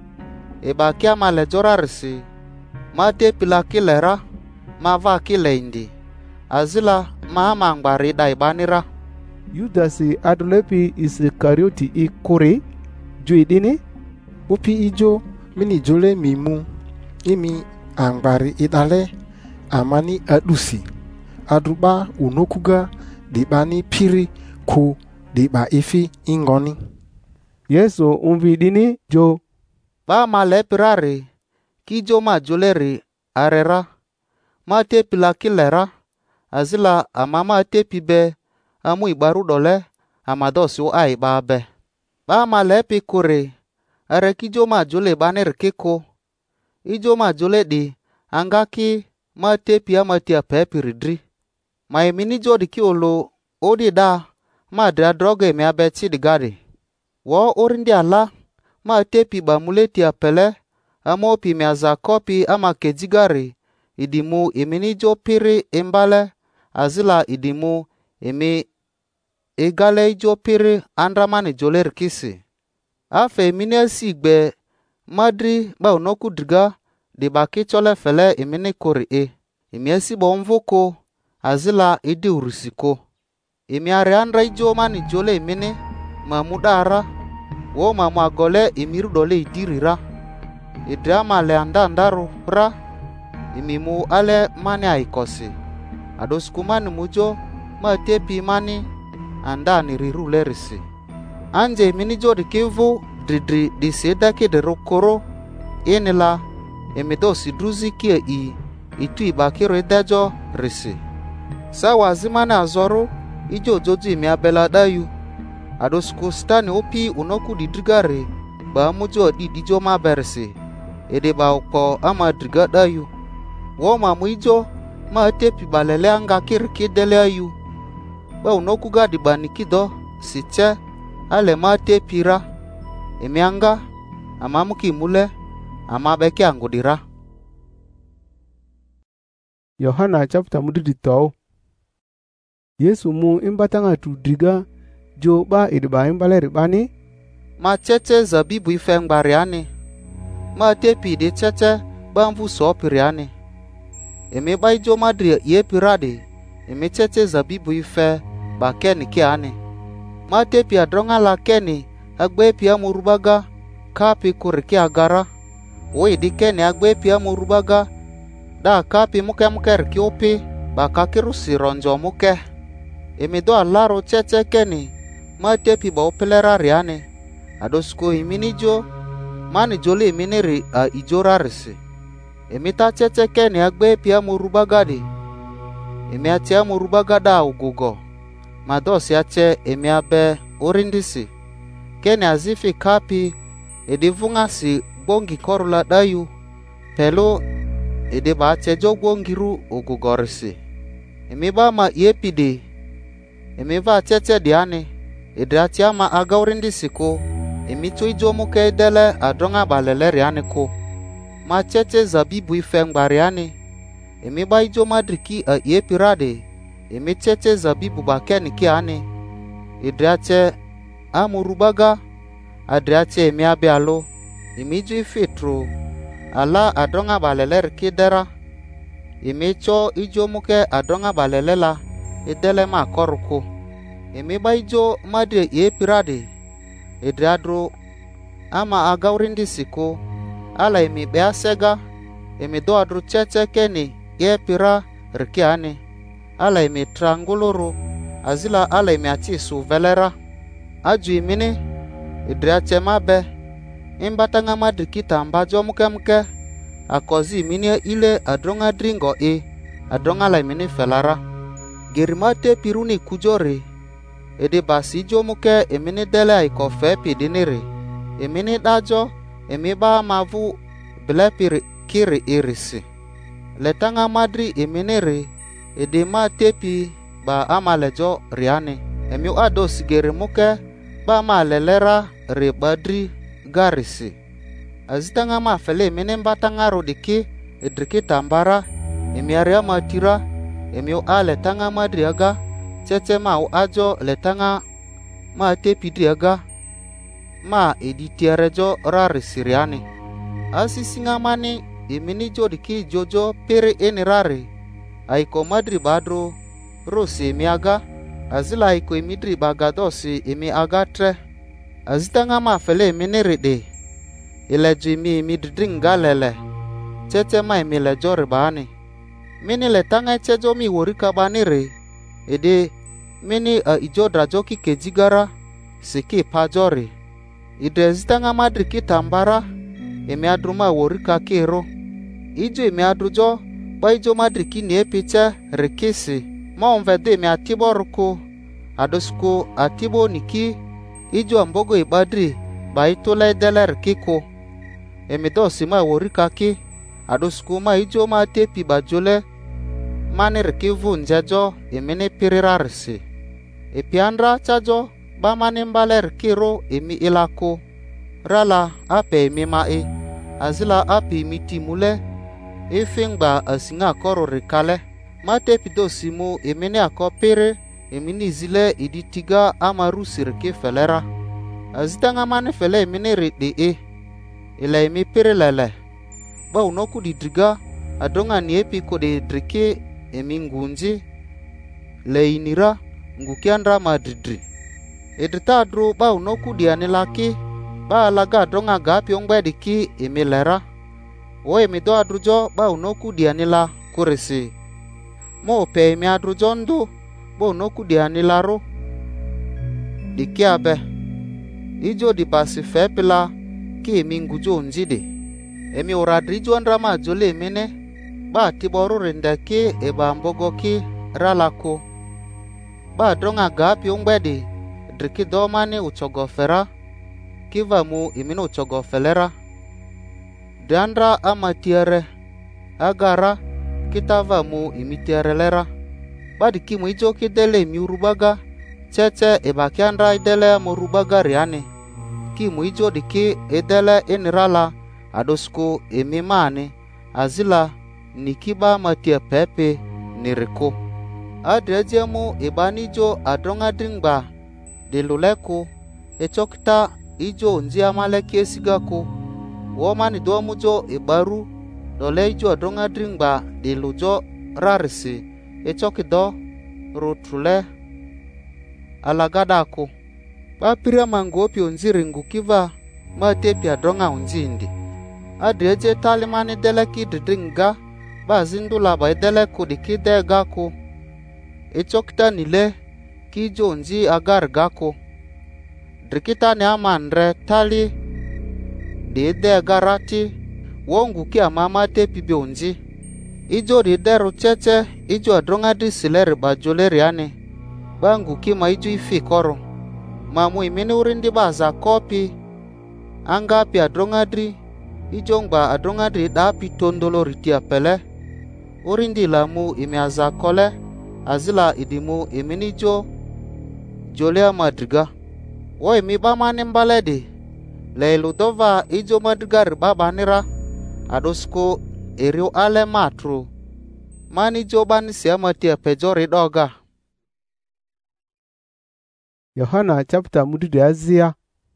eba kia ma lejorarisi ma tepi la kilera ma va kile indi azila ma ama ngbari daibanira. Yudasi adulepi Isikarioti ikuri jo idini, upi ijo mini jole mimu imi angbari idale amani adusi aduba unokuga dibani piri ku diba ifi ingoni. Yesu umvi idini jo ba ma lepirare kijo ma joleri arera ma tepi la kilera azila amama tepi be amu ibaru dole amadosi o ai babe ba ma lepi kure are kijo ma jole baner keko ijo ma jole di angaki ma tepi amati apepi ridri ma emini jodi ki olo odi da ma dra droge me abechi digadi wo orindi ala ma tepi ba muleti apele amopi me azakopi ama kejigari idimu emini jo piri imbale azila idimu emi egale ijo piri andramani joler kisi. Afe emini sigbe madri ba unoku driga di baki chole fele emini kori e. Emi esi bo mvoko azila idi urusiko. Emi are andra ijo mani jole emini mamudara wo mamu agole emiru dole idirira. Idrama le andandaru ra emi mu ale mani aikosi. Adoskumani mujo ma tepi mani anda ni riru lerisi. Anje mini jodi kivu dridri di seda ke de rokoro enila emidosi druzi kia i itu ibakiro edajo risi. Sawa zimane azoro ijo joju imi abela dayu. Adosku stani opi unoku didrigare ba mujo di dijo ma berisi. Ede ba uko ama driga dayu. Wo mamu ijo ma tepi balele anga kirki dele ayu. Ba unoku gadi banikido siche ale ma tepira emianga amamuki mule amabeke angudira. Yohana chapter mudidi tau. Yesu mu imbatanga tudriga jo ba idi ba imbaleri bani ma cheche zabibu ife ngbariani ma tepi de cheche ba mvu so piriani emi ba ijo madri ye pirade emi cheche zabibu ife ba keni kiani ma tepi adronga la keni agbe pia murubaga kapi kuriki agara o idi keni agbe pia murubaga da kapi muke muke riki opi ba kakiru sironjo muke emi do alaro cheche keni ma tepi ba opelera riani adosko imini jo mani jole imini ri a ijora risi emi ta cheche keni agbe pia murubaga di emi atia murubaga da ugugo madosi ache emi abe orindisi keni azifi kapi edivunga si bongi korula dayu pelo ede ba ache jo bongiru ugugorisi emi ba ma yepide emi va cheche diani ede atia ma aga orindisi ko emi tu ijo muke dele adronga balele riani ko ma cheche zabibu ife ngbariani emi ba ijo madriki a yepirade emi cheche zabibu ba keni kiani ede ache amurubaga adriache emi abe alo emi ju ifitru ala adonga balele rikidera emi cho ijo muke adonga balele la idele ma koruko emi ba ijo madre ye pirade idradro ama agawrindi siko ala emi be asega emi do adru cheche keni ye pira rikiani ala emi trianguloro azila ala emi ati su velera aju imini idriache mabe imbatanga madrikita mbajo muke muke akozi mini ile adronga dringo e adronga la mini felara gerimate piruni kujore ede basi jo muke emini dele aiko fe pidinire emini dajo emi ba mavu blepiri kiri irisi letanga madri eminire ede ma tepi ba amalejo riani emi ado sigeri muke ba ma lelera re badri garisi azitanga ma fele mene mbatanga rodiki edriki tambara emi aria matira emi o letanga madri aga cheche ma o ajo letanga ma tepi diaga ma editierejo rari siriani asisinga mani emini jodiki jojo pere enirari aiko madri badro rosi emi aga azila aiko emidri bagadosi emi aga tre azitanga ma fele emini ride ilejo emi emidringa lele cheche ma emi lejo ribani mini letanga chejo mi worika banire ede mini a ijo drajo ki kejigara siki pajori ide zitanga madri kitambara emi adruma worika kiro ijo emi adrujo ba ijo madri kini epiche rikisi ma onvede emi atibo ruko adosko atibo niki ijo ambogo ibadri ba itole dele rikiko emi dosi ma worika ki adosko ma ijo ma tepi bajole mani rikivu njejo emini pirirarisi epiandra chajo ba mani mbale rikiro emi ilako rala ape emi mai azila ape emi timule efingba asinga koro rikale mate pido simu emini akopere emini zile iditiga amaru sirke felera azitanga mani fele emini ride e ila emi pere lele ba unoku didriga adonga ni epi kode drike emi ngunji le inira ngukiandra madridri edrita adro ba unoku dianilaki ba alaga adonga gapi ongbe ki emi lera o emi do adrujo ba unoku dianila kurisi mo pe emi adrujo ndu ba unoku dianilaro diki abe ijo di basi fepila ki emi ngujo njide emi uradrijo andra ma jole emine ba tiboru rinde ki eba mbogo ki ralako ba dronga gapi ongbe driki domani uchogofera kiva mu imino uchogofelera dandra amatiere agara kitava mu imitierelera badi kimu ijo kidele miurubaga cheche ebakiandra idele murubaga riani kimu ijo diki edele enirala adosko emimani azila nikiba matia pepe niriko adrejemu ebanijo adronga dringba de luleku echokta ijo nji amale kiesiga ku wo mani do mujo ibaru dole ijo adonga dringba de lujo rarisi echokido rutrule alagada ku ba pira mango pi onziri ngukiva ma tepi adonga unjindi adreje talimani deleki didringa ba zindula ba deleku dikidega ku echokta nile kijo nji agar gako drikita ne amandre tali de de garati wongu ki amama te pibe onji ijo de deru cheche ijo adronga di sileri ba joleri ane bangu ki ma ijo ifi koro mamu imini urindi ba za kopi anga pi adronga dri ijo ngba adronga dri da pi tondolo riti apele urindi lamu imi aza kole azila idimu imini jo jolea madriga wo imi ba mani mbaledi leilu dova ijo madriga riba banira adosko erio ale matru mani jo bani siama tia pejori doga. Yohana chapter mudu azia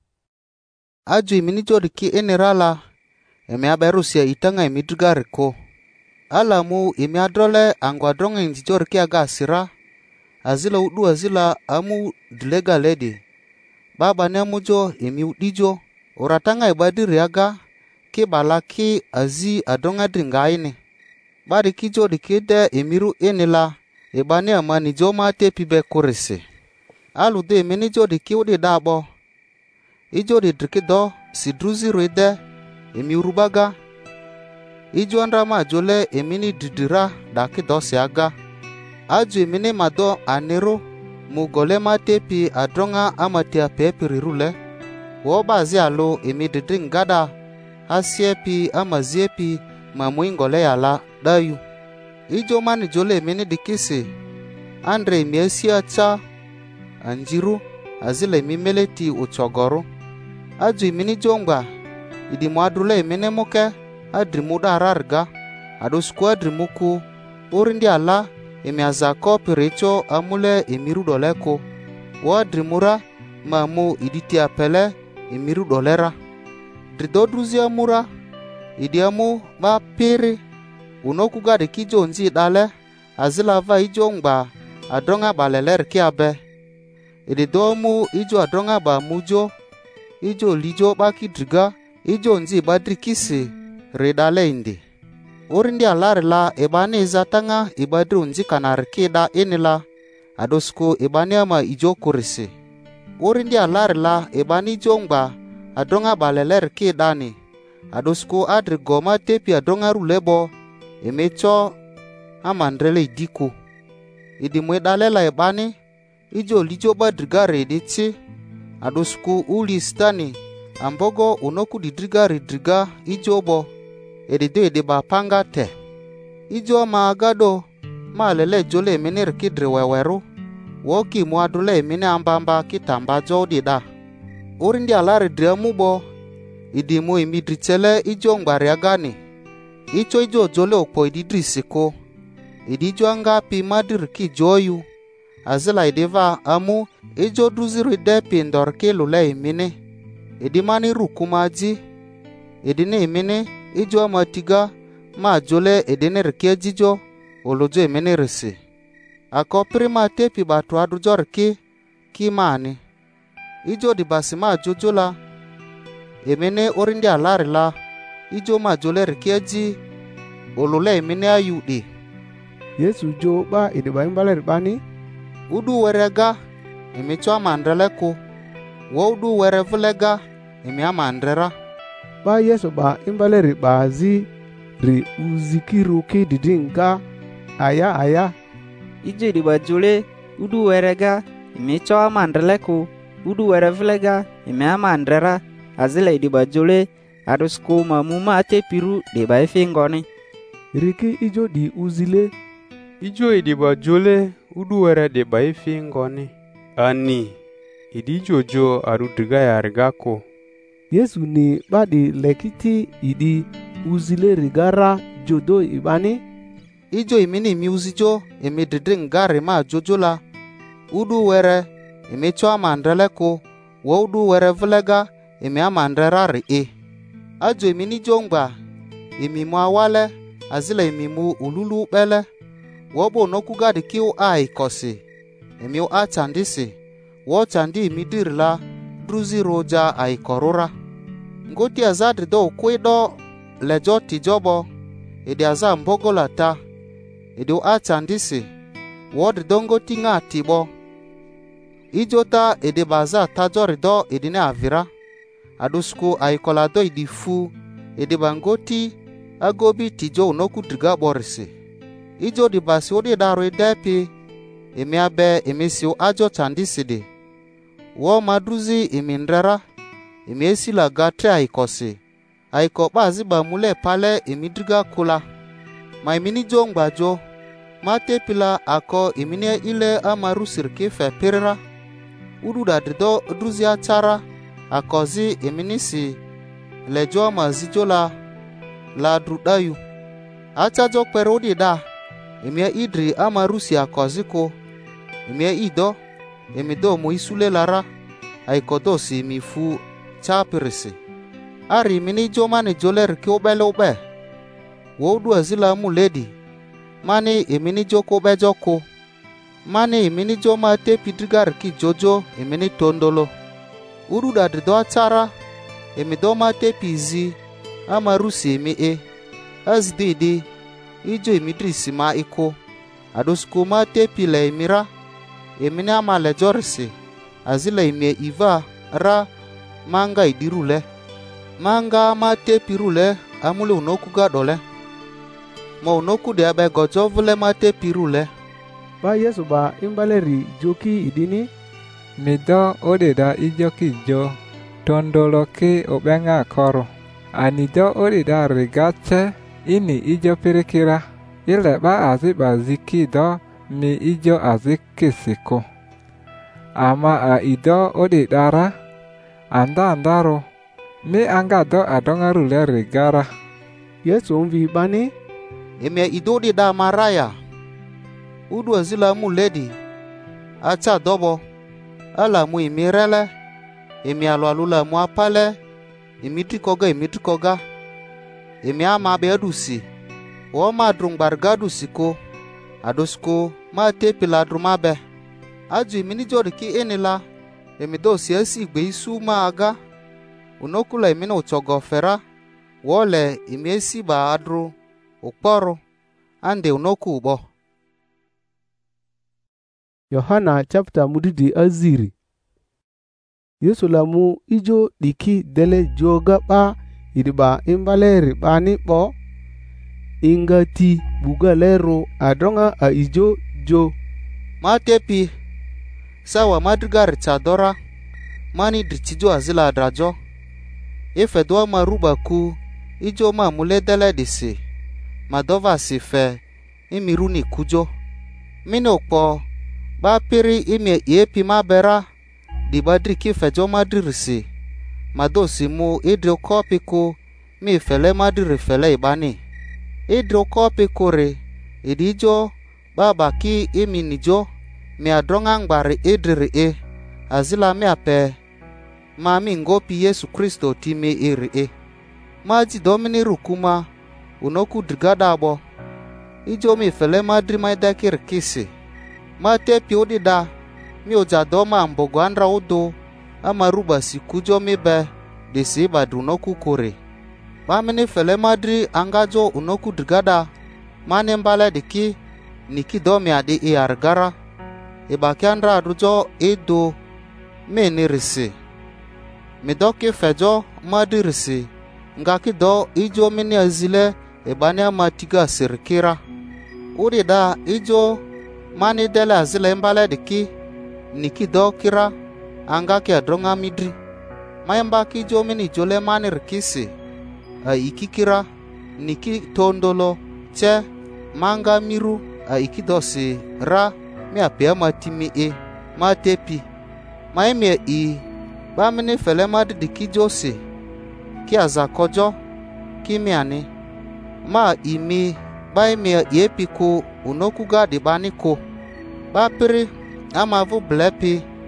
aju imini jodi ki enirala emi aberusia itanga imi driga riko ala mu imi adrole angwadronga injijori ki aga asira azila udu azila amu dilega ledi baba ne mujo emi udijo uratanga ibadiri aga ki bala ki azi adonga dringa ini bari ki jodi ki de emiru enila ibani amani jo ma te pibe kurisi alu de mini jodi ki udi dabo ijodi drikido sidruzi ruide emi urubaga ijo andra ma jole emini didira daki dosi aga aju emini mado aniru mugole ma tepi adronga amatia pepiri rule wo bazi alo emi didring gada asiepi amaziepi mamuingole yala dayu ijo mani jole emini dikisi andre emi esia cha anjiru azile emi meleti uchogoru aju emini jongba idimu adrule emini muke adrimu dararga adosku adrimuku urindi ala emi azako pirecho amule emiru doleko wo adrimura mamu iditi apele emiru dolera dridodruzi amura idiamu ma piri unoku gade kijo nji dale azila va ijo ngba adronga baleler ki abe ididomu ijo adronga ba mujo ijo lijo baki driga ijo nji badri kisi redale indi urindi alari la ibani izatanga ibadri unji kanar kida inila adosko ibani ama ijo kurisi urindi alari la ibani jongba adonga baleler kidani adosko adri goma tepi adonga rulebo emecho amandrele idiku idimwe dalela ibani ijo lijo badriga redichi adosko uli stani ambogo unoku didriga ridriga ijobo edido ediba panga te ijo ma agado ma lele jole emini rikidri weweru woki muadule emini ambamba kitamba jodida urindi alari driamubo idimu imidrichele ijo ngbari agani icho ijo jole okpo ididri siko idijo anga pi madir ki joyu azila idiva amu ijo druziru ide pindor ki lule emini idimani rukumaji idini emini ijo amatiga ma jole edene rike jijo olojo emene resi ako prima tepi batu adrujo rike ki mani ijo di basi ma jojo la emene orindi alari la ijo ma jole rike ji olole emene ayudi Yesu jo ba idiba imbaler bani udu werega emicho amandreleku wo udu werevlega emi amandrera ba Yesu ba imbaleri ba zi ri uzikiru ki didinga aya aya ijo di bajule udu werega imi cho mandreleku udu werevlega imi amandrera azile di bajule adosko mamuma ate piru de ba ifingoni riki ijo di uzile ijo di bajule udu were de ba ifingoni ani idi jojo arudriga yargako Yesu ni badi lekiti idi uzile rigara jodo ibani ijo imini mi uzijo emi didring gari ma jojo la udu were emi cho amandrele ko wo du were vlega emi amandrera ri e ajo emi ni jongba emi mu awale azila emi mu ululu bele wo bo nokuga de ki o ai kosi emi o atandisi wo tandi emi dirla druzi roja ai korora ngoti azadri do kwedo lejo tijobo ede aza mbogola ta ede o atandisi wo de dongo tinga tibo ijota ede baza tajori do ede ne avira adusku ai kolado idifu ede bangoti agobi tijo noku driga borisi ijo di basi odi daro edepi emi abe emisi ajo tandisi de wo madruzi emi ndrera emi esila gatre aikosi aiko bazi ba mule pale emi driga kula ma emi ni jo ngbajo ma tepila ako emi ne ile amaru sirke fe perera udu da drido druzi achara akozi emi nisi lejo mazijola la drudayu achajo perodi da emi idri amarusi akoziko emi ido emi do mo isule lara aikodosi mi fu chapirisi ari mini jo mani joler ki obele obe wo du azila mu lady mani emi ni jo ko bejo ko mani emi ni jo ma te pidrigar ki jojo emi ni tondolo uru da do achara emi do ma te pizi amarusi emi e azdidi ijo emidrisi ma iko adosku ma te pile emira emini ama lejorisi azila emi iva ra manga idirule manga ma te pirule amule unoku gadole mo unoku de abe gojo vule ma te pirule ba Yesu ba imbaleri joki idini mido odeda ijoki jo tondolo ke obenga koro anido odeda regache ini ijo pirikira ile ba aziba ziki do mi ijo azikisiko ama a ido odedara anda andaro mi anga do adonga rule regara Yesu mvi bani emi ido de da maraya udu azila mu lady acha dobo ala mu imirele emi alo alula mu apale emi tikoga emi tikoga emi ama be adusi wo ma drungbar gadusi ko adosko ma te piladruma be aju emi ni jodi ki enila emi do siasi gbe isu ma aga unokula emi no chogo fera wole emi esi ba adru okporo ande unoku bo Yohana chapter mudidi aziri Yesu lamu ijo diki dele joga ba idiba imbaleri bani bo ingati buga lero adonga a ijo jo matepi sawa madrigar chadora mani drichijo azila drajo ife doa maruba ku ijo ma mule dele disi madova sife imiruni kujo mini okpo ba piri imi yepi mabera di badri ki fejo madririsi madosi mu idro kopi ku mi fele madri fele ibani idro kopi kore idijo baba ki imi nijo mi adronga ngbari idri e azila mi ape ma mi ngopi Yesu Kristo ti mi iri e maji domini rukuma unoku drigada abo ijo mi fele madri maidakir kisi ma te piodi da mi oja doma mbogo andra udo ama ruba si kujo mi be de si badu unoku kore ba mini fele madri angajo unoku drigada mane mbale diki niki domi adi i argara ibaki andra adujo edo me nirisi mi doki fejo madirisi ngaki do ijo mini azile ibani ama tiga sirkira udi da ijo mani dele azile mbale diki niki do kira anga ki adronga midri mayamba ki jo mini jole mani rikisi a ikikira niki tondolo che manga miru a ikidosi ra mi apia matimi e matepi maime i ba mini fele madi diki jose ki azakojo ki miani ma imi ba imi yepi ko unokuga di bani ko ba piri ama vu blepi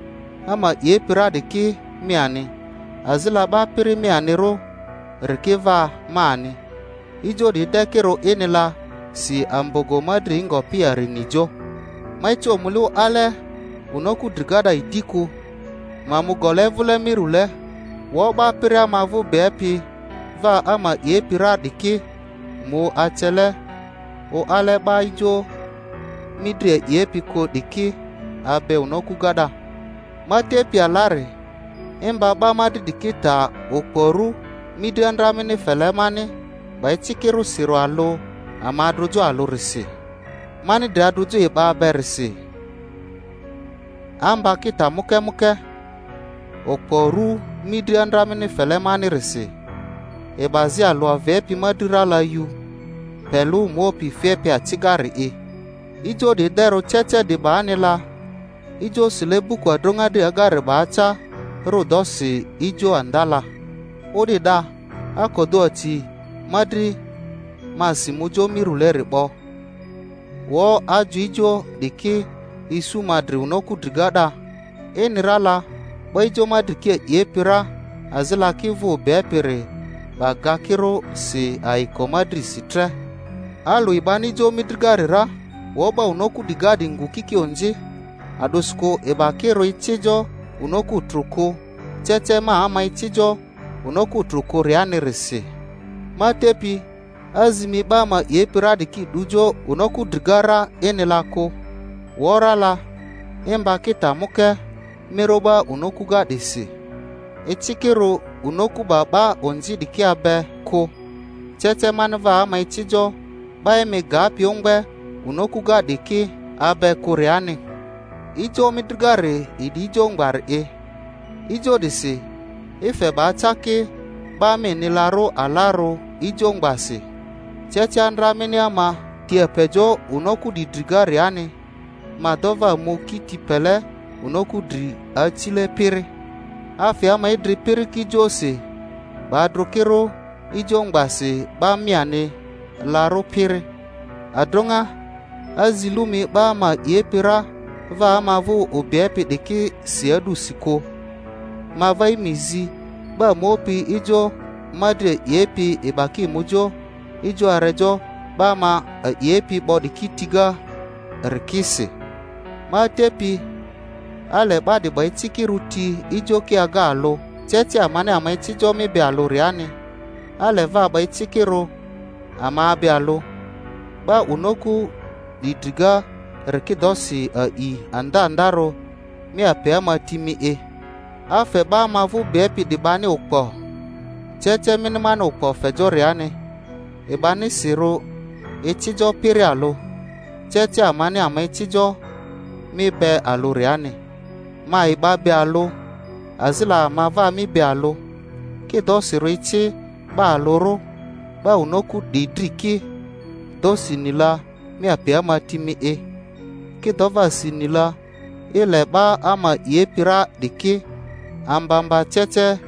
ama ye pira diki miani azila ba piri miani ro rikiva mani ijo di dekiro inila si ambogo madri ngo piari nijo maicho mulu ale unoku drigada idiku mamu gole vule mirule wo ba piri amavu bepi va ama ye pira diki mu achele o ale ba ijo midre ye piko diki abe unoku gada mate pialare imba ba madi dikita okporu midandra mini felemani ba chikiru siro alo amadrujo alo risi mani dradrujo iba berisi amba kita muke muke okporu midandra mini felemani risi ibazi alo avepi madira la yu pelu mopi fepi atigari e ijo de dero cheche de baanila ijo silebu kwa dronga de agare baacha rodosi ijo andala odi da akodo ati madri masi mujo mirule bo wo aju ijo diki isu madri unoku drigada enirala bo ijo madri ke yepira azila kivu bepire bagakiro si aiko madri sitre alu ibani jo midrigarira wo ba unoku digadi ngukiki onji adosko ebakiro ichijo unoku truko cheche ma ama ichijo unoku truko riani risi matepi azimi bama yepiradi ki dujo unoku drigara enelako worala emba kita muke meroba unoku gadisi ichikiro unoku baba onji diki abe ko cheche manva ama ichijo ba eme gapi ongbe unoku gadiki abe kuriani ijo midrigare idijo ngbar e ijo disi ife ba chake ba menilaro alaro ijo ngbasi cheche andra meniama tie pejo unoku didrigare ani madova mo kiti pele unoku dri achile pire afia ma idri pire kijo se ba drokero ijo ngbasi ba miane laro pire adronga azilumi ba ma yepira va mavu obiepi diki siedu siko ma vai mizi ba mopi ijo madre yepi ibaki mujo ijo arejo ba ma yepi bodi kitiga rikisi ma tepi ale ba de bai tiki ruti ijo ki aga alo cheche amane ama itijo mi be alo riani ale va bai tiki ro ama be alo ba unoku didriga rikidosi a i anda andaro mi apea matimi e afe ba mavu bepi dibani ukpo cheche minimani ukpo fejoriani ibani siro ichijo piri alo cheche amani ama ichijo mi be alo riani ma iba be alo azila mava mi be alo kido siro ichi ba aloro ba unoku didriki dosi nila mi apea matimi e kidova sinila ile ba ama yepira diki ambamba cheche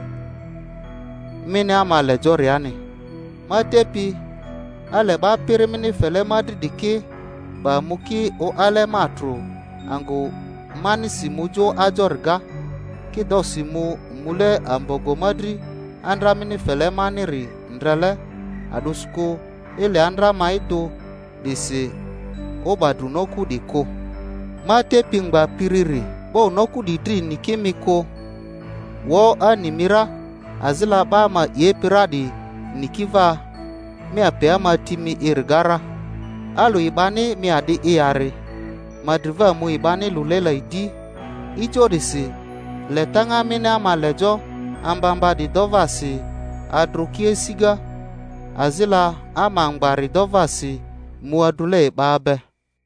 mini ama lejoriani matepi ale ba piri mini fele madri diki ba muki o ale matru angu mani simujo ajorga kido simu mule ambogo madri andra mini fele maniri ndrele adusko ile andra maido disi obadru noku diko mate pingba piriri bo noku didri nikimiko wo animira azila bama yepiradi nikiva mi apea matimi irgara alu ibani mi adi iari madriva mu ibani lulela idi ijo disi letanga mina malejo ambamba di dovasi adrukie siga azila ama ngbari dovasi muadule babe.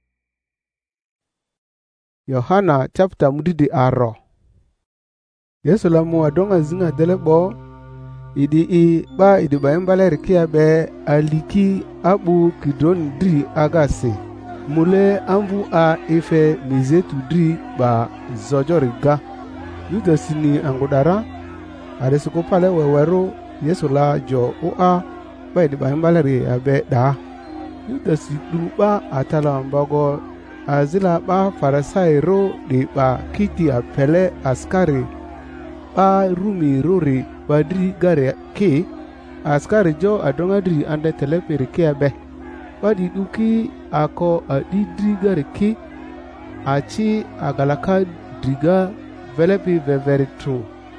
Yohana chapter mudidi aro. Yesu la mu adonga zinga dele bo idi i ba idi ba embale rikia be aliki abu kidron dri agase mule ambu a ife mizetu dri ba zojoriga yuda sini angudara adesuko pale wewero Yesu la jo o a ba idi ba embale ri abe da yuda si duba atala mbago azila ɓa Farisai ro ɗi ɓa kiti a pele askari ɓa rumi rori ɓa diri gari ki askari jo a donga diri ande telepiri ki abe ɓa ɗi ɗuki ako a ɗi diri gari ki a ci a galaka driga velepi veveri tro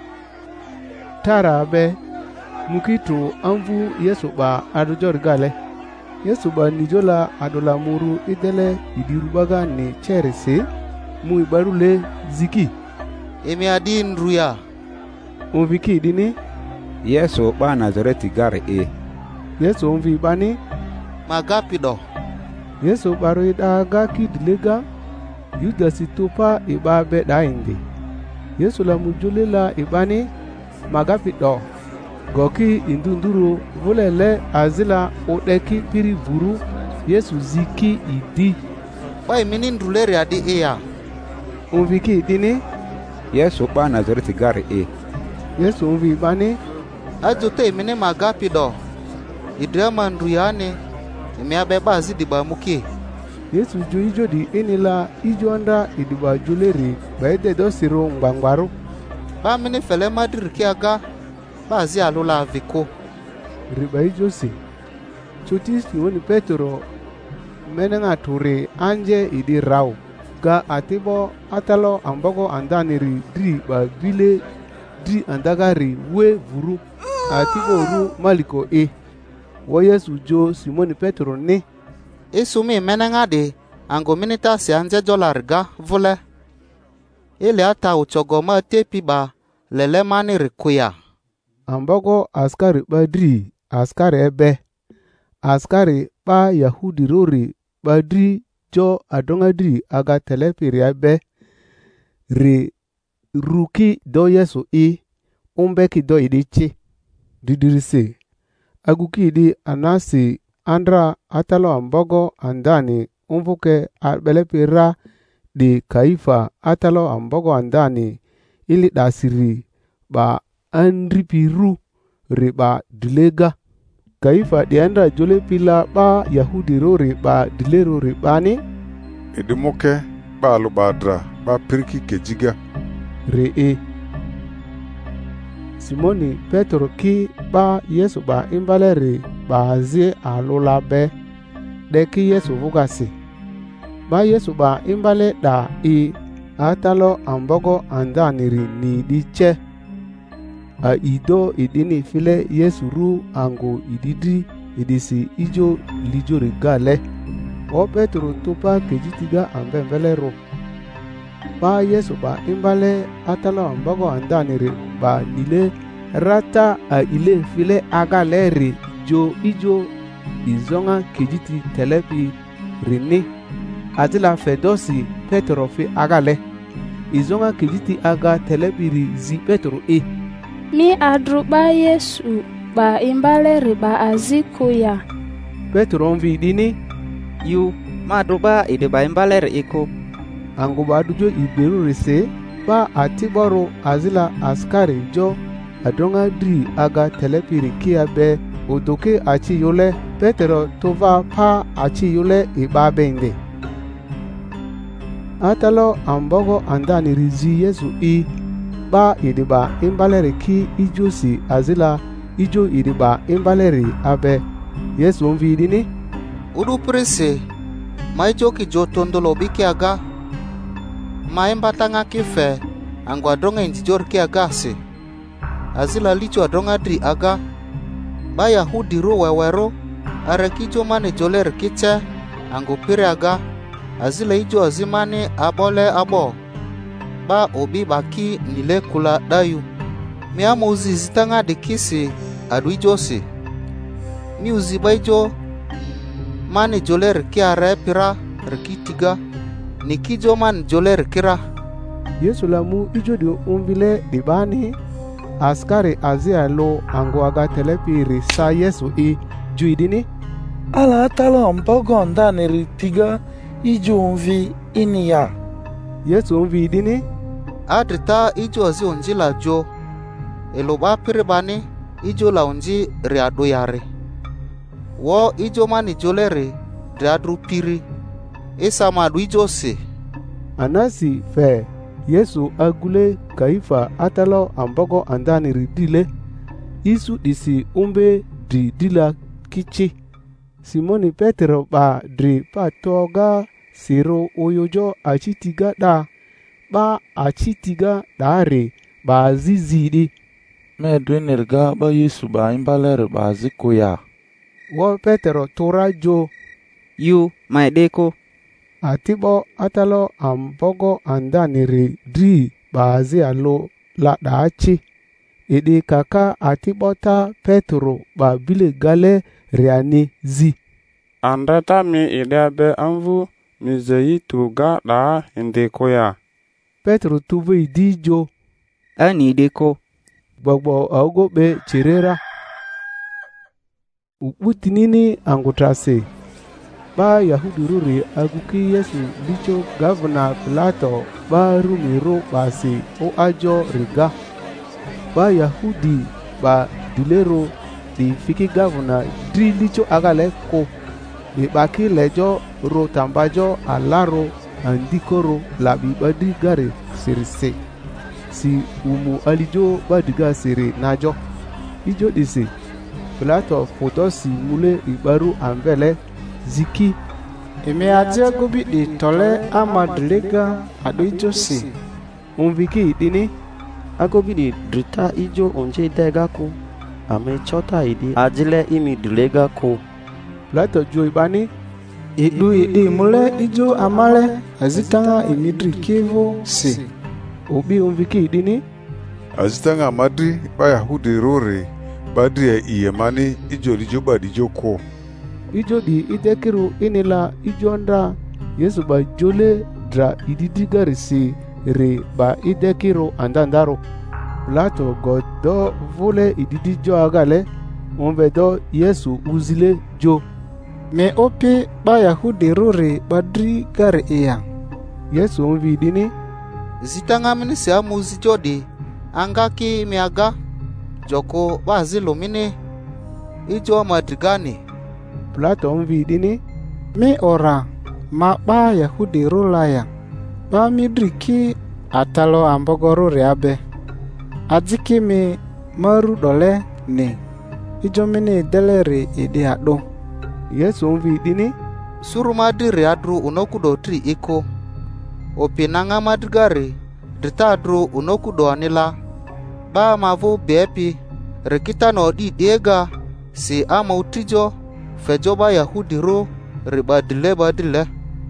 tara abe muki tro anvu Yesu ɓa adu jor gale Yesu ɓa nijola adola muru idele idiru baga ni cherisi mu ibarule ziki emi adi nruya unviki dini Yesu ɓa Nazareti gari e Yesu unvi bani magapido Yesu ɓaro ida ga kidilega Yudasi tupa iba be da indi Yesu la mujolela ibani magapido goki indunduru vulele azila odeki piri vuru Yesu ziki idi bai mini nduleri adi iya unviki dini Yesu ɓa Nazareti gari e Yesu unvi bani ajote mini magapido idrama nduyane imi abe bazi diba muki Yesu jo ijo di inila ijo anda idiba juleri baide do siro ngbangwaru ba mini fele madiri ki aga bazi alula viko riba ijo si chuti Simoni Petro menenga turi anje idi rau ga atibo atalo ambogo andaniri dri ba bile dri andagari we vuru atibo ru maliko e wo Yesu jo Simoni Petro ni isumi menenga de ango minita si anje jolarga vule ile ata uchogo ma tepi ba lele mani rikuya ambogo askari badri askari ebe askari ba Yahudi rori badri jo adongadri aga telepiri ebe ri ruki do Yesu i umbeki do idichi didirise aguki di anasi andra atalo ambogo andani umvuke arbelepira di Kaifa atalo ambogo andani ili dasiri ba andripiru riba dilega Kaifa di andra jole pila ba Yahudi rori ba dilero ribani idimuke ba alubadra ba pirki kejiga re e Simoni Petro ki ba Yesu ba imbaleri ba azie alula be de ki Yesu vugasi ba Yesu ba imbale da i atalo ambogo andaniri ni diche a ido idini file Yesu ru ango ididi idisi ijo lijo regale o Petro tupa kejitiga ambemvelero ba Yesu ba imbale atalo ambogo andaniri ba nile rata a ile file agaleri jo ijo izonga kejiti telepi rini adila fedosi Petro fi agale izonga kejiti aga telepiri zi Petro e mi adru ba Yesu ba imbaleri ba aziko ya Petro mvi dini yu madru ba ide ba imbaleri iko angu ba dujo iberu rese ba atiboro azila askari jo adonga dri aga telepiri kia be odoke achi yole Petro tova pa achi yole iba bende atalo ambogo andani rizi Yesu i ba idiba imbaleri ki ijosi azila ijo idiba imbaleri abe Yesu mvi dini udu prese ma ijo ki jo tondolo biki aga ma imbatanga kife ango adonga intijor ki aga si azila licho adonga dri aga ba Yahudi ro wewero are kijo mane joler kiche ango pire aga azila ijo azimani abole abo ba obi baki nile kula dayu mi amuzi zitanga de kisi adu ijo si mi uzi ba ijo mane joler ki are pira rikitiga ni kijo man joler kira Yesu lamu ijo di umvile dibani askari azia lo ango aga telepiri sa Yesu i juidini ala atalo ambogo ndani tiga ijo umvi inia Yesu umvi dini adrita ijo azi onji la jo eloba piribani ijo la onji riado yare wo ijo mani jolere riadru piri isama du ijo si. Anasi fe Yesu agule Kaifa atalo ambogo andani ridile. Isu disi umbe di dila kichi. Simoni Petro ba dri pa toga siro oyojo achitiga da. Ba achitiga dare ba zizidi. Me dwenirga ba Yesu ba imbaler ba zikoya. Wo Petro tora jo. Yu maedeko. Atibo atalo ambogo andaniri dri bazi alo la dachi. Ede kaka atibo ta Petro ba bile gale riani zi. Andata mi ide abe anvu mi zeyi tuga da indekoya. Petro tuve idi jo. Ani ideko. Gbogbo augo be chirera. Uputinini angutase. Ba Yahudi ruri aguki Yesu licho gavana Pilato ba rumiro basi o ajo riga. Ba Yahudi ba dilero di fiki gavana dri licho agale ko. Di baki lejo ro tambajo alaro andikoro labi badi gare sirise. Si umu alijo badiga siri najo. Ijo disi. Pilato foto si mule ibaru ambele ziki. Eme aje gobi di tole amadlega ado ijo si. Umviki dini. Agobi di drita ijo onje dega ko. Ame chota idi ajile imi dilega ko. Pilato jo ibani. Idu idi mule ijo amale azitanga imidri kevo si. Obi umviki dini. Azitanga madri ba Yahudi rore badri ya iyemani ijo lijo badijo ko. Ijo di idekiru inila ijo nda Yesu ba jole dra ididigari si re ba idekiru andandaro. Plato godo vole ididijo agale onvedo Yesu uzile jo. Me opi ba Yahudi rore badri gari iya. Yesu onvi dini. Zitanga mini se amuzi jodi angaki miaga joko bazilo mini ijo madrigani. Plato onvi dini. Mi ora ma ba Yahudi rolaya ba midriki atalo ambogoro reabe ajiki mi maru dole ne ijo mini deleri ide ado. Yesu onvi dini. Suru madri adru unokudo tri iko. Opinanga madrigari drita adru unokudo anila. Ba mavu bepi rekita no di dega si ama utijo fejoba Yahudi ro ribadile badile.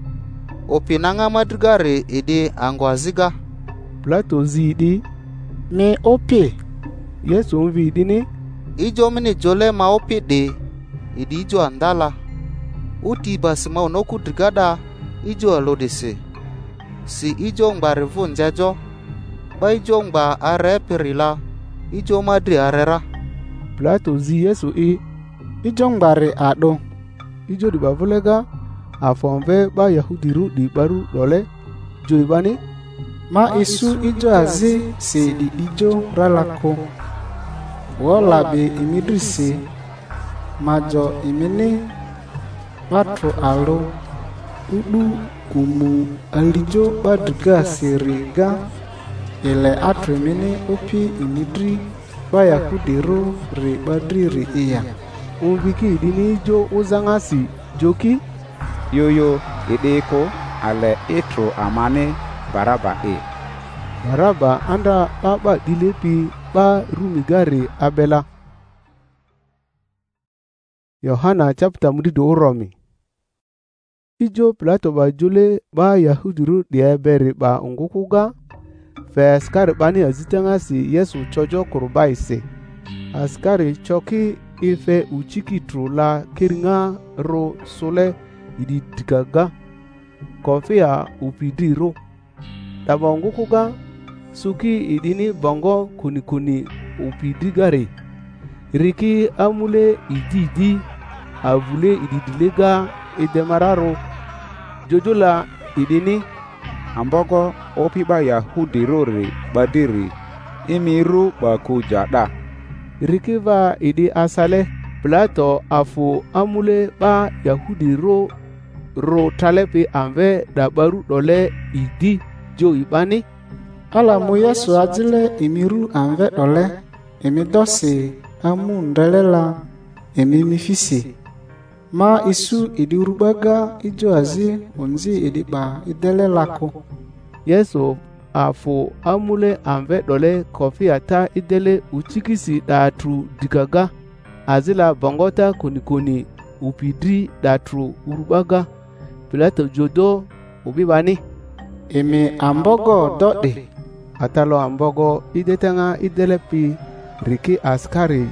Opinanga madrigari idi angwaziga. Plato zidi. Me opi. Yesu onvi dini. Ijo mini jole ma opi de idi ijo andala. Uti basima unoku drigada ijo alodese. Si ijo ngba revu njajo. Ba ijo ngba are perila. Ijo madri arera. Plato zi Yesu i. Ijo ngbari ado. Ijo di bavulega afonve ba Yahudi ru di baru dole jo ibani. Ma isu ijo azi se di ijo ralako. Wola be imidrisi majo imini patro alo udu kumu alijo badga siriga ele atremini opi imidri ba Yahudi ro re badri re iya. Umviki dini jo uzangasi joki. Yoyo ideko ale etro amane Baraba e. Baraba anda baba dilepi ba rumigari abela. Yohana chapter mudido uromi. Ijo Pilato ba jule ba Yahuduru diaberi ba ungukuga. Fe askari bani azitanga si Yesu chojo kurubaise. Askari choki ife uchiki trula kiringa ro sole idi tikaga. Kofia upidi ro. Daba ungukuga suki idini bongo kuni kuni upidigare. Riki amule ididi avule ididilega idemararo. Jojola idini ambogo opiba Yahudi rore badiri imiru bakujada. Rikiva idi asale Plato afu amule ba Yahudi ro ro talepi anve da baru dole idi jo ibani. Ala mu Yesu azile imiru anve dole emi dosi amu ndelela emi mifisi. Ma isu idi urubaga ijo azi unzi idi ba idele lako. Yesu afu amule anve dole kofi ata idele uchikisi datru digaga azila bangota konikoni upidri datru urubaga. Pilato jodo ubibani emi ambogo dode atalo ambogo idetanga idele pi riki askari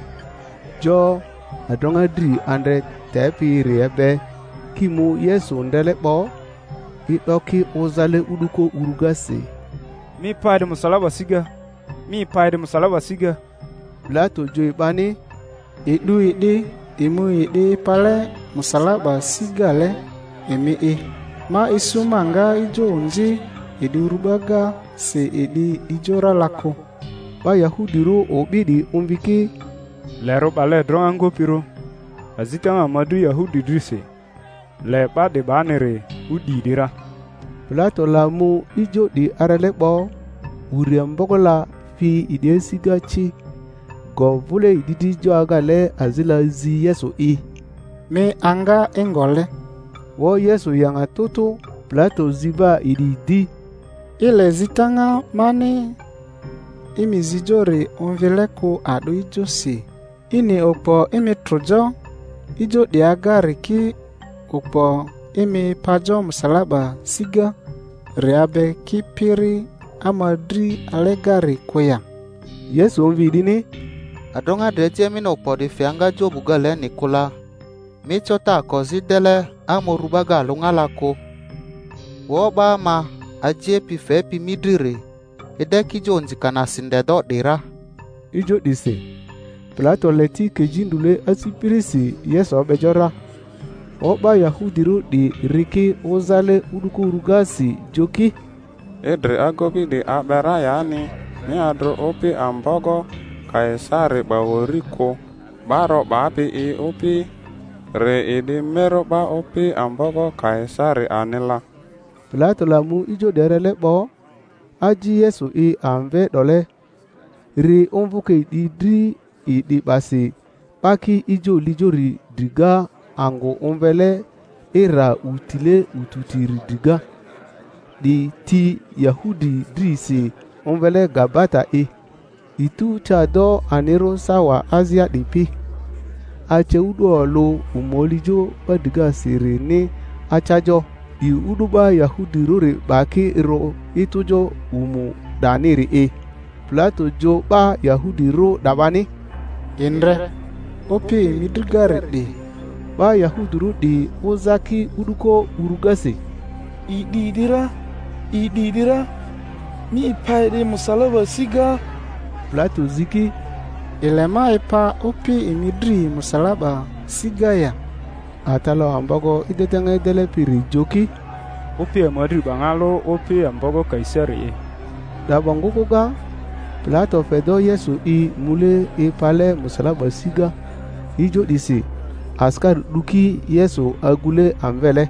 jo adonga dri andre tepi riebe kimu Yesu ndele bo idoki uzale uduko urugase. Mi paide musalaba siga mi paide musalaba siga. Pilato jo ibani idu idi imu idi pale musalaba siga le emi e ma isu manga ijo unzi idi urubaga se idi ijora lako. Ba Yahudiro obidi umviki lero bale drongo piro azita amadu Yahudi drise le ba de banere udi dira. Pilato lamu ijo di arele bo uriam bogola fi ide sigachi go vule ididi jo agale azila zi Yesu i me anga engole wo Yesu yanga tutu. Pilato ziba ididi ile zitanga mani imizijore onveleko ado ijosi ini opo imi trojo ijo di agari ki opo imi pajo musalaba siga reabe ki piri amadri alegari kwea. Yesu onvidini adonga deje mi no podi fianga jo bugale Nikola mi chota kozi dele amorubaga lungalako wo ba ma aje pi fe pi midire edeki jo nzikana sindedo dira ijo dise. Pilato leti kejindule asipirisi Yesu obejora oba Yahudiro di riki uzale uduku urugasi joki edre agobi di abera yani mi adro opi ambogo kaisari baworiko baro bapi i opi re idi mero ba opi ambogo kaisari anila. Pilato lamu ijo derele bo aji Yesu i anve dole ri umvuke idri idi basi paki ijo lijori diga ango umvele ira utile ututiri diga di ti Yahudi drisi umvele gabata e itu chado anero sawa Asia dipi ache udo lo umolijo badiga siri ni achajo di uduba Yahudi rore baki ro itujo umu daniri e. Pilato jo ba Yahudi ro dabani indre opi midrigare di ba Yahudi ro di uzaki uduko urugase ididira ididira mi paide musalaba siga. Pilato ziki ilema ipa opi imidri musalaba siga ya atalo ambogo idetanga idele piri joki opi amadri bangalo opi ambogo kaisari e da bangukuga. Pilato fedo Yesu i mule i pale musalaba siga ijo disi askar duki Yesu agule amvele.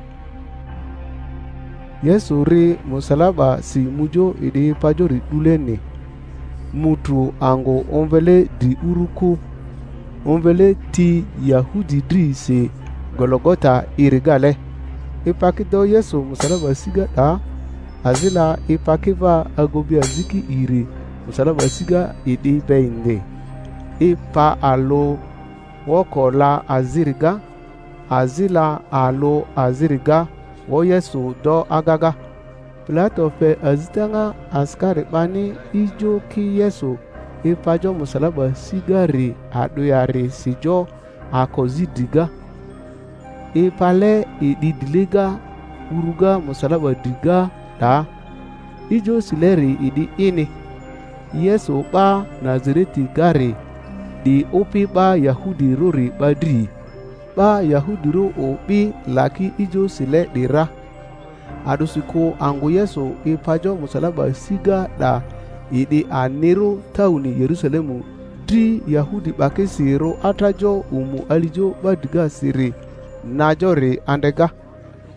Yesu ri musalaba si mujo idi pajori duleni mutu ango onvele di uruku onvele ti Yahudi dri se Golgota irigale. Ipakido Yesu musalaba siga da azila ipakiva agobi aziki iri musalaba siga idi beinde. Ipa alo woko la aziriga azila alo aziriga wo Yesu do agaga. Pilato fe azitanga askari bani ijo ki Yesu ipajo musalaba sigari adoyari sijo akozidiga ipale ididiliga uruga musalaba diga da ijo sileri idi ini Yesu ba Nazareti gari di opi ba Yahudi rori badri ba Yahudi ro opi laki ijo sile dira adusiko angu Yesu ipajo musalaba siga da idi anero tauni Yerusalemu tri Yahudi bake siro atajo umu alijo badiga siri najore andega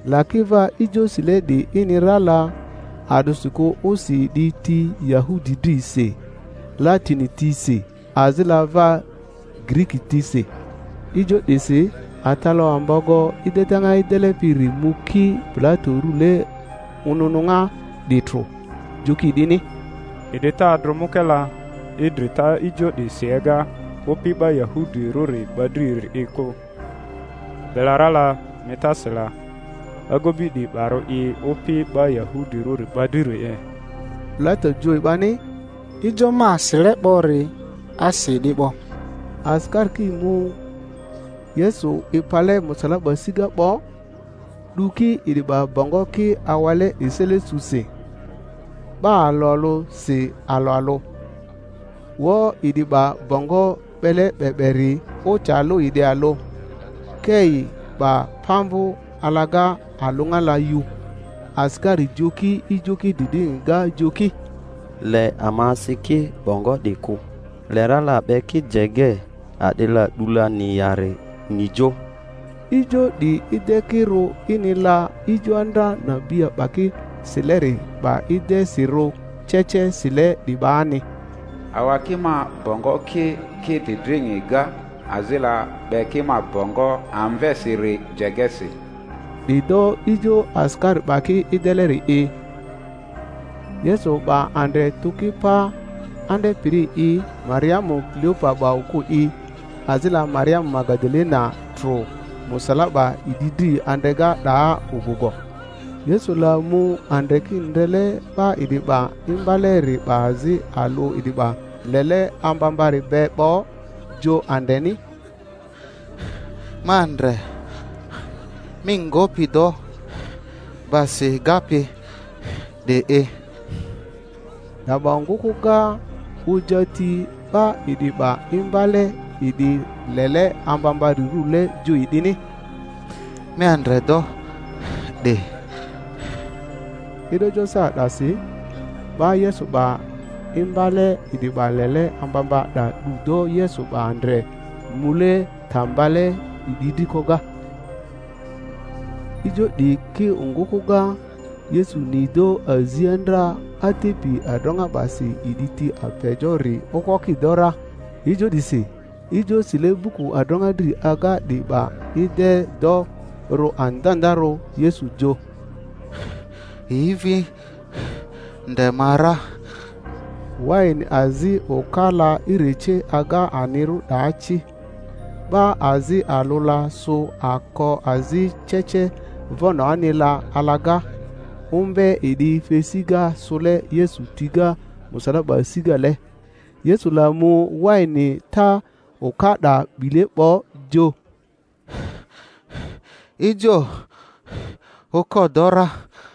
lakiva ijo sile di inirala adusuko osi di ti Yahudi di se Latini ti se azila va Griki ti se ijo dese atalo ambogo idetanga idele piri muki Pilato rule unununga ditro juki dini ideta adromukela idrita ijo desega opiba Yahudi ruri badrir eko belarala metasela agobi di baro i opi ba Yahudi ruri badrir e Pilato jo ibani ijo ma sele bori asidi bo askar ki mu Yesu ipale musalaba siga bo duki idiba bongo ki awale isele suse ba alolo si alo alo wo idiba bongo bele beberi o chalo ide alo kei ba pambu alaga alunga la yu askari joki ijoki didi nga joki le amasiki bongo diku lera la beki jege adela dula ni yare nijo ijo di idekiro inila ijo anda na bia baki sileri ba ide siro cheche sile di bani awakima bongo ki ki didringi ga azila bekima bongo amve siri jegesi dido ijo askar baki ideleri e Yesu ba ande tuki pa ande piri i Mariamu Cleopa ba uku i azila Mariam Magdalena tro musalaba ididi andega da ubugo Yesu la mu andeki ndele ba idiba imbaleri bazi alo idiba lele ambambari bebo jo andeni mandre mingo pido basi gapi de e nabanguku ga ujati ba idiba imbale idi lele ambambari rule jo idini me andre do de ido josa dasi ba Yesu ba imbale idiba lele ambamba da dudo Yesu ba andre mule tambale ididi koga ijo di ki unguku ga Yesu nido aziandra atepi adonga basi iditi apejori okoki dora ijo disi ijo sile buku adonga dri aga di ba ide do ro andandaro Yesu jo hivi ndemara wain azi okala ireche aga aniru dachi ba azi alula so ako azi cheche vono anila alaga umbe idi fesiga sole Yesu tiga musalaba siga le Yesu la mu waini ta okada bile bo jo ijo okodora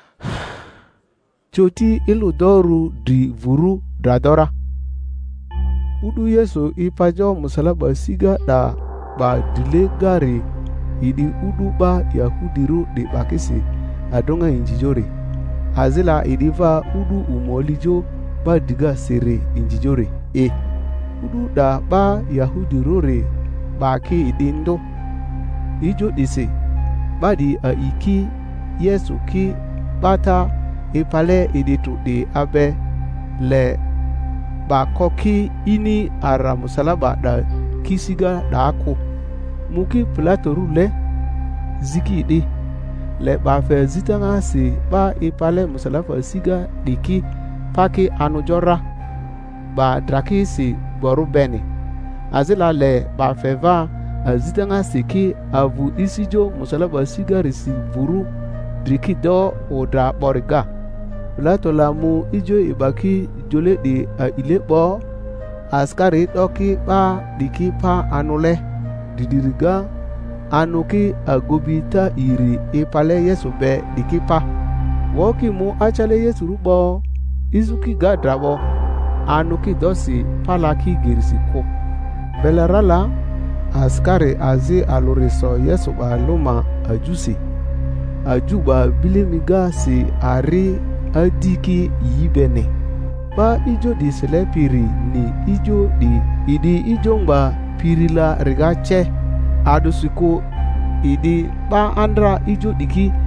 choti ilu doru di vuru dradora udu Yesu ipajo musalaba siga da ba dile gari idi udu ba Yahudiru de bakisi adonga injijore azila idiva udu umolijo ba diga sere injijore e udu da ba Yahudiru re baki idindo ijo dise badi a iki Yesu ki bata ipale iditu de abe le ba koki ini ara musalaba da kisiga da ako muki Pilato rule ziki di le ba fe zitanga si ba ipale musalaba siga diki paki anujora ba draki si boru beni azila le ba fe va azitanga siki avu isijo musalaba siga risi vuru driki do odra boriga Pilato la mu ijo ibaki jole di a ile bo askari doki ba diki pa anule didiriga anuki agobita iri ipale Yesu be diki pa woki mu achale Yesu rubo izuki gadrabo anuki dosi palaki girisi ko belarala askari azi aluriso Yesu ba luma ajusi ajuba bilimiga si ari adiki yibene ba ijo di sele piri ni ijo di idi ijo ngba piri la rigache adusiko idi ba andra ijo diki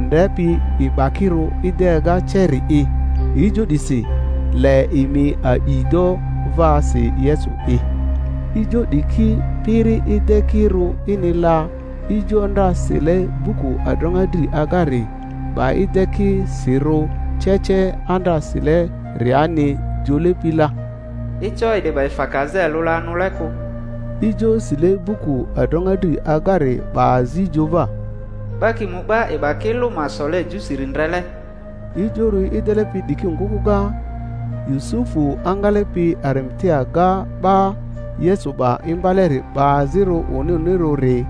ndrepi ibakiru idega cheri e ijo disi le imi a ido va si Yesu e ijo diki piri idekiru inila ijo nda sile buku adongadri agari ba ideki siro cheche anda sile riani jole pila icho ide ba ifakaze lula nuleko ijo sile buku adongadri agari ba zijova baki muba ibakilu masole jusirindrele ijoru idelepi diki ngukuga Yusufu angalepi Arimatea ga ba Yesu ba imbaleri ba zero ononero re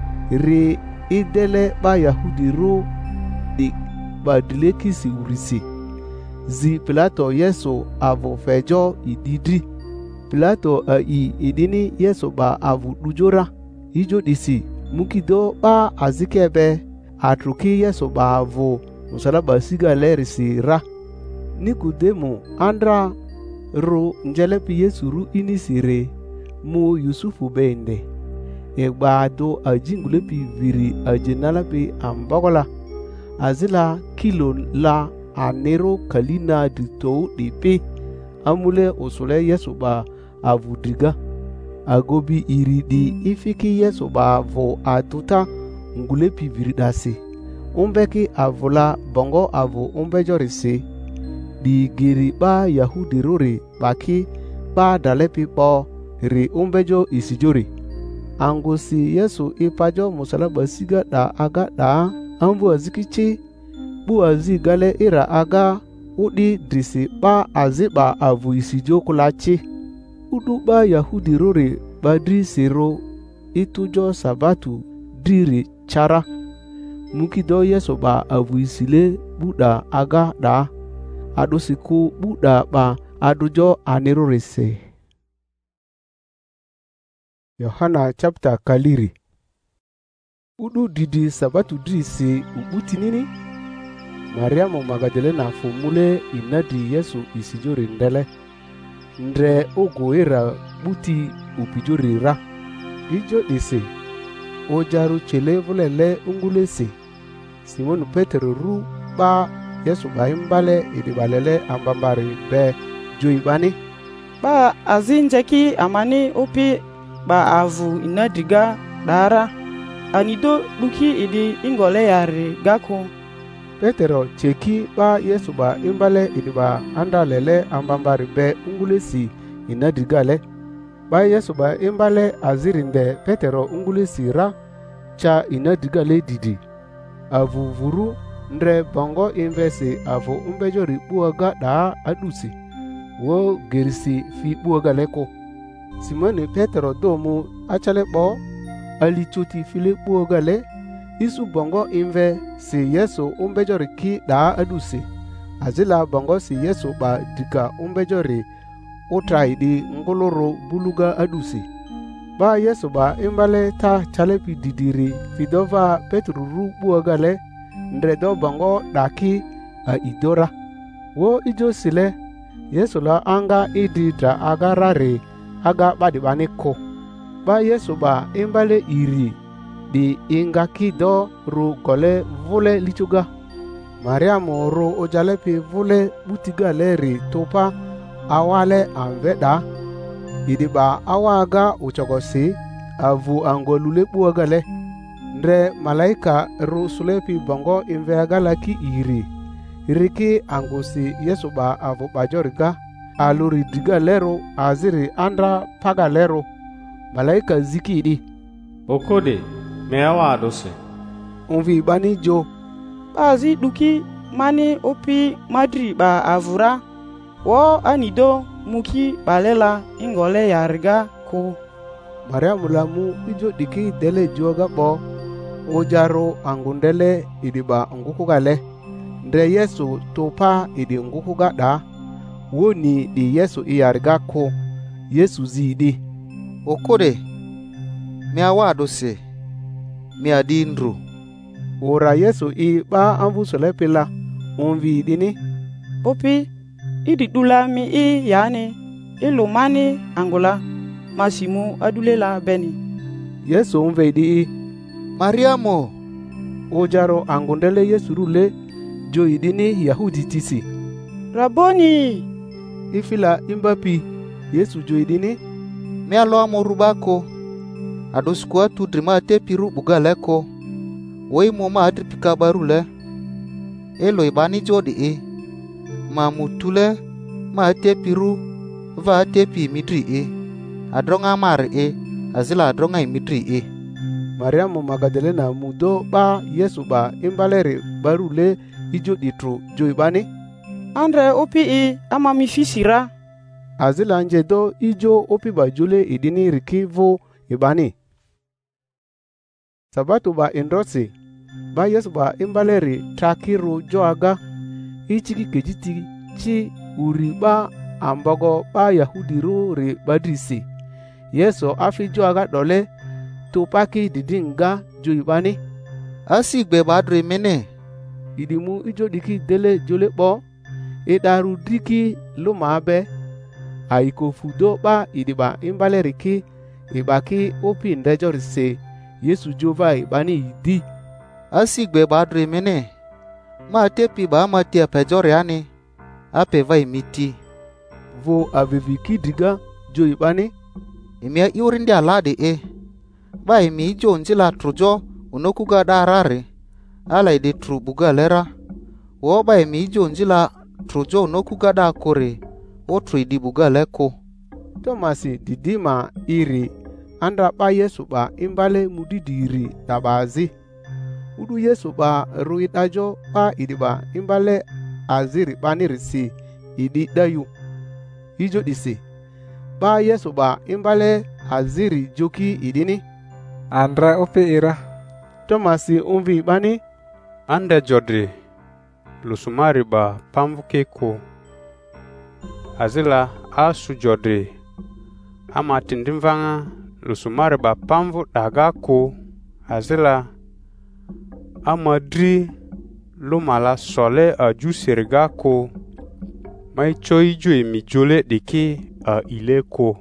re idele ba Yahudi ro di ba dileki si urisi zi Pilato Yesu avo fejo ididri Pilato a i idini Yesu ba avu dujora ijo disi mukido ba azikebe atruki Yesu ba avo musalaba siga lerisi ra Nikodemo andra ro njelepi Yesu ru inisire mu Yusufu bende egba do ajingulepi viri ajenalapi ambogola azila kilo la anero kalina dito dipe amule osole Yesu ba avudriga agobi iridi ifiki Yesu ba vo atuta ngulepi viri dasi umbeki avula bongo avu umbejorisi di giri ba Yahudi rori baki ba dalepi po ri umbejo isijori angosi Yesu ipajo musalaba siga da aga da ambu azikichi bu azigale ira aga udi drisi ba aziba avu isijo kulachi udu ba Yahudi rori badri siro itujo sabatu diri chara mukido Yesu ba avu isile buda aga da adusiku buda ba adujo anirurese. Yohana chapter kaliri udu didi sabatu drisi ubuti nini Mariamu Magdalena fumule inadi Yesu isijori ndele ndre ogo ira buti upijori ra ijo disi ojaru chele vulele ungulese Simon Petero ru ba Yesu ba imbale idibalele ambambari be joibani ba azinjeki amani upi ba avu inadiga dara anido duki idi ingole yari gako Petero cheki ba Yesu ba imbale idiba andalele ambambari be ungulesi inadiga le ba Yesu ba imbale azirinde Petero ungulesi ra cha inadiga le didi avu vuru ndre bongo invesi avo umbejori buaga da adusi wo gerisi fi buaga leko Simone Petero domu achale bo ali chuti fili buaga le isu bongo inve si Yesu umbejori ki da adusi azila bongo si Yesu ba diga umbejori utraidi ngoloro buluga adusi ba Yesu ba imbale ta chalepi didiri fidova Petro ru buaga le ndredo bongo daki a idora wo ijo sile Yesu la anga ididra aga rare aga badibani ko ba Yesu ba imbale iri di inga kido ru gole vule lichuga Mariamu ru ojalepi vule butiga leri topa awale anveda idiba awaga uchogosi avu angolule buagale ndre malaika ru sulepi bongo invegala ki iri iriki angusi Yesu ba avu bajoriga aluri diga lero aziri andra paga lero malaika zikidi okode meawa adose unvi bani jo bazi duki mani opi madri ba avura wo anido muki balela ingole yarga ko Mariamu lamu ijo diki dele joga bo ojaro angundele idiba ngukuga le ndre Yesu topa idi ngukuga da woni di Yesu iyarga ko Yesu zidi okode mi awado se mi adindru ora Yesu i ba amvu solepila onvi dini opi idi dula mi i yani ilumani angula masimu adulela beni Yesu onve di Mariamo ujaro angundele Yesu rule jo idini Yahudi tisi. Raboni ifila imbapi Yesu jo idini me alo amorubako adoskua tudrima te piru bugaleko woi moma adripika barule elo ibani jodi e ma mutule ma te piru va te pi midri e adronga mare e azila adronga imidri e. Mariamu Magdalena mudo ba Yesu ba imbalere barule ijo ditro jo ibani andre opi e ama mifisira azila njedo ijo opi ba jule idini rikivo ibani. Sabato ba indrosi ba Yesu ba imbaleri trakiru joaga ichiki kejiti chi uri ba ambogo ba Yahudi ru ri badrisi. Yesu afi joaga dole tupaki didinga jo ibani asi gbe badre mene idimu ijo diki dele jole bo idaru diki lumabe aiko fudo ba idiba imbaleri ki ibaki opi ndejorise Yesu jova ibani idi asi gbe badre mene ma tepi ba ma te pejore ani ape vai miti vo aveviki diga jo ibani imia iurindi alade e ba imi ijo njila trujo unokuga darare ala ide tru bugalera wo ba imi ijo njila trujo unokuga da kore o tru idi bugaleko. Tomasi didima iri anda ba Yesu ba imbale mudidiri tabazi udu Yesu ba ruidajo ba idiba imbale aziri banirisi idi dayu ijo disi ba Yesu ba imbale aziri joki idini andra ope ira. Tomasi umvi bani ande jodri lusumari ba pamvuke ko azila asu jodri ama tindimvanga lusumari ba pamvu daga ko azila ama dri lumala sole a jusirga ko mai choi jui mi jole diki a ile ko.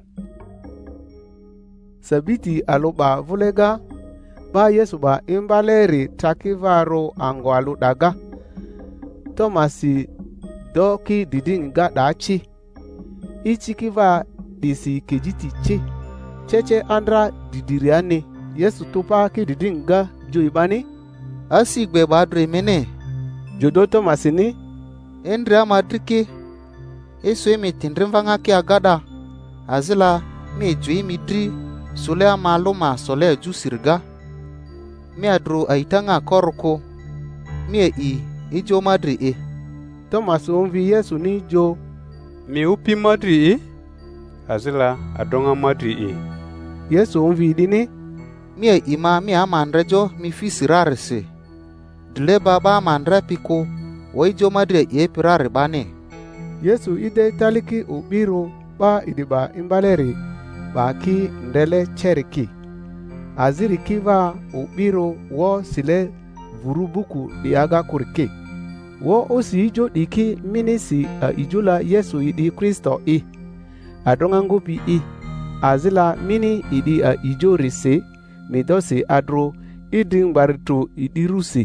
Sabiti aluba vulega ba Yesu ba imbaleri takivaro ango alu daga Tomasi doki didinga dachi ichikiva disi kejiti chi cheche andra didiriani Yesu tupa ki didinga jo ibani asi gbe badre mene jodo Tomasi ni endra madriki eso emi tindrimvanga ki agada azila mi jui midri sole amaluma sole jusirga mi adro aitanga korko mi e ijo madri e. Thomas umvi Yesu ni jo mi upi madri e azila adonga madri e. Yesu umvi dini mi e ima mi amandrejo mi fisirarse dile baba amandre piko wo ijo madri e pirare bane. Yesu ide taliki ubiru ba idiba imbaleri ba ki ndele cheriki aziri kiva ubiro wo sile vurubuku diaga kurike wo osi ijo diki minisi a ijula Yesu idi Kristo i adonga ngupi i azila mini idi a ijo rise midosi adro idin baritu idi rusi.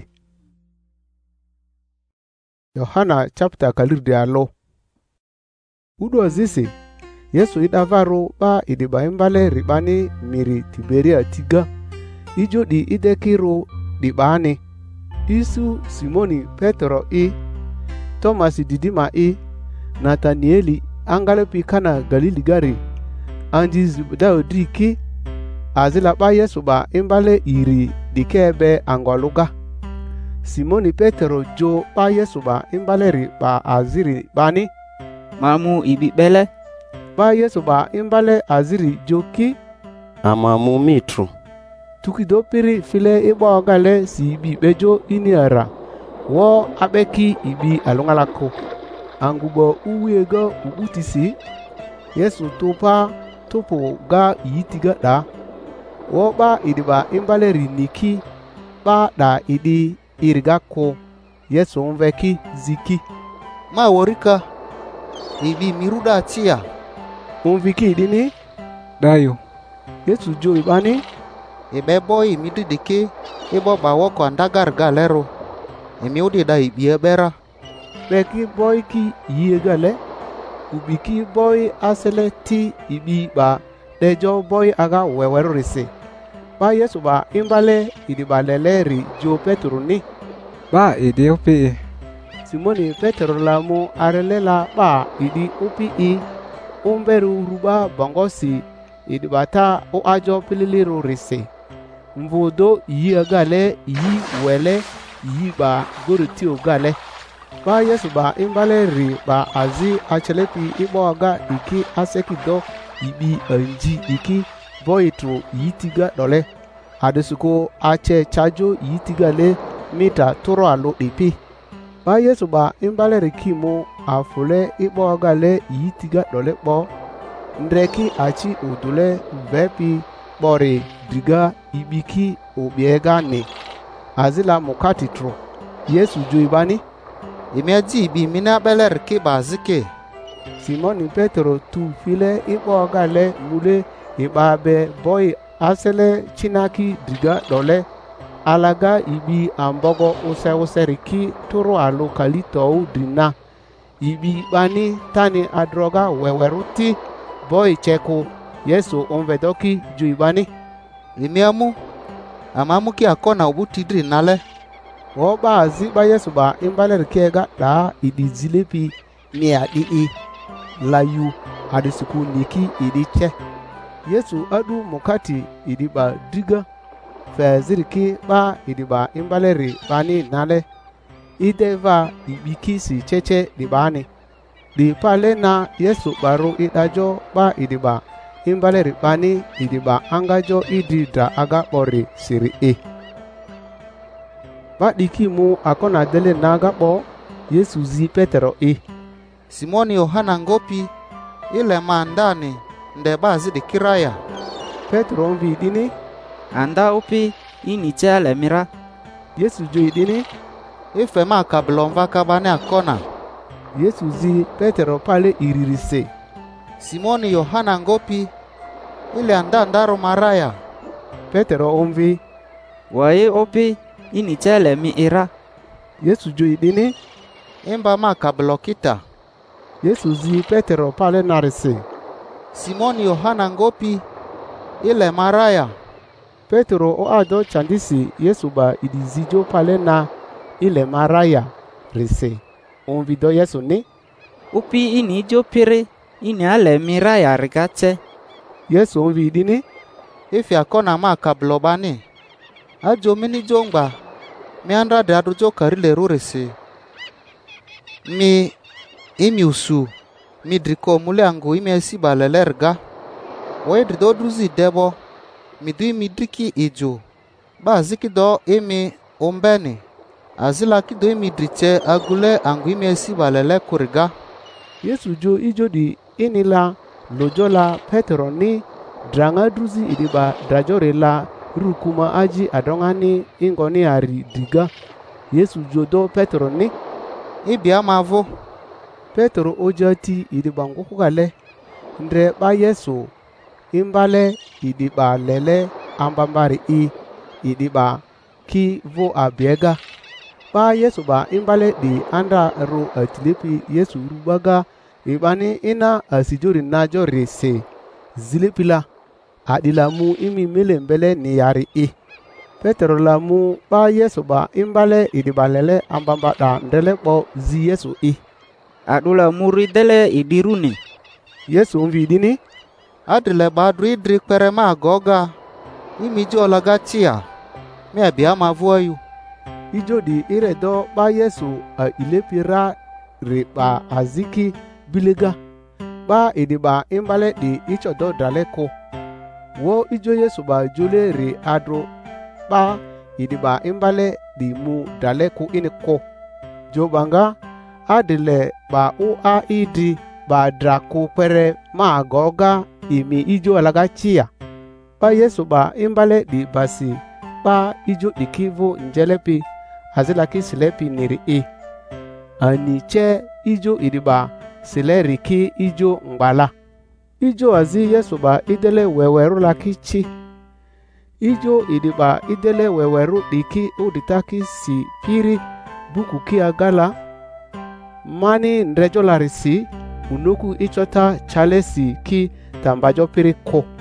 Yohana chapter kalirde alo udo azisi Yesu idavaro ba idiba imbale ribani miri Tiberia tiga ijo di idekiro dibani isu Simoni Petro i Thomas didima i Nathanieli angale pikana Galili gari anji Zebedeo driki azila ba Yesu ba imbale iri dikebe angoluga Simoni Petro jo ba Yesu ba imbale ri ba aziri bani mamu ibi bele ba Yesu ba imbale aziri joki amamu mitru tukido piri file ibo gale si ibi bejo iniara wo abeki ibi alungalako angubo uwego ubutisi Yesu tupa tupo ga yitiga da wo ba idiba imbale riniki ba da idi irigako Yesu mveki ziki ma worika ibi miruda tia umviki idini dayo Yesu jo ibani ibe boy mi didiki ibo ba woko andagar galero emi udi da ibi bera beki boy ki yi gale ubiki boy asele ti ibi ba dejo boy aga weweru rese ba Yesu ba imbale idi balele ri jo Petro ni ba idi upi Simoni Petro la mu arele la ba idi upi i umberu ruba bongosi idi bata o ajo pililiru rese mvodo yi agale yi wele yi ba goriti ogale ba Yesu ba imbale ri ba azi achelepi ibo aga iki asekido ibi anji iki boyitro yitiga dole adesuko ache chajo yitiga le mita toro alo ipi ba Yesu ba imbale ri kimo afule ibo aga le yitiga dole po ndreki achi odule vepi bore diga ibiki obiega ne azila mukati tro Yesu jo ibani imeji ibi mina beler ke bazike Simoni Petro tu file ibo gale mule ibabe boy asele chinaki diga dole alaga ibi ambogo use useriki toro alo kalito dina ibi bani tani adroga weweruti boy cheko Yesu onvedoki jo ibani imiamu amamu ki akona ubutidri nale wo ba azi ba Yesu ba imbaler kega da idi zilepi ni adi layu adisiku niki idi che Yesu adu mukati idi ba diga fe ziriki ba idi ba imbaleri bani nale ideva ibiki si cheche di bani di pale na Yesu baru idajo ba idi ba imbaleri bani idi ba angajo idi da aga pori siri e ba diki mu akona dele naga po Yesu zi Petero e Simoni Yohana ngopi ile mandani nde bazi di kiraya Petro mvi dini anda upi ini chale mira Yesu jo dini ife ma kablomva kabane akona Yesu zi Petero pale iririse Simoni Yohana ngopi ile anda ndaro maraya Petero omvi wae upi ini chale mi ira Yesu jo dini imba ma kablokita Yesu zi Petero pale narise Simoni Yohana ngopi ile maraya Petero o ado chandisi Yesu ba idizijo pale na ile maraya rise onvido Yesu ni upi ini jo pire ini ale miraya rigate Yesu onvidini ifi akona ma kablobani ajo mini jongba mi andra de adujo karile rurese mi imi usu mi driko mule angu imi esi balelerga we drido druzi debo mi du imi driki ijo ba ziki do imi ombeni azila ki do imi driche agule angu imi esi balele kuriga Yesu jo ijo di inila lojola Petro ni dranga druzi idiba drajore la rukuma aji adongani ingoni ari diga Yesu jo do Petro ni ibia mavo Petro ojati idiba ngukugale ndre ba Yesu imbale idiba lele ambambari i idiba ki vo abiega ba Yesu ba imbale di anda ro atilipi Yesu rubaga ibani ina asijori najo rese zilipila adila mu imi mele mbele ni yari i Petro la mu ba Yesu ba imbale idiba lele ambamba da ndele po zi Yesu i adula muri dele idiruni Yesu mvidini adile badri idri pere ma goga imi jo laga chia mi abia ma voyu ijo di iredo ba Yesu a ilepira re ba aziki bilega ba idiba imbale di ichodo daleko wo ijo Yesu ba jole re adro ba idiba imbale di mu daleko iniko jobanga adile ba u a idi ba drako pere ma goga imi ijo alaga chia ba Yesu ba imbale di basi ba ijo dikivo njelepi azilaki silepi niri e aniche ijo idiba sileri ki ijo ngbala ijo azi Yesu ba idele weweru laki chi ijo idiba idele weweru diki uditaki si piri buku ki agala mani ndrejolarisi unoku ichota chalesi ki tambajo piri ko